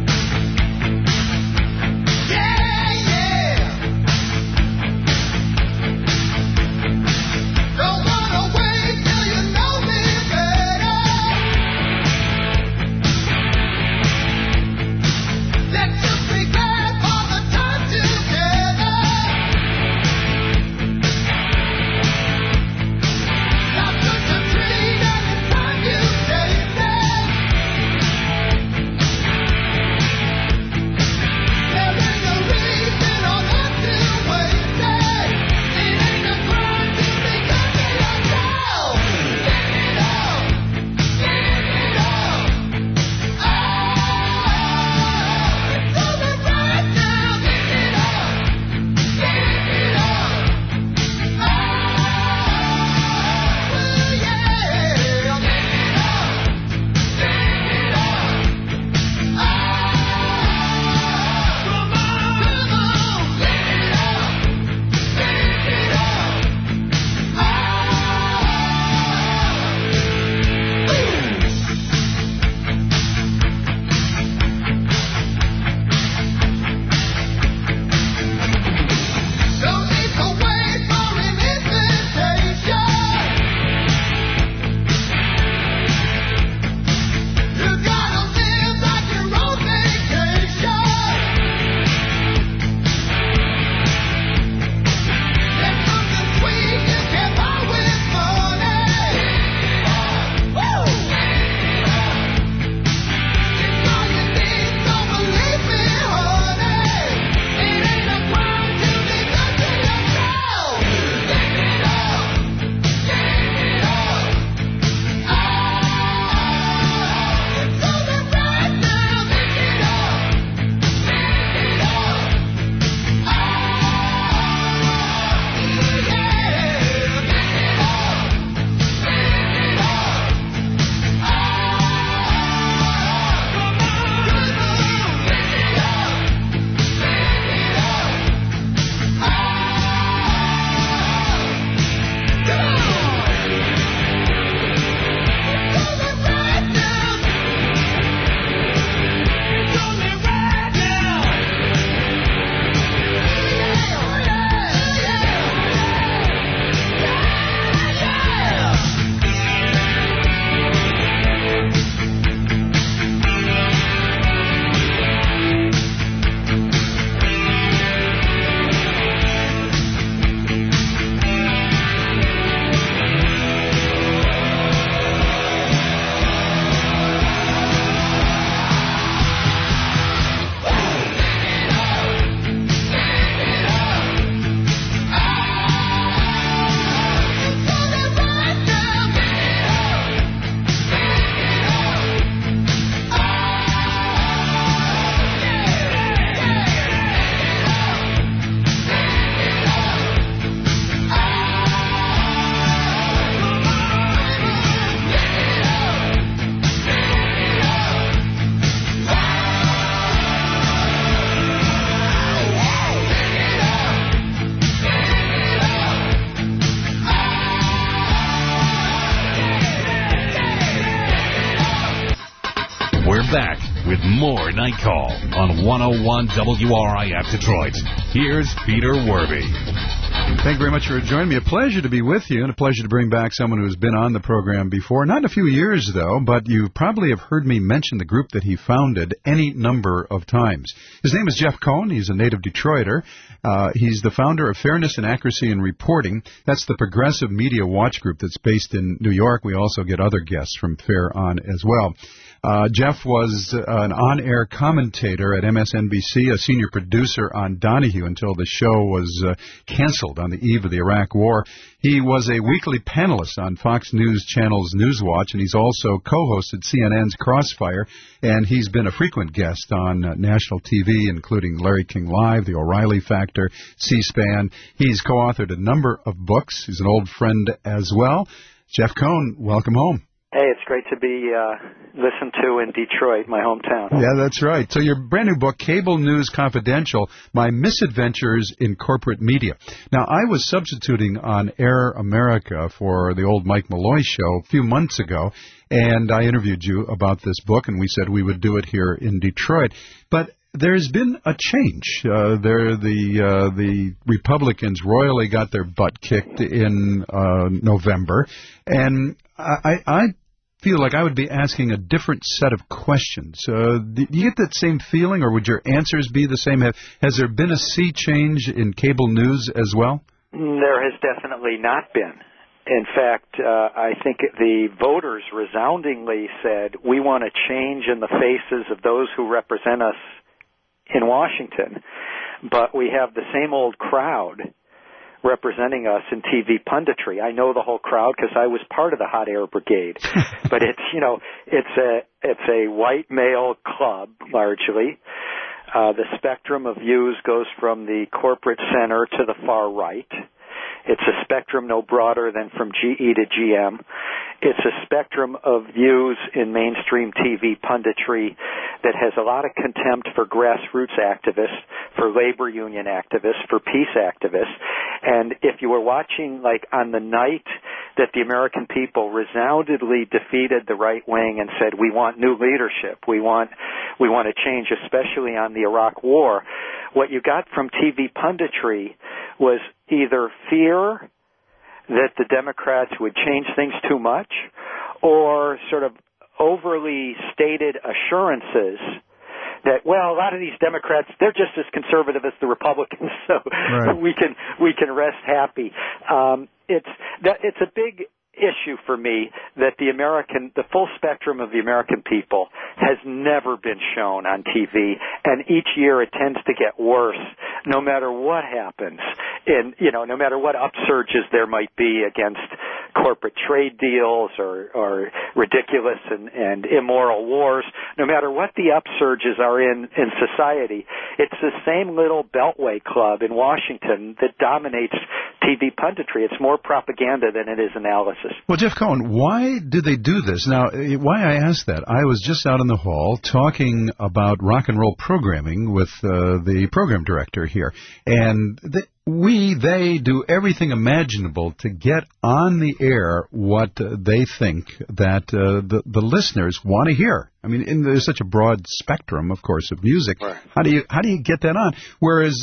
Back with more Night Call on 101 WRIF Detroit. Here's Peter Werby. Thank you very much for joining me. A pleasure to be with you, and a pleasure to bring back someone who's been on the program before. Not in a few years, though, but you probably have heard me mention the group that he founded any number of times. His name is Jeff Cohn. He's a native Detroiter. He's the founder of Fairness and Accuracy in Reporting. That's the Progressive Media Watch Group that's based in New York. We also get other guests from FAIR on as well. Jeff was an on-air commentator at MSNBC, a senior producer on Donahue until the show was canceled on the eve of the Iraq War. He was a weekly panelist on Fox News Channel's Newswatch, and he's also co-hosted CNN's Crossfire, and he's been a frequent guest on national TV, including Larry King Live, The O'Reilly Factor, C-SPAN. He's co-authored a number of books. He's an old friend as well. Jeff Cohn, welcome home. Hey, it's great to be listened to in Detroit, my hometown. Yeah, that's right. So your brand new book, Cable News Confidential, My Misadventures in Corporate Media. Now, I was substituting on Air America for the old Mike Malloy show a few months ago, and I interviewed you about this book, and we said we would do it here in Detroit. But there's been a change. The Republicans royally got their butt kicked in November, and I feel like I would be asking a different set of questions. Do you get that same feeling, or would your answers be the same? Has there been a sea change in cable news as well? There has definitely not been. In fact, I think the voters resoundingly said, we want a change in the faces of those who represent us in Washington, but we have the same old crowd representing us in TV punditry. I know the whole crowd because I was part of the Hot Air Brigade. But it's a white male club largely. The spectrum of views goes from the corporate center to the far right. It's a spectrum no broader than from GE to GM. It's a spectrum of views in mainstream TV punditry that has a lot of contempt for grassroots activists, for labor union activists, for peace activists. And if you were watching, like, on the night that the American people resoundingly defeated the right wing and said, we want new leadership, we want a change, especially on the Iraq War, what you got from TV punditry was either fear that the Democrats would change things too much, or sort of overly stated assurances that, well, a lot of these Democrats, they're just as conservative as the Republicans, so right. we can rest happy. It's a big issue for me that the full spectrum of the American people has never been shown on TV, and each year it tends to get worse no matter what happens, and no matter what upsurges there might be against corporate trade deals or ridiculous and immoral wars, no matter what the upsurges are in society, it's the same little Beltway club in Washington that dominates TV punditry. It's more propaganda than it is analysis. Well, Jeff Cohn, why do they do this? Now, why I asked that, I was just out in the hall talking about rock and roll programming with the program director here, and they do everything imaginable to get on the air what they think that the listeners want to hear. I mean, there's such a broad spectrum, of course, of music. Right. How do you get that on? Whereas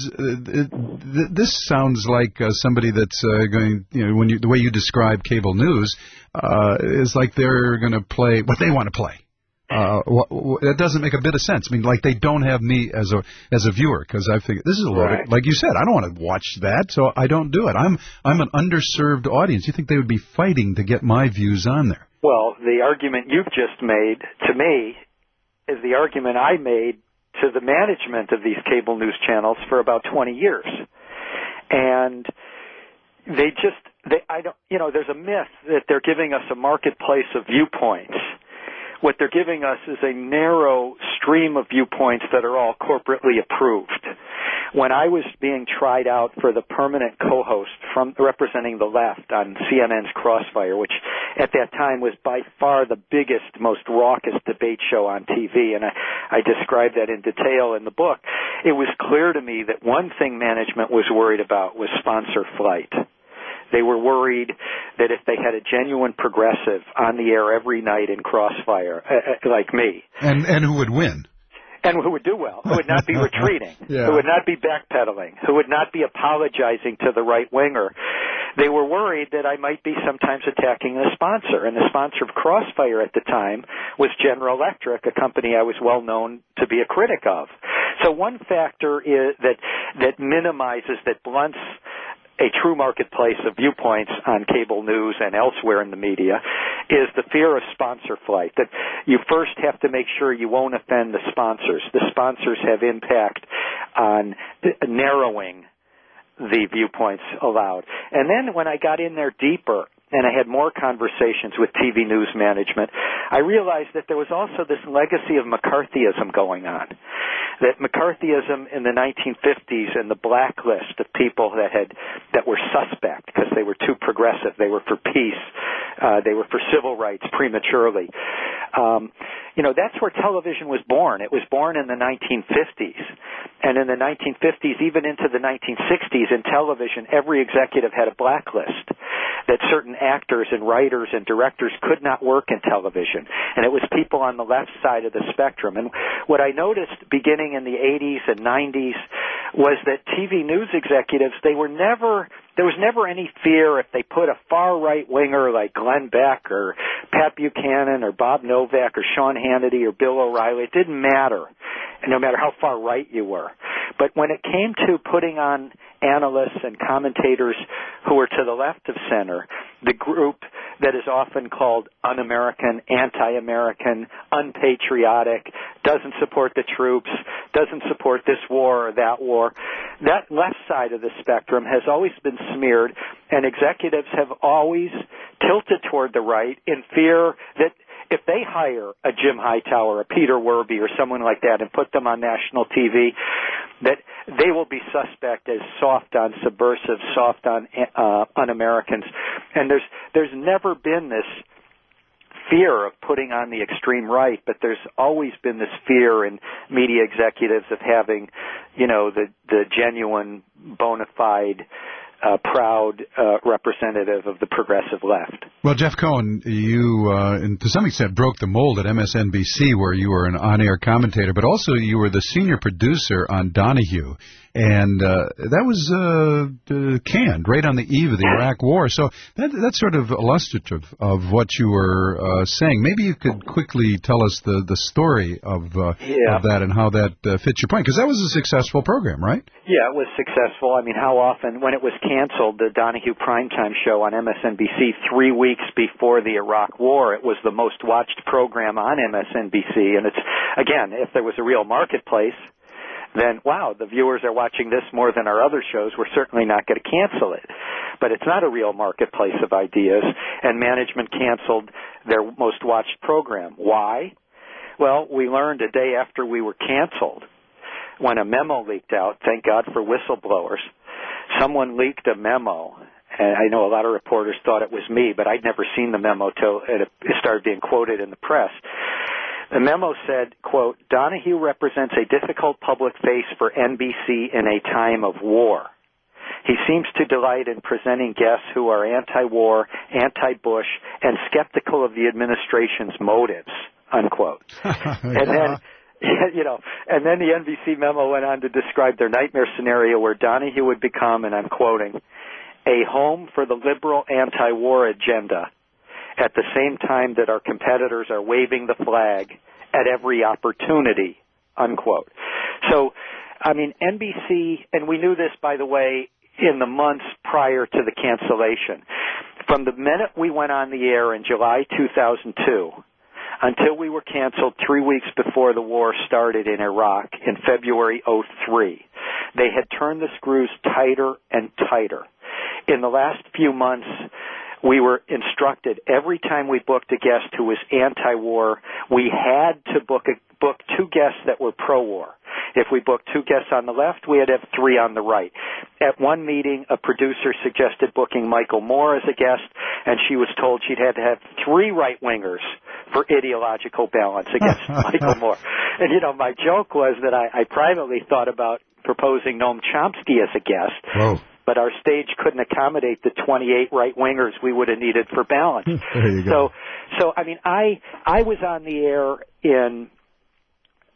this sounds like somebody that's going, the way you describe cable news is like they're going to play what they want to play. That doesn't make a bit of sense. I mean, like, they don't have me as a viewer, because I figure this is a loaded, right. Like you said, I don't want to watch that, so I don't do it. I'm an underserved audience. You think they would be fighting to get my views on there? Well, the argument you've just made to me is the argument I made to the management of these cable news channels for about 20 years, and there's a myth that they're giving us a marketplace of viewpoints. What they're giving us is a narrow stream of viewpoints that are all corporately approved. When I was being tried out for the permanent co-host from representing the left on CNN's Crossfire, which at that time was by far the biggest, most raucous debate show on TV, and I described that in detail in the book, it was clear to me that one thing management was worried about was sponsor flight. They were worried that if they had a genuine progressive on the air every night in Crossfire, like me. And who would win? and who would do well, who would not be retreating, who would not be backpedaling, who would not be apologizing to the right winger. They were worried that I might be sometimes attacking the sponsor, and the sponsor of Crossfire at the time was General Electric, a company I was well known to be a critic of. So one factor is that minimizes, that blunts a true marketplace of viewpoints on cable news and elsewhere in the media is the fear of sponsor flight, that you first have to make sure you won't offend the sponsors. The sponsors have impact on narrowing the viewpoints allowed. And then when I got in there deeper and I had more conversations with TV news management, I realized that there was also this legacy of McCarthyism going on. That McCarthyism in the 1950s and the blacklist of people that were suspect because they were too progressive, they were for peace, they were for civil rights prematurely. That's where television was born. It was born in the 1950s. And in the 1950s, even into the 1960s, in television, every executive had a blacklist that certain actors and writers and directors could not work in television. And it was people on the left side of the spectrum. And what I noticed beginning in the 80s and 90s was that TV news executives, there was never any fear if they put a far-right winger like Glenn Beck or Pat Buchanan or Bob Novak or Sean Hannity or Bill O'Reilly. It didn't matter, no matter how far right you were. But when it came to putting on analysts and commentators who were to the left of center, the group that is often called un-American, anti-American, unpatriotic, doesn't support the troops, doesn't support this war or that war, that left side of the spectrum has always been smeared, and executives have always tilted toward the right in fear that if they hire a Jim Hightower, a Peter Werby, or someone like that and put them on national TV, that they will be suspect as soft on subversives, soft on un-Americans. And there's never been this fear of putting on the extreme right, but there's always been this fear in media executives of having, the genuine, bona fide, proud representative of the progressive left. Well, Jeff Cohen, you, to some extent, broke the mold at MSNBC, where you were an on-air commentator, but also you were the senior producer on Donahue. And that was canned right on the eve of the Iraq War. So that's sort of illustrative of what you were saying. Maybe you could quickly tell us the story of that and how that fits your point, because that was a successful program, right? Yeah, it was successful. I mean, how often, when it was canceled, the Donahue primetime show on MSNBC 3 weeks before the Iraq War, it was the most watched program on MSNBC. And it's, again, if there was a real marketplace, then, wow, the viewers are watching this more than our other shows. We're certainly not going to cancel it. But it's not a real marketplace of ideas, and management canceled their most watched program. Why? Well, we learned a day after we were canceled, when a memo leaked out, thank God for whistleblowers. Someone leaked a memo, and I know a lot of reporters thought it was me, but I'd never seen the memo till it started being quoted in the press. The memo said, quote, Donahue represents a difficult public face for NBC in a time of war. He seems to delight in presenting guests who are anti-war, anti-Bush, and skeptical of the administration's motives, unquote. And then, and then the NBC memo went on to describe their nightmare scenario where Donahue would become, and I'm quoting, a home for the liberal anti-war agenda, at the same time that our competitors are waving the flag at every opportunity, unquote. So, I mean, NBC, and we knew this, by the way, in the months prior to the cancellation. From the minute we went on the air in July 2002 until we were canceled 3 weeks before the war started in Iraq in February 2003, they had turned the screws tighter and tighter. In the last few months, we were instructed every time we booked a guest who was anti-war, we had to book two guests that were pro-war. If we booked two guests on the left, we had to have three on the right. At one meeting, a producer suggested booking Michael Moore as a guest, and she was told she'd had to have three right-wingers for ideological balance against Michael Moore. And, my joke was that I privately thought about proposing Noam Chomsky as a guest. Whoa. But our stage couldn't accommodate the 28 right-wingers we would have needed for balance. There you go. So I mean, I was on the air in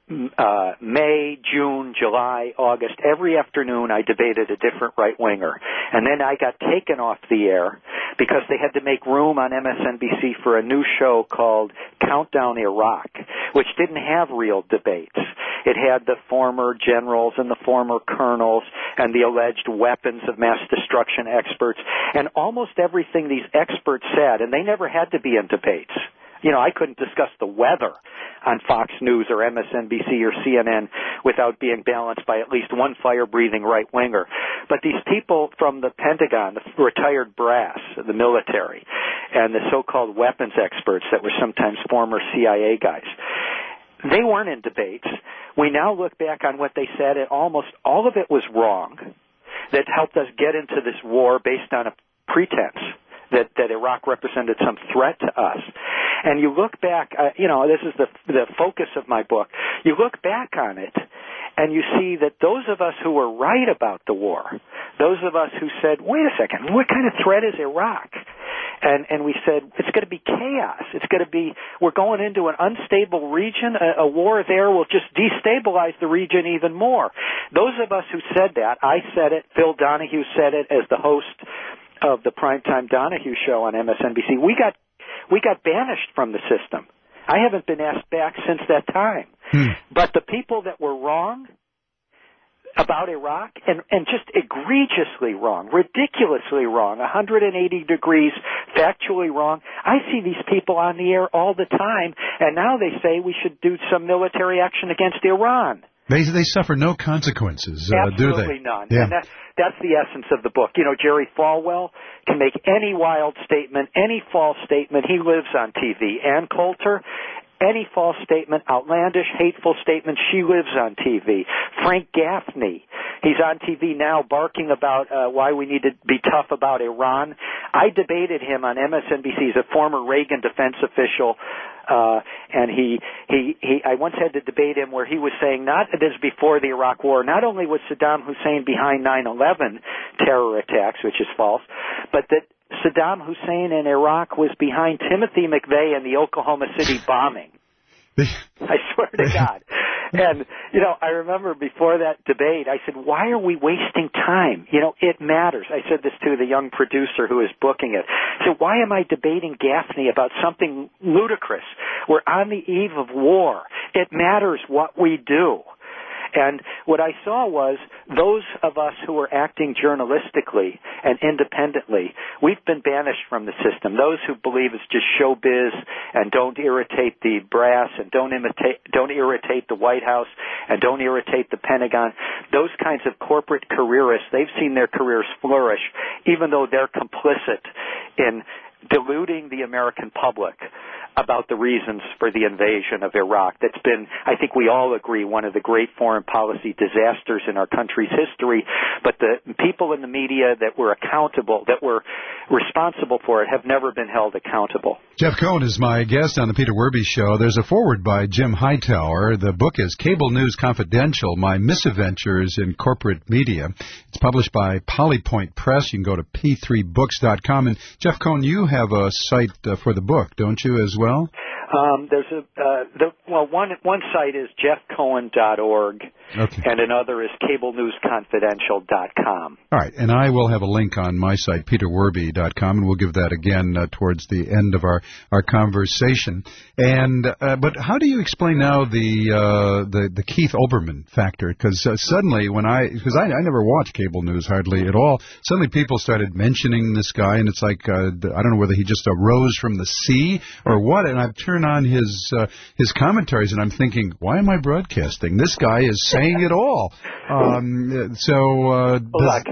May, June, July, August, every afternoon I debated a different right-winger. And then I got taken off the air because they had to make room on MSNBC for a new show called Countdown Iraq, which didn't have real debates. It had the former generals and the former colonels and the alleged weapons of mass destruction experts, and almost everything these experts said, and they never had to be in debates. You know, I couldn't discuss the weather on Fox News or MSNBC or CNN without being balanced by at least one fire-breathing right-winger. But these people from the Pentagon, the retired brass, the military, and the so-called weapons experts that were sometimes former CIA guys, they weren't in debates. We now look back on what they said, and almost all of it was wrong. That helped us get into this war based on a pretense that Iraq represented some threat to us. And you look back, this is the focus of my book. You look back on it, and you see that those of us who were right about the war, those of us who said, wait a second, what kind of threat is Iraq? And we said, it's going to be chaos. It's going to be, we're going into an unstable region. A war there will just destabilize the region even more. Those of us who said that, I said it, Phil Donahue said it as the host of the Primetime Donahue show on MSNBC. We got banished from the system. I haven't been asked back since that time. But the people that were wrong about Iraq, and just egregiously wrong, ridiculously wrong, 180 degrees factually wrong, I see these people on the air all the time, and now they say we should do some military action against Iran. They suffer no consequences, do they? Absolutely none. Yeah. And that's the essence of the book. You know, Jerry Falwell can make any wild statement, any false statement. He lives on TV. Ann Coulter, any false statement, outlandish, hateful statement, she lives on TV. Frank Gaffney, he's on TV now barking about why we need to be tough about Iran. I debated him on MSNBC. He's a former Reagan defense official. And I once had to debate him where he was saying, not this before the Iraq War, not only was Saddam Hussein behind 9/11 terror attacks, which is false, but that Saddam Hussein in Iraq was behind Timothy McVeigh and the Oklahoma City bombing. I swear to God. And, I remember before that debate, I said, why are we wasting time? It matters. I said this to the young producer who is booking it. I said, why am I debating Gaffney about something ludicrous? We're on the eve of war. It matters what we do. And what I saw was those of us who were acting journalistically and independently, we've been banished from the system. Those who believe it's just showbiz and don't irritate the brass and don't irritate the White House and don't irritate the Pentagon, those kinds of corporate careerists, they've seen their careers flourish even though they're complicit in deluding the American public about the reasons for the invasion of Iraq. That's been, I think we all agree, one of the great foreign policy disasters in our country's history. But the people in the media that were accountable, that were responsible for it, have never been held accountable. Jeff Cohen is my guest on the Peter Werby Show. There's a foreword by Jim Hightower. The book is Cable News Confidential, My Misadventures in Corporate Media. It's published by Polypoint Press. You can go to p3books.com. And Jeff Cohen, you have a site for the book, don't you, as well? There's one site is jeffcohen.org, okay, and another is cablenewsconfidential.com. All right, and I will have a link on my site, peterwerby.com, and we'll give that again towards the end of our conversation. And but how do you explain now the Keith Olbermann factor? Because suddenly because I never watch cable news hardly at all. Suddenly people started mentioning this guy, and it's like I don't know whether he just arose from the sea or what. And I've turned on his commentaries, and I'm thinking, why am I broadcasting? This guy is saying it all. Look,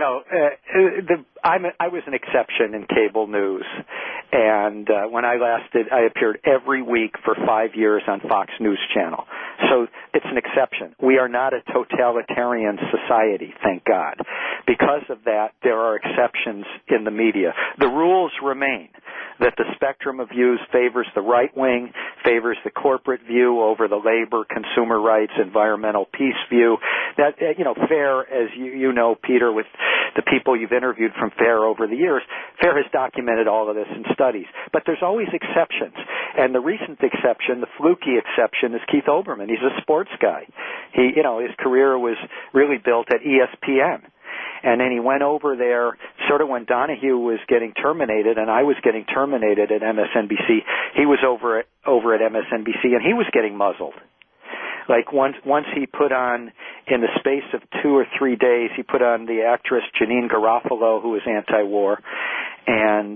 I was an exception in cable news, and when I lasted, I appeared every week for 5 years on Fox News Channel. So it's an exception. We are not a totalitarian society, thank God. Because of that, there are exceptions in the media. The rules remain that the spectrum of views favors the right wing, favors the corporate view over the labor, consumer rights, environmental peace view. That, FAIR, as you know, Peter, with the people you've interviewed from FAIR over the years, FAIR has documented all of this in studies. But there's always exceptions. And the recent exception, the fluky exception, is Keith Olbermann. He's a sports guy. His career was really built at ESPN. And then he went over there sort of when Donahue was getting terminated and I was getting terminated at MSNBC. He was over at MSNBC and he was getting muzzled. Like once he put on, in the space of 2 or 3 days, he put on the actress Janine Garofalo, who was anti-war, and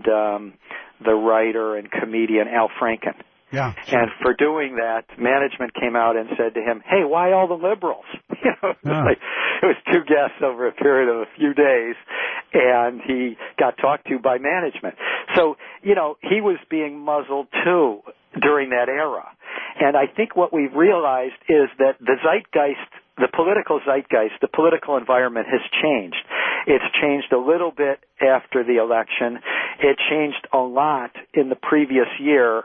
the writer and comedian Al Franken. Yeah. And for doing that, management came out and said to him, "Hey, why all the liberals?" It was 2 guests over a period of a few days, and he got talked to by management. So, he was being muzzled too during that era. And I think what we've realized is that the zeitgeist, the political zeitgeist, the political environment has changed. It's changed a little bit after the election. It changed a lot in the previous year,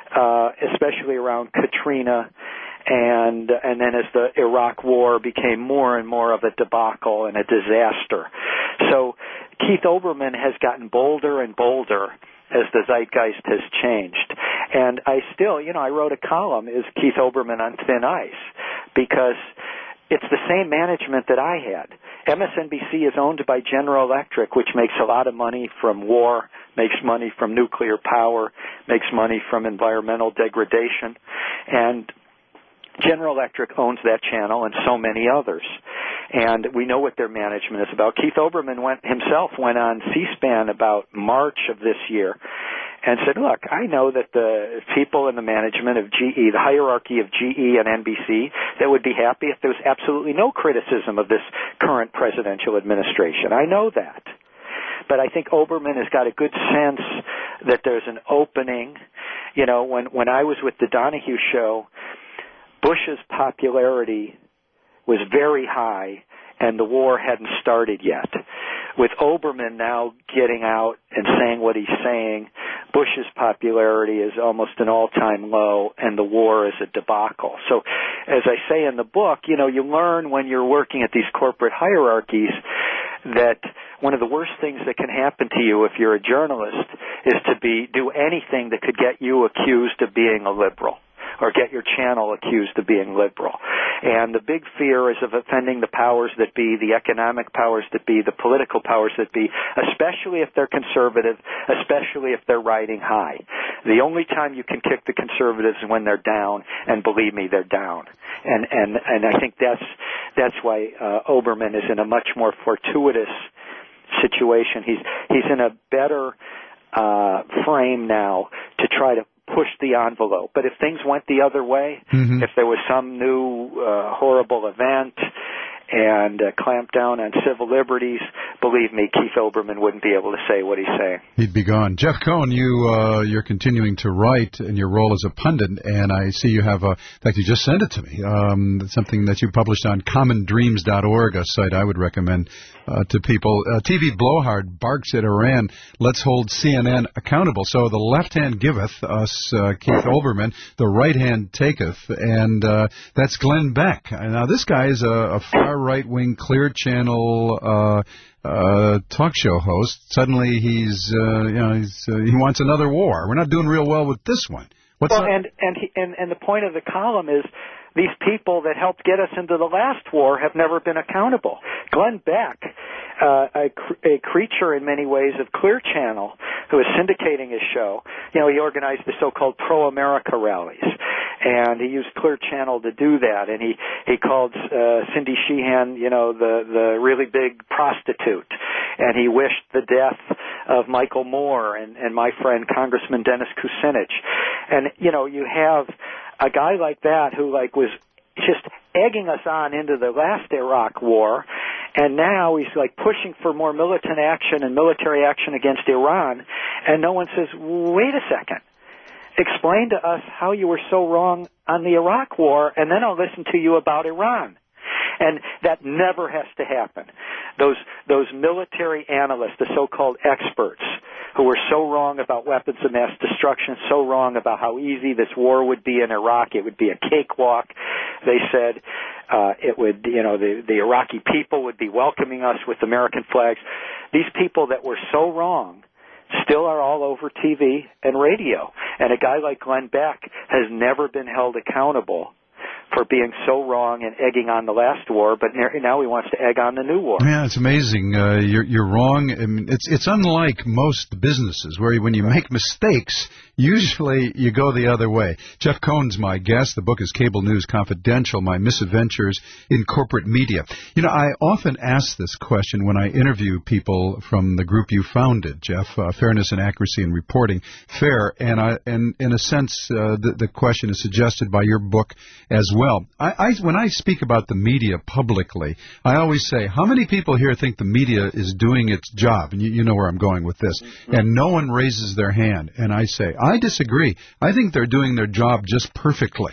especially around Katrina, and then as the Iraq War became more and more of a debacle and a disaster. So Keith Olbermann has gotten bolder and bolder as the zeitgeist has changed. And I still, I wrote a column, Is Keith Olbermann on Thin Ice? Because it's the same management that I had. MSNBC is owned by General Electric, which makes a lot of money from war, makes money from nuclear power, makes money from environmental degradation. And General Electric owns that channel and so many others. And we know what their management is about. Keith Olbermann himself went on C-SPAN about March of this year and said, look, I know that the people in the management of GE, the hierarchy of GE and NBC, that would be happy if there was absolutely no criticism of this current presidential administration. I know that. But I think Olbermann has got a good sense that there's an opening. When I was with the Donahue Show, Bush's popularity was very high, and the war hadn't started yet. With Olbermann now getting out and saying what he's saying, Bush's popularity is almost an all-time low, and the war is a debacle. So, as I say in the book, you learn when you're working at these corporate hierarchies that one of the worst things that can happen to you if you're a journalist is to do anything that could get you accused of being a liberal, or get your channel accused of being liberal. And the big fear is of offending the powers that be, the economic powers that be, the political powers that be, especially if they're conservative, especially if they're riding high. The only time you can kick the conservatives is when they're down, and believe me, they're down. And I think that's why Olbermann is in a much more fortuitous situation. He's in a better frame now to try to push the envelope. But if things went the other way, if there was some new horrible event and clamp down on civil liberties, believe me, Keith Olbermann wouldn't be able to say what he's saying. He'd be gone. Jeff Cohn, you're continuing to write in your role as a pundit, and I see you have in fact, you just sent it to me, something that you published on commondreams.org, a site I would recommend to people. TV blowhard barks at Iran, let's hold CNN accountable. So the left hand giveth us Keith Olbermann, the right hand taketh, and that's Glenn Beck. Now this guy is a far right-wing Clear Channel talk show host. Suddenly he wants another war. We're not doing real well with this one. And the point of the column is these people that helped get us into the last war have never been accountable. Glenn Beck, a creature in many ways of Clear Channel, who is syndicating his show, he organized the so-called pro-America rallies. And he used Clear Channel to do that. And he called Cindy Sheehan, the really big prostitute. And he wished the death of Michael Moore and my friend Congressman Dennis Kucinich. And, you have a guy like that who was just egging us on into the last Iraq war, and now he's pushing for more militant action and military action against Iran, and no one says, wait a second, explain to us how you were so wrong on the Iraq war, and then I'll listen to you about Iran. And that never has to happen. Those military analysts, the so-called experts, who were so wrong about weapons of mass destruction, so wrong about how easy this war would be in Iraq. It would be a cakewalk. They said it would, the Iraqi people would be welcoming us with American flags. These people that were so wrong still are all over TV and radio. And a guy like Glenn Beck has never been held accountable for being so wrong and egging on the last war, but now he wants to egg on the new war. Yeah, it's amazing. You're wrong. I mean, it's unlike most businesses where when you make mistakes, usually you go the other way. Jeff Cohn's my guest. The book is Cable News Confidential, My Misadventures in Corporate Media. I often ask this question when I interview people from the group you founded, Jeff, Fairness and Accuracy in Reporting, FAIR, and in a sense, the question is suggested by your book as well. When I speak about the media publicly, I always say, how many people here think the media is doing its job? And you know where I'm going with this. Mm-hmm. And no one raises their hand. And I say, I disagree. I think they're doing their job just perfectly.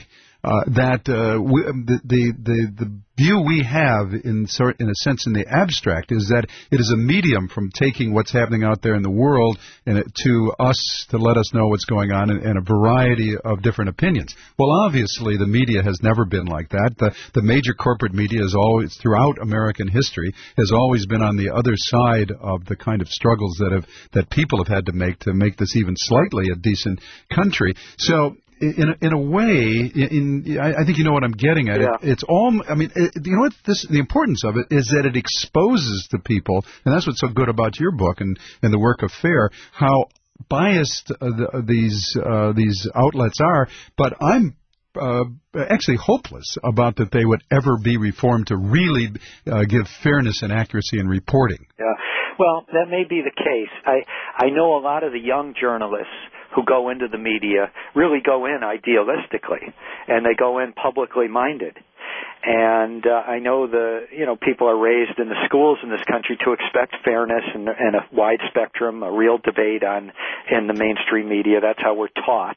The view we have, in a sense, in the abstract, is that it is a medium from taking what's happening out there in the world to us to let us know what's going on and a variety of different opinions. Well, obviously, the media has never been like that. The major corporate media has always, throughout American history, has always been on the other side of the kind of struggles that people have had to make this even slightly a decent country. So, in a way, I think you know what I'm getting at. Yeah. It's all. I mean, you know what? The importance of it is that it exposes to people, and that's what's so good about your book and the work of FAIR, how biased these outlets are. But I'm actually hopeless about that they would ever be reformed to really give fairness and accuracy in reporting. Yeah. Well, that may be the case. I know a lot of the young journalists who go into the media really go in idealistically, and they go in publicly minded. And I know people are raised in the schools in this country to expect fairness and a wide spectrum, a real debate in the mainstream media. That's how we're taught.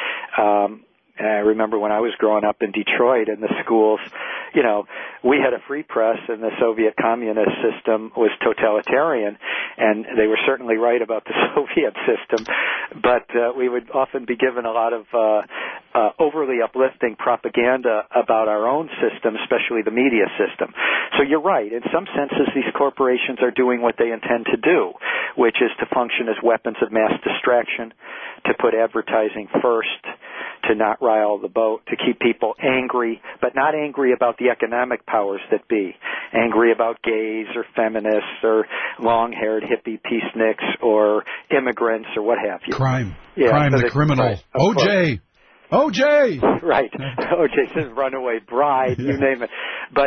And I remember when I was growing up in Detroit in the schools, we had a free press and the Soviet communist system was totalitarian, and they were certainly right about the Soviet system, but we would often be given a lot of overly uplifting propaganda about our own system, especially the media system. So you're right. In some senses, these corporations are doing what they intend to do, which is to function as weapons of mass distraction, to put advertising first, to not rile the boat, to keep people angry, but not angry about the economic powers that be, angry about gays or feminists or long-haired hippie peaceniks or immigrants or what have you. Crime. Yeah, Crime, the criminal. Right, O.J. O.J. Right. O.J.'s runaway bride, you name it. But,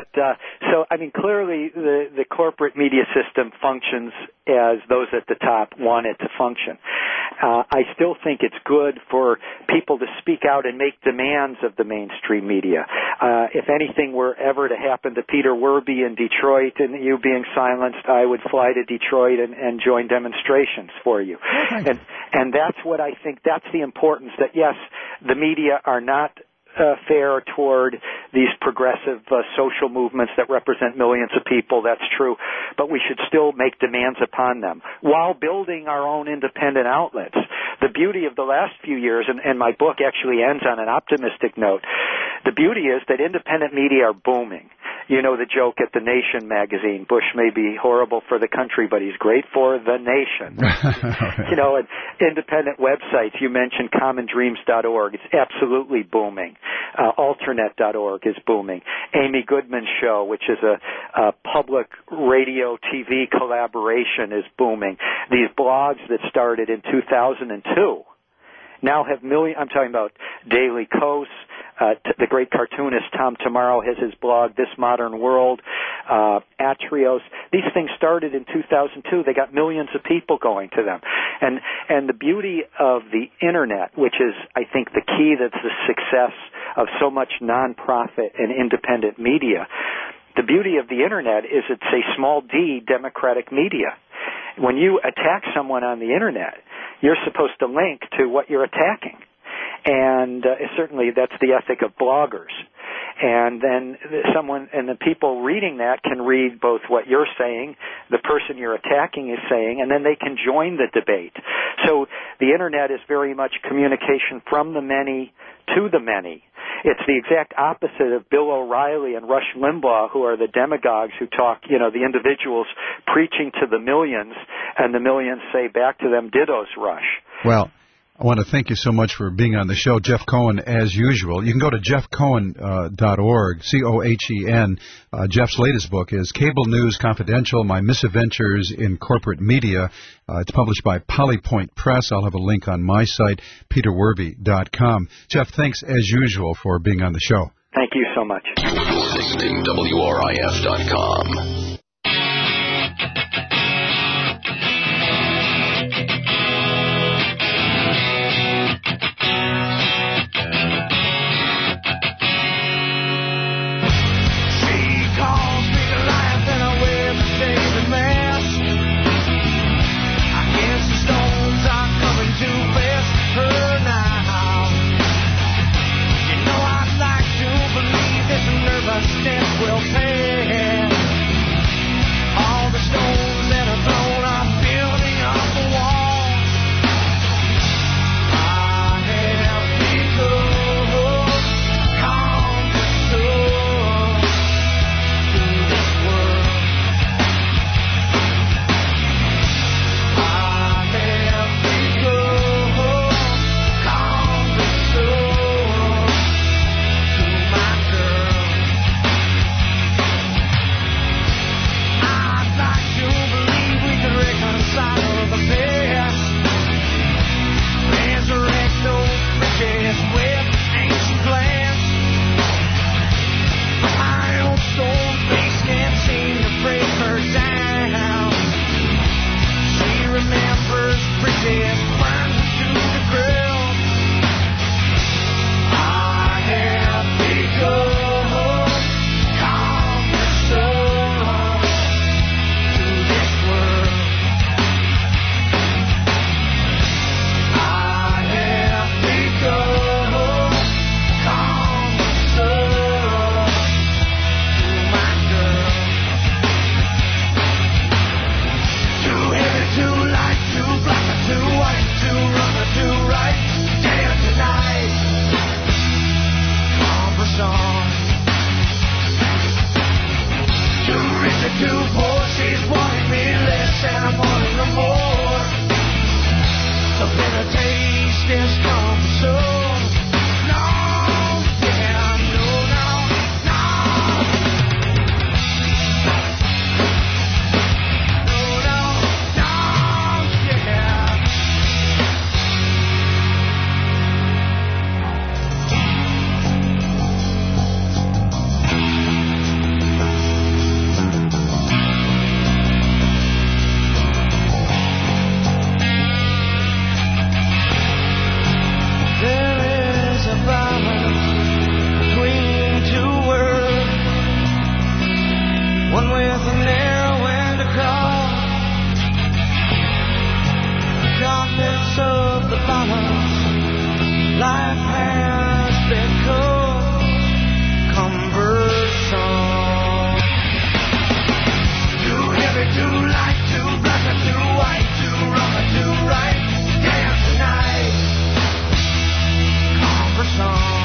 clearly the corporate media system functions as those at the top want it to function. I still think it's good for people to speak out and make demands of the mainstream media. If anything were ever to happen to Peter Werby in Detroit and you being silenced, I would fly to Detroit and join demonstrations for you. Okay. And that's what I think, that's the importance that, yes, the media are not fair toward these progressive social movements that represent millions of people. That's true. But we should still make demands upon them while building our own independent outlets. The beauty of the last few years, and my book actually ends on an optimistic note, the beauty is that independent media are booming. You know the joke at The Nation magazine, Bush may be horrible for the country, but he's great for the nation. And independent websites, you mentioned commondreams.org. It's absolutely booming. Alternet.org is booming. Amy Goodman's show, which is a public radio TV collaboration, is booming. These blogs that started in 2002 now have I'm talking about Daily Kos. The great cartoonist Tom Tomorrow has his blog, This Modern World, Atrios. These things started in 2002. They got millions of people going to them. And the beauty of the Internet, which is, I think, the key that's the success of so much nonprofit and independent media, the beauty of the Internet is it's a small d democratic media. When you attack someone on the Internet, you're supposed to link to what you're attacking. And certainly that's the ethic of bloggers. And then the people reading that can read both what you're saying, the person you're attacking is saying, and then they can join the debate. So the Internet is very much communication from the many to the many. It's the exact opposite of Bill O'Reilly and Rush Limbaugh, who are the demagogues who talk, the individuals preaching to the millions, and the millions say back to them, dittos, Rush. Well, I want to thank you so much for being on the show, Jeff Cohen, as usual. You can go to jeffcohen.org, C-O-H-E-N. Jeff's latest book is Cable News Confidential, My Misadventures in Corporate Media. It's published by Polypoint Press. I'll have a link on my site, peterwervey.com. Jeff, thanks as usual for being on the show. Thank you so much. You're listening to WRIF.com. Will pay. All the stones that are thrown are building up the wall. I have become conqueror to this world. I have become conqueror to my girl. Reconcile the past, resurrect those bridges with ancient glass. My old stone face can't seem to break her down. She remembers bridges burned to the ground. I have become conqueror to this world. Too poor, she's wanting me less and I'm wanting her more. The bitter taste is gone so. No, yeah, no. One with a narrow end across, darkness of the balance, life has become cumbersome. Too heavy, too light, too black, or too white, too wrong, or too right, damn tonight, cumbersome.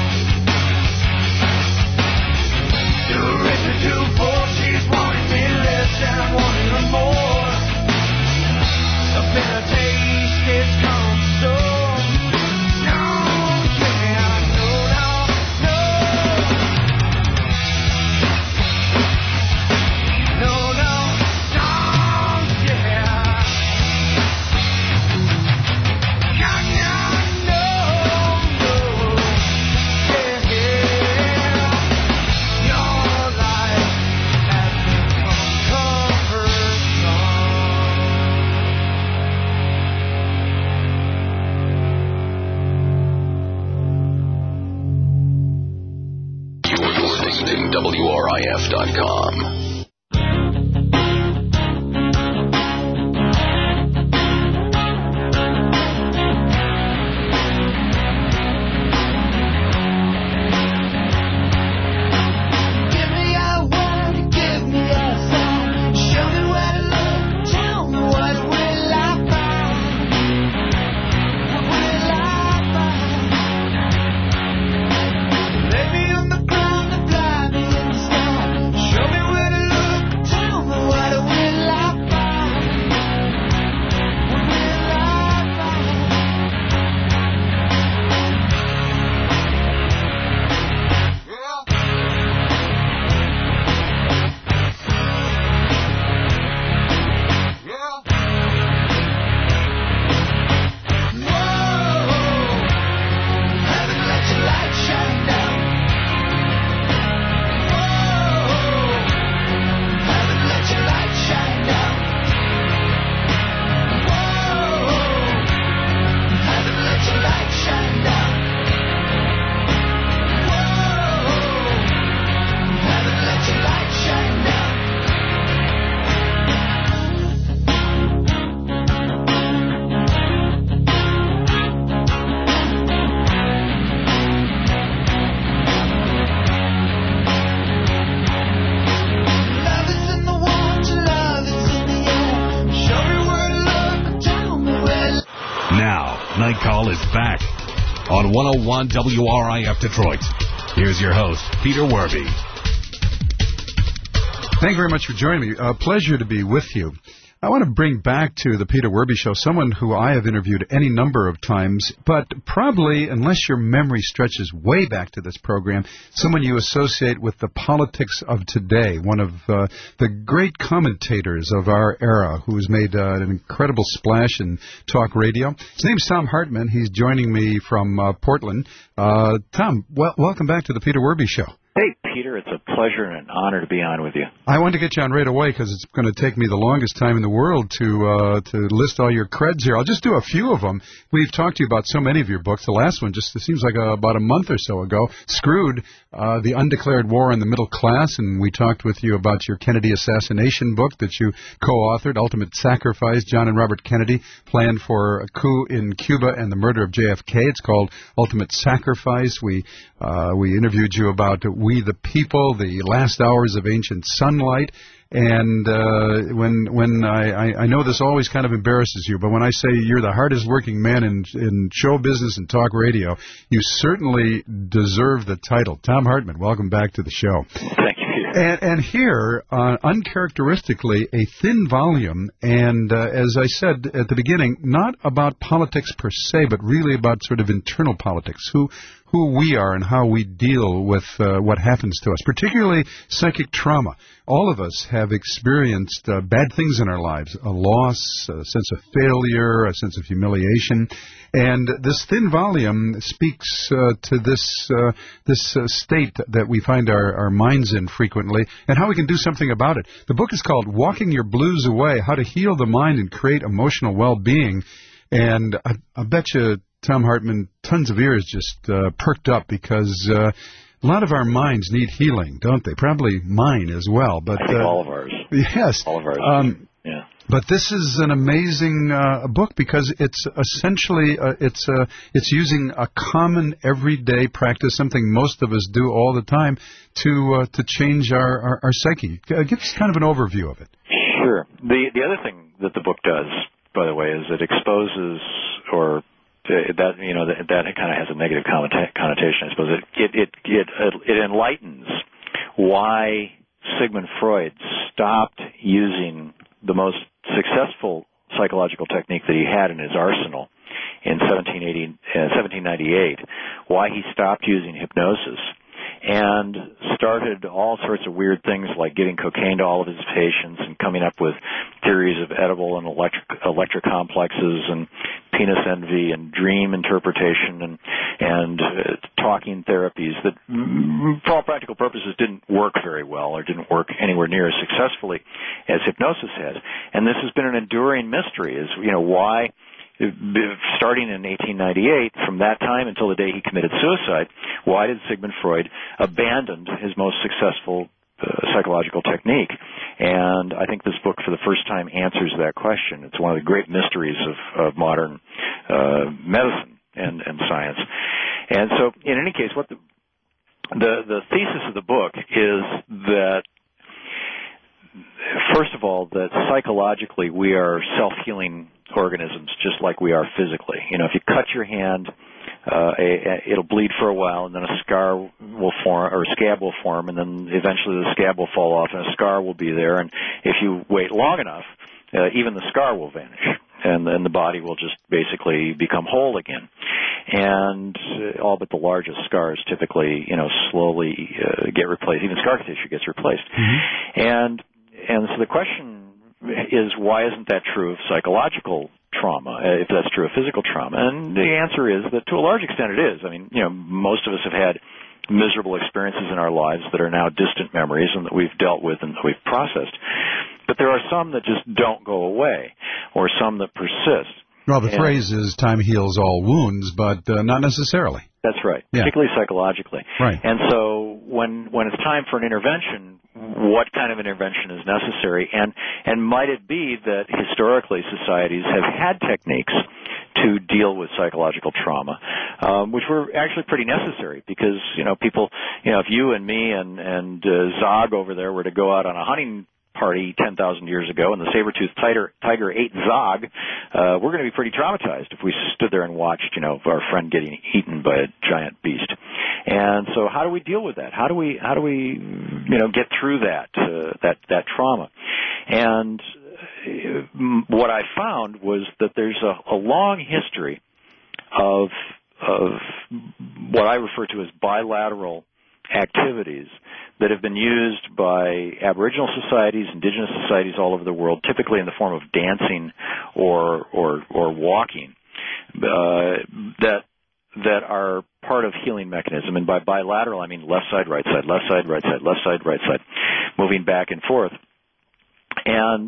Too rich or too poor, she's wanting me less and I'm wanting her more. The bitter taste is come so. No, yeah, no. No, yeah. WRIF.com. is back on 101 WRIF Detroit. Here's your host, Peter Werby. Thank you very much for joining me. A pleasure to be with you. I want to bring back to the Peter Werby Show someone who I have interviewed any number of times, but probably, unless your memory stretches way back to this program, someone you associate with the politics of today, one of the great commentators of our era who has made an incredible splash in talk radio. His name's Thom Hartmann. He's joining me from Portland. Tom, welcome back to the Peter Werby Show. Hey, Peter, it's a pleasure and an honor to be on with you. I wanted to get you on right away because it's going to take me the longest time in the world to list all your creds here. I'll just do a few of them. We've talked to you about so many of your books. The last one just seems like about a month or so ago, Screwed, The Undeclared War in the Middle Class, and we talked with you about your Kennedy assassination book that you co-authored, Ultimate Sacrifice, John and Robert Kennedy planned for a coup in Cuba and the murder of JFK. It's called Ultimate Sacrifice. We interviewed you about We the People, the last hours of ancient sunlight, and when I know this always kind of embarrasses you, but when I say you're the hardest working man in show business and talk radio, you certainly deserve the title. Thom Hartmann, welcome back to the show. Thank you. And here, uncharacteristically, a thin volume, and as I said at the beginning, not about politics per se, but really about sort of internal politics, who we are and how we deal with what happens to us, particularly psychic trauma. All of us have experienced bad things in our lives, a loss, a sense of failure, a sense of humiliation. And this thin volume speaks to this state that we find our minds in frequently and how we can do something about it. The book is called Walking Your Blues Away, How to Heal the Mind and Create Emotional Well-Being. And I bet you, Thom Hartmann, tons of ears just perked up because a lot of our minds need healing, don't they? Probably mine as well. But I think all of ours. Yes. All of ours. Yeah. But this is an amazing book because it's essentially it's using a common everyday practice, something most of us do all the time, to change our psyche. Give us kind of an overview of it. Sure. The other thing that the book does, by the way, is it exposes that kind of has a negative connotation, I suppose. It enlightens why Sigmund Freud stopped using the most successful psychological technique that he had in his arsenal in 1798, why he stopped using hypnosis and started all sorts of weird things like giving cocaine to all of his patients and coming up with theories of edible and electric complexes and penis envy and dream interpretation and talking therapies that, for all practical purposes, didn't work very well or didn't work anywhere near as successfully as hypnosis has. And this has been an enduring mystery, is why, starting in 1898, from that time until the day he committed suicide, why did Sigmund Freud abandon his most successful psychological technique? And I think this book, for the first time, answers that question. It's one of the great mysteries of modern medicine and science. And so, in any case, what the thesis of the book is that, first of all, that psychologically we are self-healing organisms just like we are physically. If you cut your hand, it'll bleed for a while, and then a scar will form, or a scab will form, and then eventually the scab will fall off, and a scar will be there. And if you wait long enough, even the scar will vanish, and then the body will just basically become whole again. And all but the largest scars typically, slowly get replaced. Even scar tissue gets replaced. Mm-hmm. And so the question is, why isn't that true of psychological trauma, if that's true of physical trauma? And the answer is that to a large extent it is. I mean, most of us have had miserable experiences in our lives that are now distant memories and that we've dealt with and that we've processed. But there are some that just don't go away, or some that persist. Well, the phrase is time heals all wounds, but not necessarily. That's right, particularly psychologically. Right. And so when it's time for an intervention, what kind of intervention is necessary? And might it be that historically societies have had techniques to deal with psychological trauma, which were actually pretty necessary because, people, if you and me and Zog over there were to go out on a hunting party 10,000 years ago and the saber-toothed tiger ate Zog, we're going to be pretty traumatized if we stood there and watched, our friend getting eaten by a giant beast. And so how do we deal with that? How do we get through that trauma? And what I found was that there's a long history of what I refer to as bilateral activities that have been used by Aboriginal societies, indigenous societies all over the world, typically in the form of dancing or walking, that are part of healing mechanism. And by bilateral, I mean left side, right side, left side, right side, left side, right side, moving back and forth. And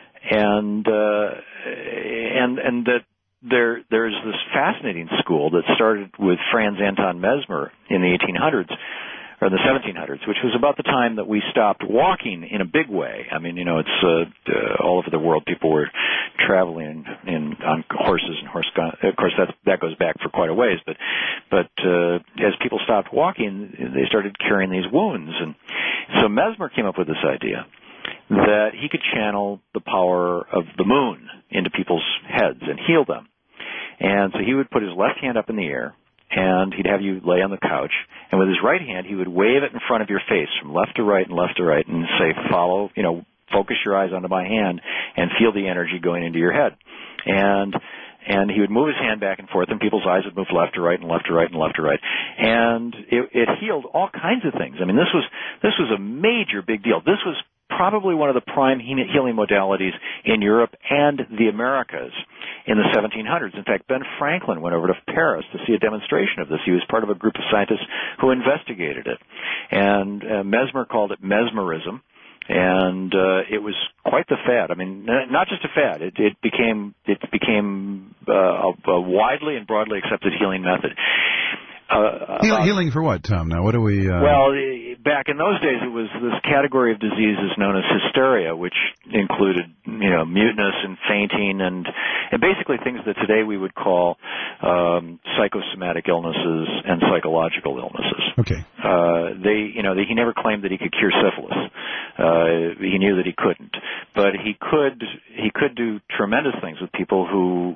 that there's this fascinating school that started with Franz Anton Mesmer in the 1800s or the 1700s, which was about the time that we stopped walking in a big way. I mean, it's all over the world. People were traveling on horses and of course, that goes back for quite a ways. But as people stopped walking, they started curing these wounds, and so Mesmer came up with this idea that he could channel the power of the moon into people's heads and heal them. And so he would put his left hand up in the air, and he'd have you lay on the couch, and with his right hand, he would wave it in front of your face from left to right and left to right and say, focus your eyes onto my hand and feel the energy going into your head. And he would move his hand back and forth, and people's eyes would move left to right and left to right and left to right. And it healed all kinds of things. I mean, this was a major big deal. This was probably one of the prime healing modalities in Europe and the Americas in the 1700s. In fact, Ben Franklin went over to Paris to see a demonstration of this. He was part of a group of scientists who investigated it. And Mesmer called it mesmerism. And it was quite the fad. I mean, not just a fad. It became a widely and broadly accepted healing method. Healing for what, Tom? Now, what do we... Well, back in those days, it was this category of diseases known as hysteria, which included, muteness and fainting and basically things that today we would call psychosomatic illnesses and psychological illnesses. Okay. He never claimed that he could cure syphilis. He knew that he couldn't, but he could do tremendous things with people who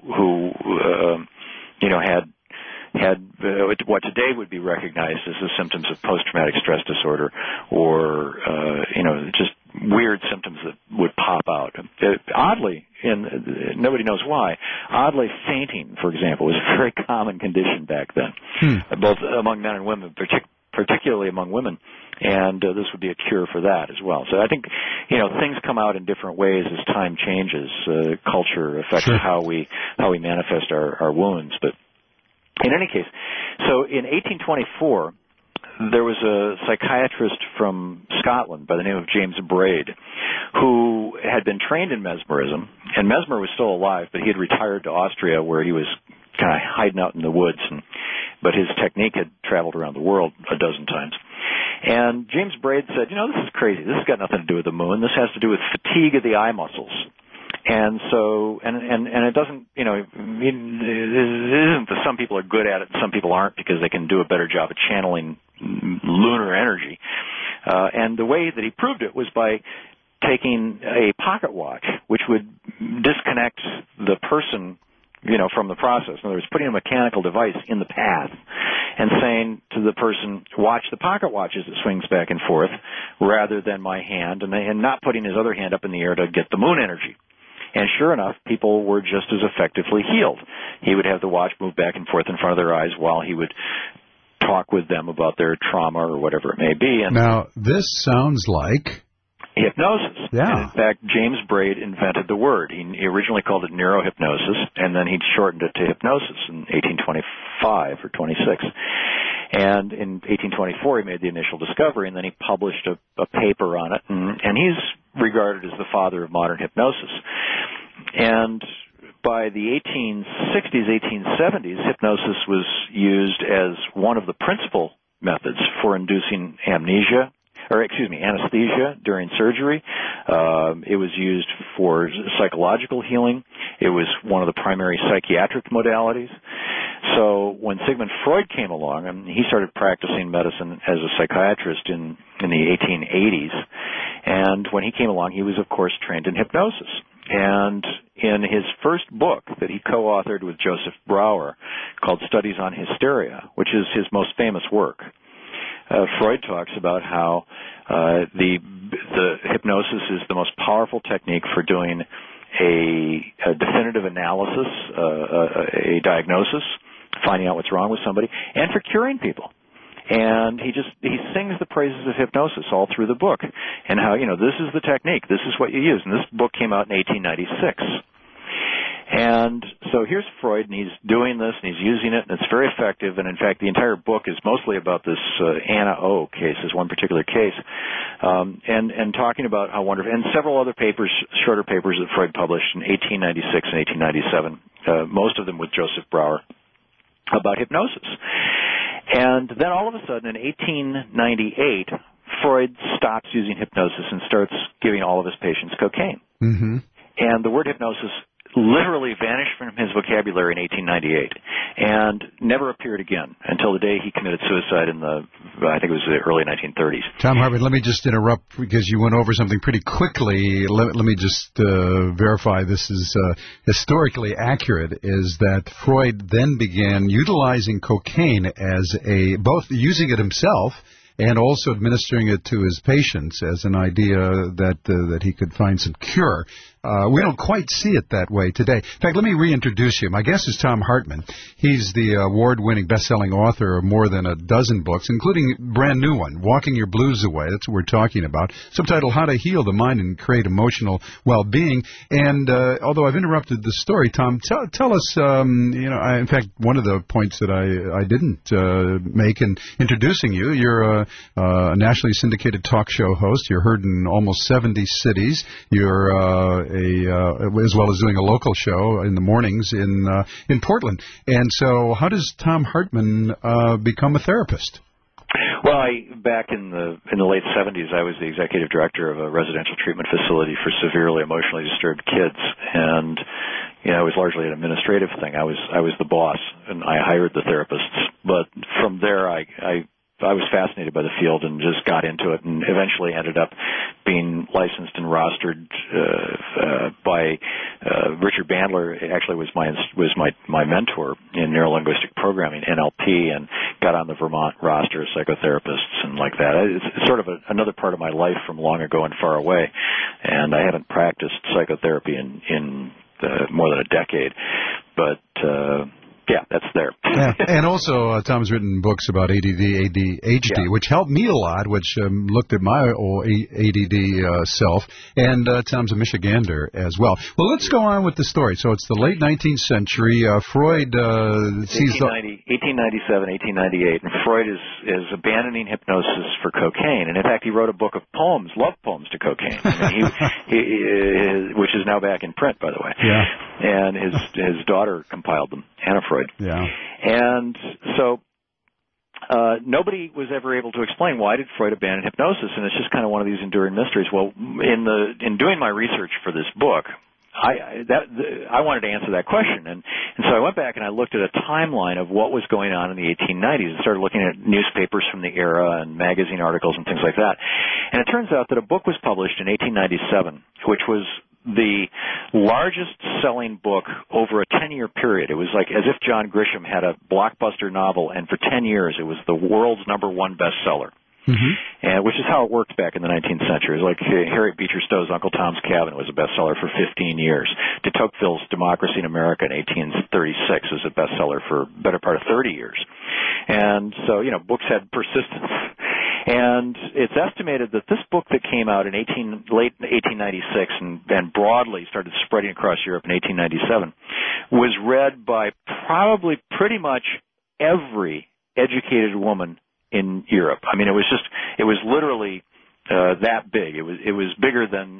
had what today would be recognized as the symptoms of post-traumatic stress disorder, or just weird symptoms that would pop out. Oddly, and nobody knows why, fainting, for example, was a very common condition back then, both among men and women, particularly among women. And this would be a cure for that as well. So I think, things come out in different ways as time changes. Culture affects how we manifest our wounds. But in any case, so in 1824, there was a psychiatrist from Scotland by the name of James Braid who had been trained in mesmerism, and Mesmer was still alive, but he had retired to Austria where he was kind of hiding out in the woods, but his technique had traveled around the world a dozen times. And James Braid said, this is crazy. This has got nothing to do with the moon. This has to do with fatigue of the eye muscles. And so, and it doesn't, it isn't that some people are good at it and some people aren't because they can do a better job of channeling lunar energy. And the way that he proved it was by taking a pocket watch, which would disconnect the person, from the process. In other words, putting a mechanical device in the path and saying to the person, watch the pocket watch as it swings back and forth rather than my hand, and not putting his other hand up in the air to get the moon energy. And sure enough, people were just as effectively healed. He would have the watch move back and forth in front of their eyes while he would talk with them about their trauma or whatever it may be. And now, this sounds like hypnosis. Yeah. And in fact, James Braid invented the word. He originally called it neurohypnosis, and then he shortened it to hypnosis in 1825 or 26. And in 1824, he made the initial discovery, and then he published a paper on it, and he's regarded as the father of modern hypnosis. And by the 1860s, 1870s, hypnosis was used as one of the principal methods for inducing anesthesia during surgery. It was used for psychological healing. It was one of the primary psychiatric modalities. So when Sigmund Freud came along, he started practicing medicine as a psychiatrist in the 1880s, And when he came along, he was, of course, trained in hypnosis. And in his first book that he co-authored with Joseph Brauer called Studies on Hysteria, which is his most famous work, Freud talks about how the hypnosis is the most powerful technique for doing a definitive analysis, a diagnosis, finding out what's wrong with somebody, and for curing people. And he sings the praises of hypnosis all through the book, and how, this is the technique, this is what you use. And this book came out in 1896. And so here's Freud, and he's doing this, and he's using it, and it's very effective. And in fact, the entire book is mostly about this Anna O case, this one particular case, and talking about how wonderful, and several other papers, shorter papers that Freud published in 1896 and 1897, most of them with Joseph Brauer, about hypnosis. And then all of a sudden, in 1898, Freud stops using hypnosis and starts giving all of his patients cocaine. Mm-hmm. And the word hypnosis literally vanished from his vocabulary in 1898 and never appeared again until the day he committed suicide in I think it was the early 1930s. Tom Hartman, let me just interrupt because you went over something pretty quickly. Let me just verify this is historically accurate, is that Freud then began utilizing cocaine as both using it himself and also administering it to his patients as an idea that he could find some cure. We don't quite see it that way today. In fact, let me reintroduce you. My guest is Tom Hartman. He's the award-winning best-selling author of more than a dozen books, including a brand new one, Walking Your Blues Away. That's what we're talking about. Subtitled How to Heal the Mind and Create Emotional Well-Being. And although I've interrupted the story, Tom, tell us, in fact, one of the points that I didn't make in introducing you, you're a nationally syndicated talk show host. You're heard in almost 70 cities. You're as well as doing a local show in the mornings in Portland. And so how does Tom Hartman become a therapist? Well, back in the late 70s, I was the executive director of a residential treatment facility for severely emotionally disturbed kids, and it was largely an administrative thing. I was the boss, and I hired the therapists. But from there, I was fascinated by the field and just got into it, and eventually ended up being licensed and rostered by Richard Bandler. Actually, was my mentor in neurolinguistic programming, NLP, and got on the Vermont roster of psychotherapists and like that. It's sort of another part of my life from long ago and far away, and I haven't practiced psychotherapy in more than a decade, but. Yeah, that's there. Yeah. And also, Tom's written books about ADD, ADHD, which helped me a lot, which looked at my old ADD self. And Tom's a Michigander as well. Well, let's go on with the story. So it's the late 19th century. Freud sees 1897, 1898, and Freud is abandoning hypnosis for cocaine. And in fact, he wrote a book of poems, love poems to cocaine, which is now back in print, by the way. Yeah. And his daughter compiled them, Anna Freud. Yeah. And so nobody was ever able to explain why did Freud abandon hypnosis, and it's just kind of one of these enduring mysteries. Well, in doing my research for this book, I wanted to answer that question, and so I went back and I looked at a timeline of what was going on in the 1890s and started looking at newspapers from the era and magazine articles and things like that. And it turns out that a book was published in 1897, which was the largest selling book over a 10-year period. It was like as if John Grisham had a blockbuster novel, and for 10 years it was the world's #1 bestseller. Mm-hmm. And which is how it worked back in the 19th century. It was like Harriet Beecher Stowe's Uncle Tom's Cabin was a bestseller for 15 years. De Tocqueville's Democracy in America in 1836 was a bestseller for the better part of 30 years. And so, books had persistence. And it's estimated that this book that came out in late 1896 and broadly started spreading across Europe in 1897 was read by probably pretty much every educated woman in Europe. I mean, it was literally that big. It was bigger than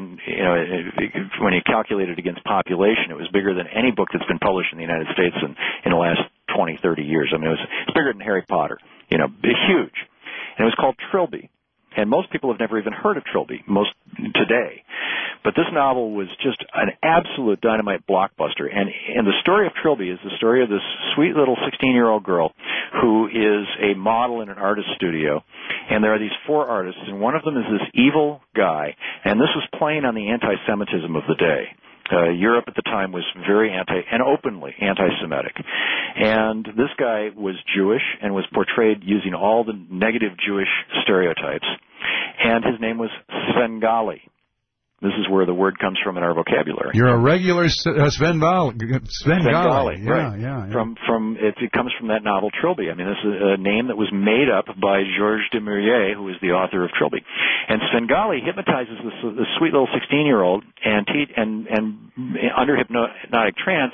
when you calculate it against population, it was bigger than any book that's been published in the United States in the last 20, 30 years. I mean, it's bigger than Harry Potter. Huge. And it was called Trilby. And most people have never even heard of Trilby today. But this novel was just an absolute dynamite blockbuster. And the story of Trilby is the story of this sweet little 16-year-old girl who is a model in an artist studio. And there are these 4 artists, and one of them is this evil guy. And this was playing on the anti-Semitism of the day. Europe at the time was very and openly anti-Semitic. And this guy was Jewish and was portrayed using all the negative Jewish stereotypes. And his name was Svengali. This is where the word comes from in our vocabulary. You're a regular Svengali. Svengali, right. Yeah. It comes from that novel Trilby. I mean, this is a name that was made up by Georges de Maurier, who is the author of Trilby. And Svengali hypnotizes this sweet little 16-year-old and under hypnotic trance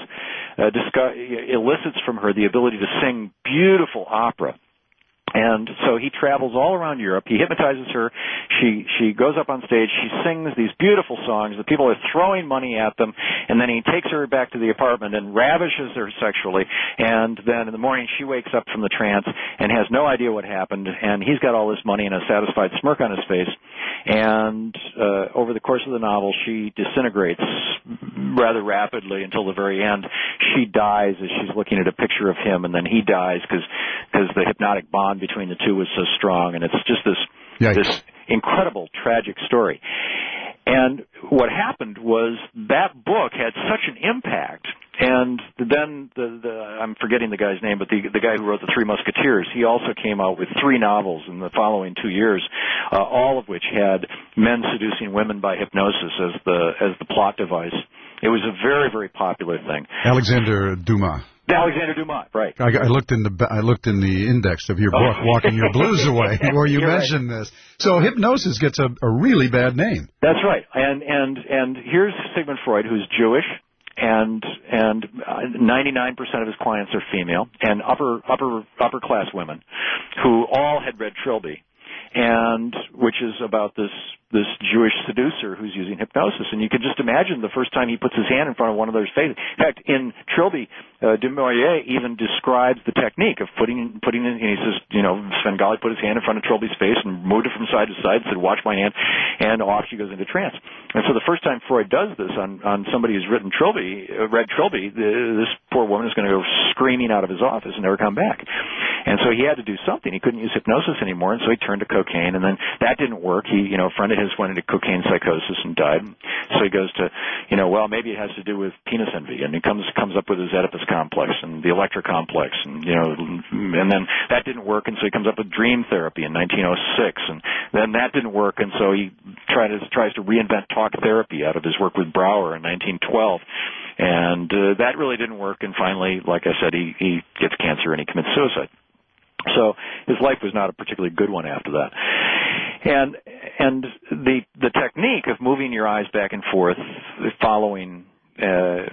elicits from her the ability to sing beautiful opera. And so he travels all around Europe. He hypnotizes her. She goes up on stage. She sings these beautiful songs. The people are throwing money at them. And then he takes her back to the apartment and ravishes her sexually. And then in the morning she wakes up from the trance and has no idea what happened. And he's got all this money and a satisfied smirk on his face. And over the course of the novel, she disintegrates rather rapidly until the very end. She dies as she's looking at a picture of him, and then he dies because the hypnotic bond between the two was so strong. And it's just this incredible, tragic story. And what happened was that book had such an impact. And then I'm forgetting the guy's name, but the guy who wrote The Three Musketeers, he also came out with 3 novels in the following 2 years, all of which had men seducing women by hypnosis as the plot device. It was a very, very popular thing. Alexander Dumas. Alexander Dumas, right. I looked in the index of your book, Walking Your Blues Away, where you mentioned this. So hypnosis gets a really bad name. That's right. And here's Sigmund Freud, who's Jewish, and 99% of his clients are female and upper class women who all had read Trilby, and which is about this Jewish seducer who's using hypnosis. And you can just imagine the first time he puts his hand in front of one of those faces. In fact, in Trilby, de Maurier even describes the technique of putting in, and he says, Svengali put his hand in front of Trilby's face and moved it from side to side, said, watch my hand, and off she goes into trance. And so the first time Freud does this on somebody who's read Trilby, this poor woman is going to go screaming out of his office and never come back. And so he had to do something. He couldn't use hypnosis anymore, and so he turned to cocaine, and then that didn't work. He, a friend of his went into cocaine psychosis and died. So he goes to, maybe it has to do with penis envy, and he comes up with his Oedipus complex and the Electra complex, and then that didn't work, and so he comes up with dream therapy in 1906, and then that didn't work, and so he tries to reinvent talk therapy out of his work with Brouwer in 1912. And that really didn't work, and finally, like I said, he gets cancer and he commits suicide. So his life was not a particularly good one after that. And the technique of moving your eyes back and forth, following the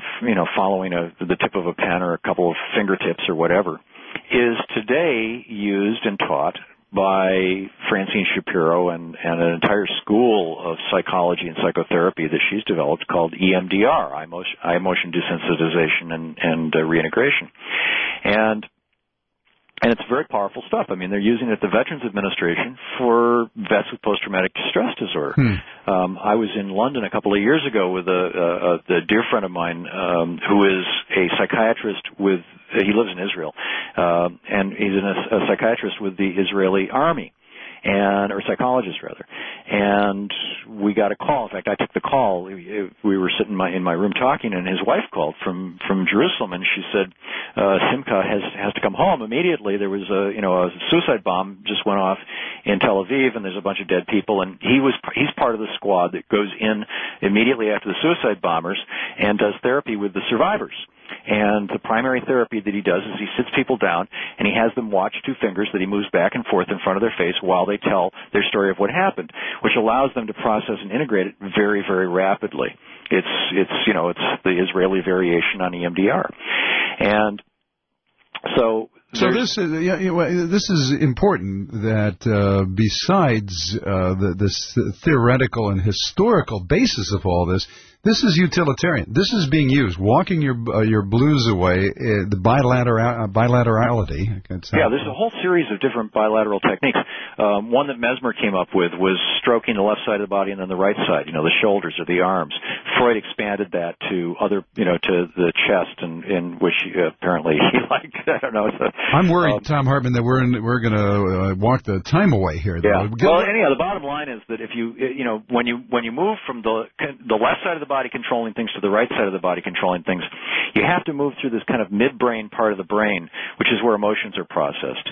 tip of a pen or a couple of fingertips or whatever, is today used and taught by Francine Shapiro and an entire school of psychology and psychotherapy that she's developed called EMDR, eye motion desensitization and reintegration. And it's very powerful stuff. I mean, they're using it at the Veterans Administration for vets with post-traumatic stress disorder. I was in London a couple of years ago with a dear friend of mine who is a psychiatrist he lives in Israel, and he's a psychiatrist with the Israeli Army. Or psychologist rather, and we got a call. In fact, I took the call. We were sitting in my room talking, and his wife called from Jerusalem, and she said, Simcha has to come home immediately. There was a suicide bomb just went off in Tel Aviv, and there's a bunch of dead people, and he's part of the squad that goes in immediately after the suicide bombers and does therapy with the survivors. And the primary therapy that he does is he sits people down and he has them watch 2 fingers that he moves back and forth in front of their face while they tell their story of what happened, which allows them to process and integrate it very, very rapidly. It's the Israeli variation on EMDR. And so this is important that besides this theoretical and historical basis of all this, This is utilitarian. This is being used. Walking your blues away, the bilaterality. Yeah, there's a whole series of different bilateral techniques. One that Mesmer came up with was stroking the left side of the body and then the right side, the shoulders or the arms. Freud expanded that to other, to the chest, in which apparently he liked. I don't know. I'm worried, Tom Hartman, that we're going to walk the time away here. Though. Yeah. Well, anyhow, the bottom line is that if when you move from the left side of the body controlling things to the right side of the body controlling things, you have to move through this kind of midbrain part of the brain, which is where emotions are processed.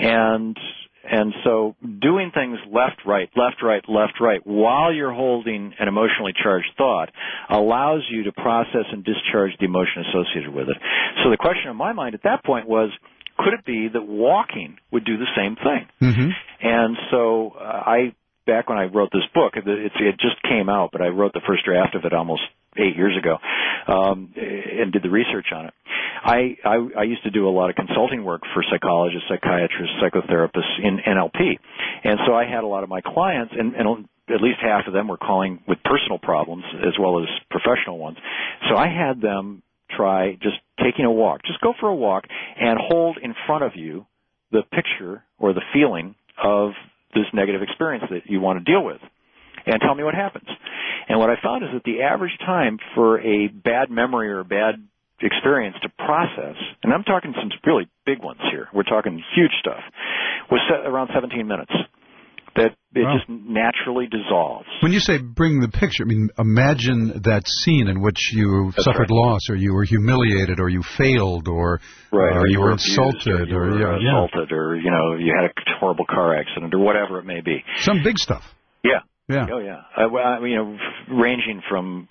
And so doing things left, right, while you're holding an emotionally charged thought allows you to process and discharge the emotion associated with it. So the question in my mind at that point was, could it be that walking would do the same thing? Mm-hmm. And so back when I wrote this book, it just came out, but I wrote the first draft of it almost 8 years ago, and did the research on it. I used to do a lot of consulting work for psychologists, psychiatrists, psychotherapists in NLP. And so I had a lot of my clients, and at least half of them were calling with personal problems as well as professional ones. So I had them try just taking a walk. Just go for a walk and hold in front of you the picture or the feeling of this negative experience that you want to deal with, and tell me what happens. And what I found is that the average time for a bad memory or a bad experience to process, and I'm talking some really big ones here, we're talking huge stuff, was set around 17 minutes. That it just naturally dissolves. When you say bring the picture, I mean, imagine that scene in which you suffered loss, or you were humiliated, or you failed, or you were insulted, or you had a horrible car accident, or whatever it may be. Some big stuff. Yeah. Yeah. Oh yeah. Ranging from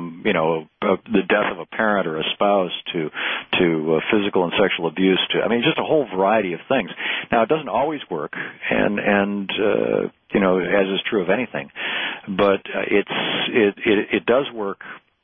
the death of a parent or a spouse to physical and sexual abuse to just a whole variety of things. Now it doesn't always work, and as is true of anything, but it does work.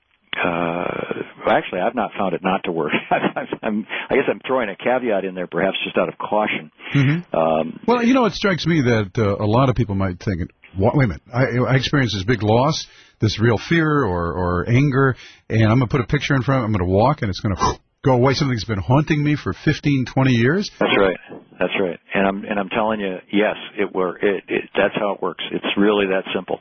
Actually, I've not found it not to work. I guess I'm throwing a caveat in there, perhaps just out of caution. Mm-hmm. Well, it strikes me that a lot of people might think, wait a minute, I experienced this big loss, this real fear or anger, and I'm going to put a picture in front of it, I'm going to walk, and it's going to go away, something that's been haunting me for 15, 20 years. That's right. And I'm telling you, yes, that's how it works. It's really that simple.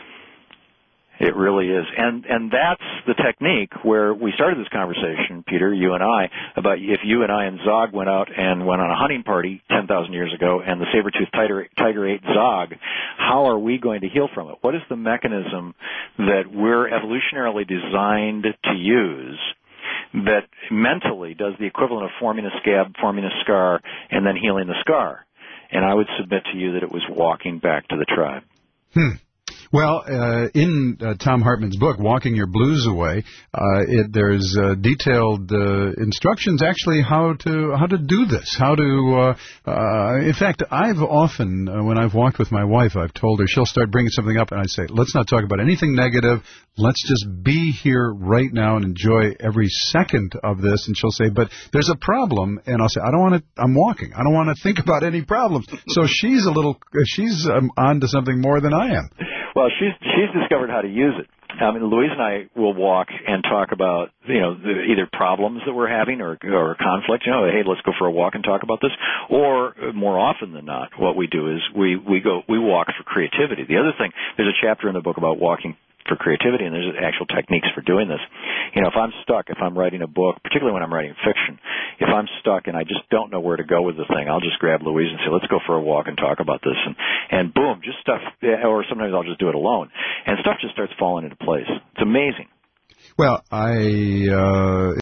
It really is. And that's the technique where we started this conversation, Peter, you and I, about if you and I and Zog went out and went on a hunting party 10,000 years ago and the saber-toothed tiger ate Zog, how are we going to heal from it? What is the mechanism that we're evolutionarily designed to use that mentally does the equivalent of forming a scab, forming a scar, and then healing the scar? And I would submit to you that it was walking back to the tribe. Well, in Tom Hartman's book, Walking Your Blues Away, there's detailed instructions actually how to do this. In fact, I've often, when I've walked with my wife, I've told her, she'll start bringing something up, and I say, let's not talk about anything negative. Let's just be here right now and enjoy every second of this. And she'll say, but there's a problem. And I'll say, I'm walking. I don't want to think about any problems. So she's on to something more than I am. Well, she's discovered how to use it. Louise and I will walk and talk about, either problems that we're having or conflict. Hey, let's go for a walk and talk about this. Or more often than not, what we do is we walk for creativity. The other thing, there's a chapter in the book about walking for creativity, and there's actual techniques for doing this. If I'm stuck, if I'm writing a book, particularly when I'm writing fiction, if I'm stuck and I just don't know where to go with the thing, I'll just grab Louise and say, let's go for a walk and talk about this. And boom, just stuff, or sometimes I'll just do it alone. And stuff just starts falling into place. It's amazing. Well,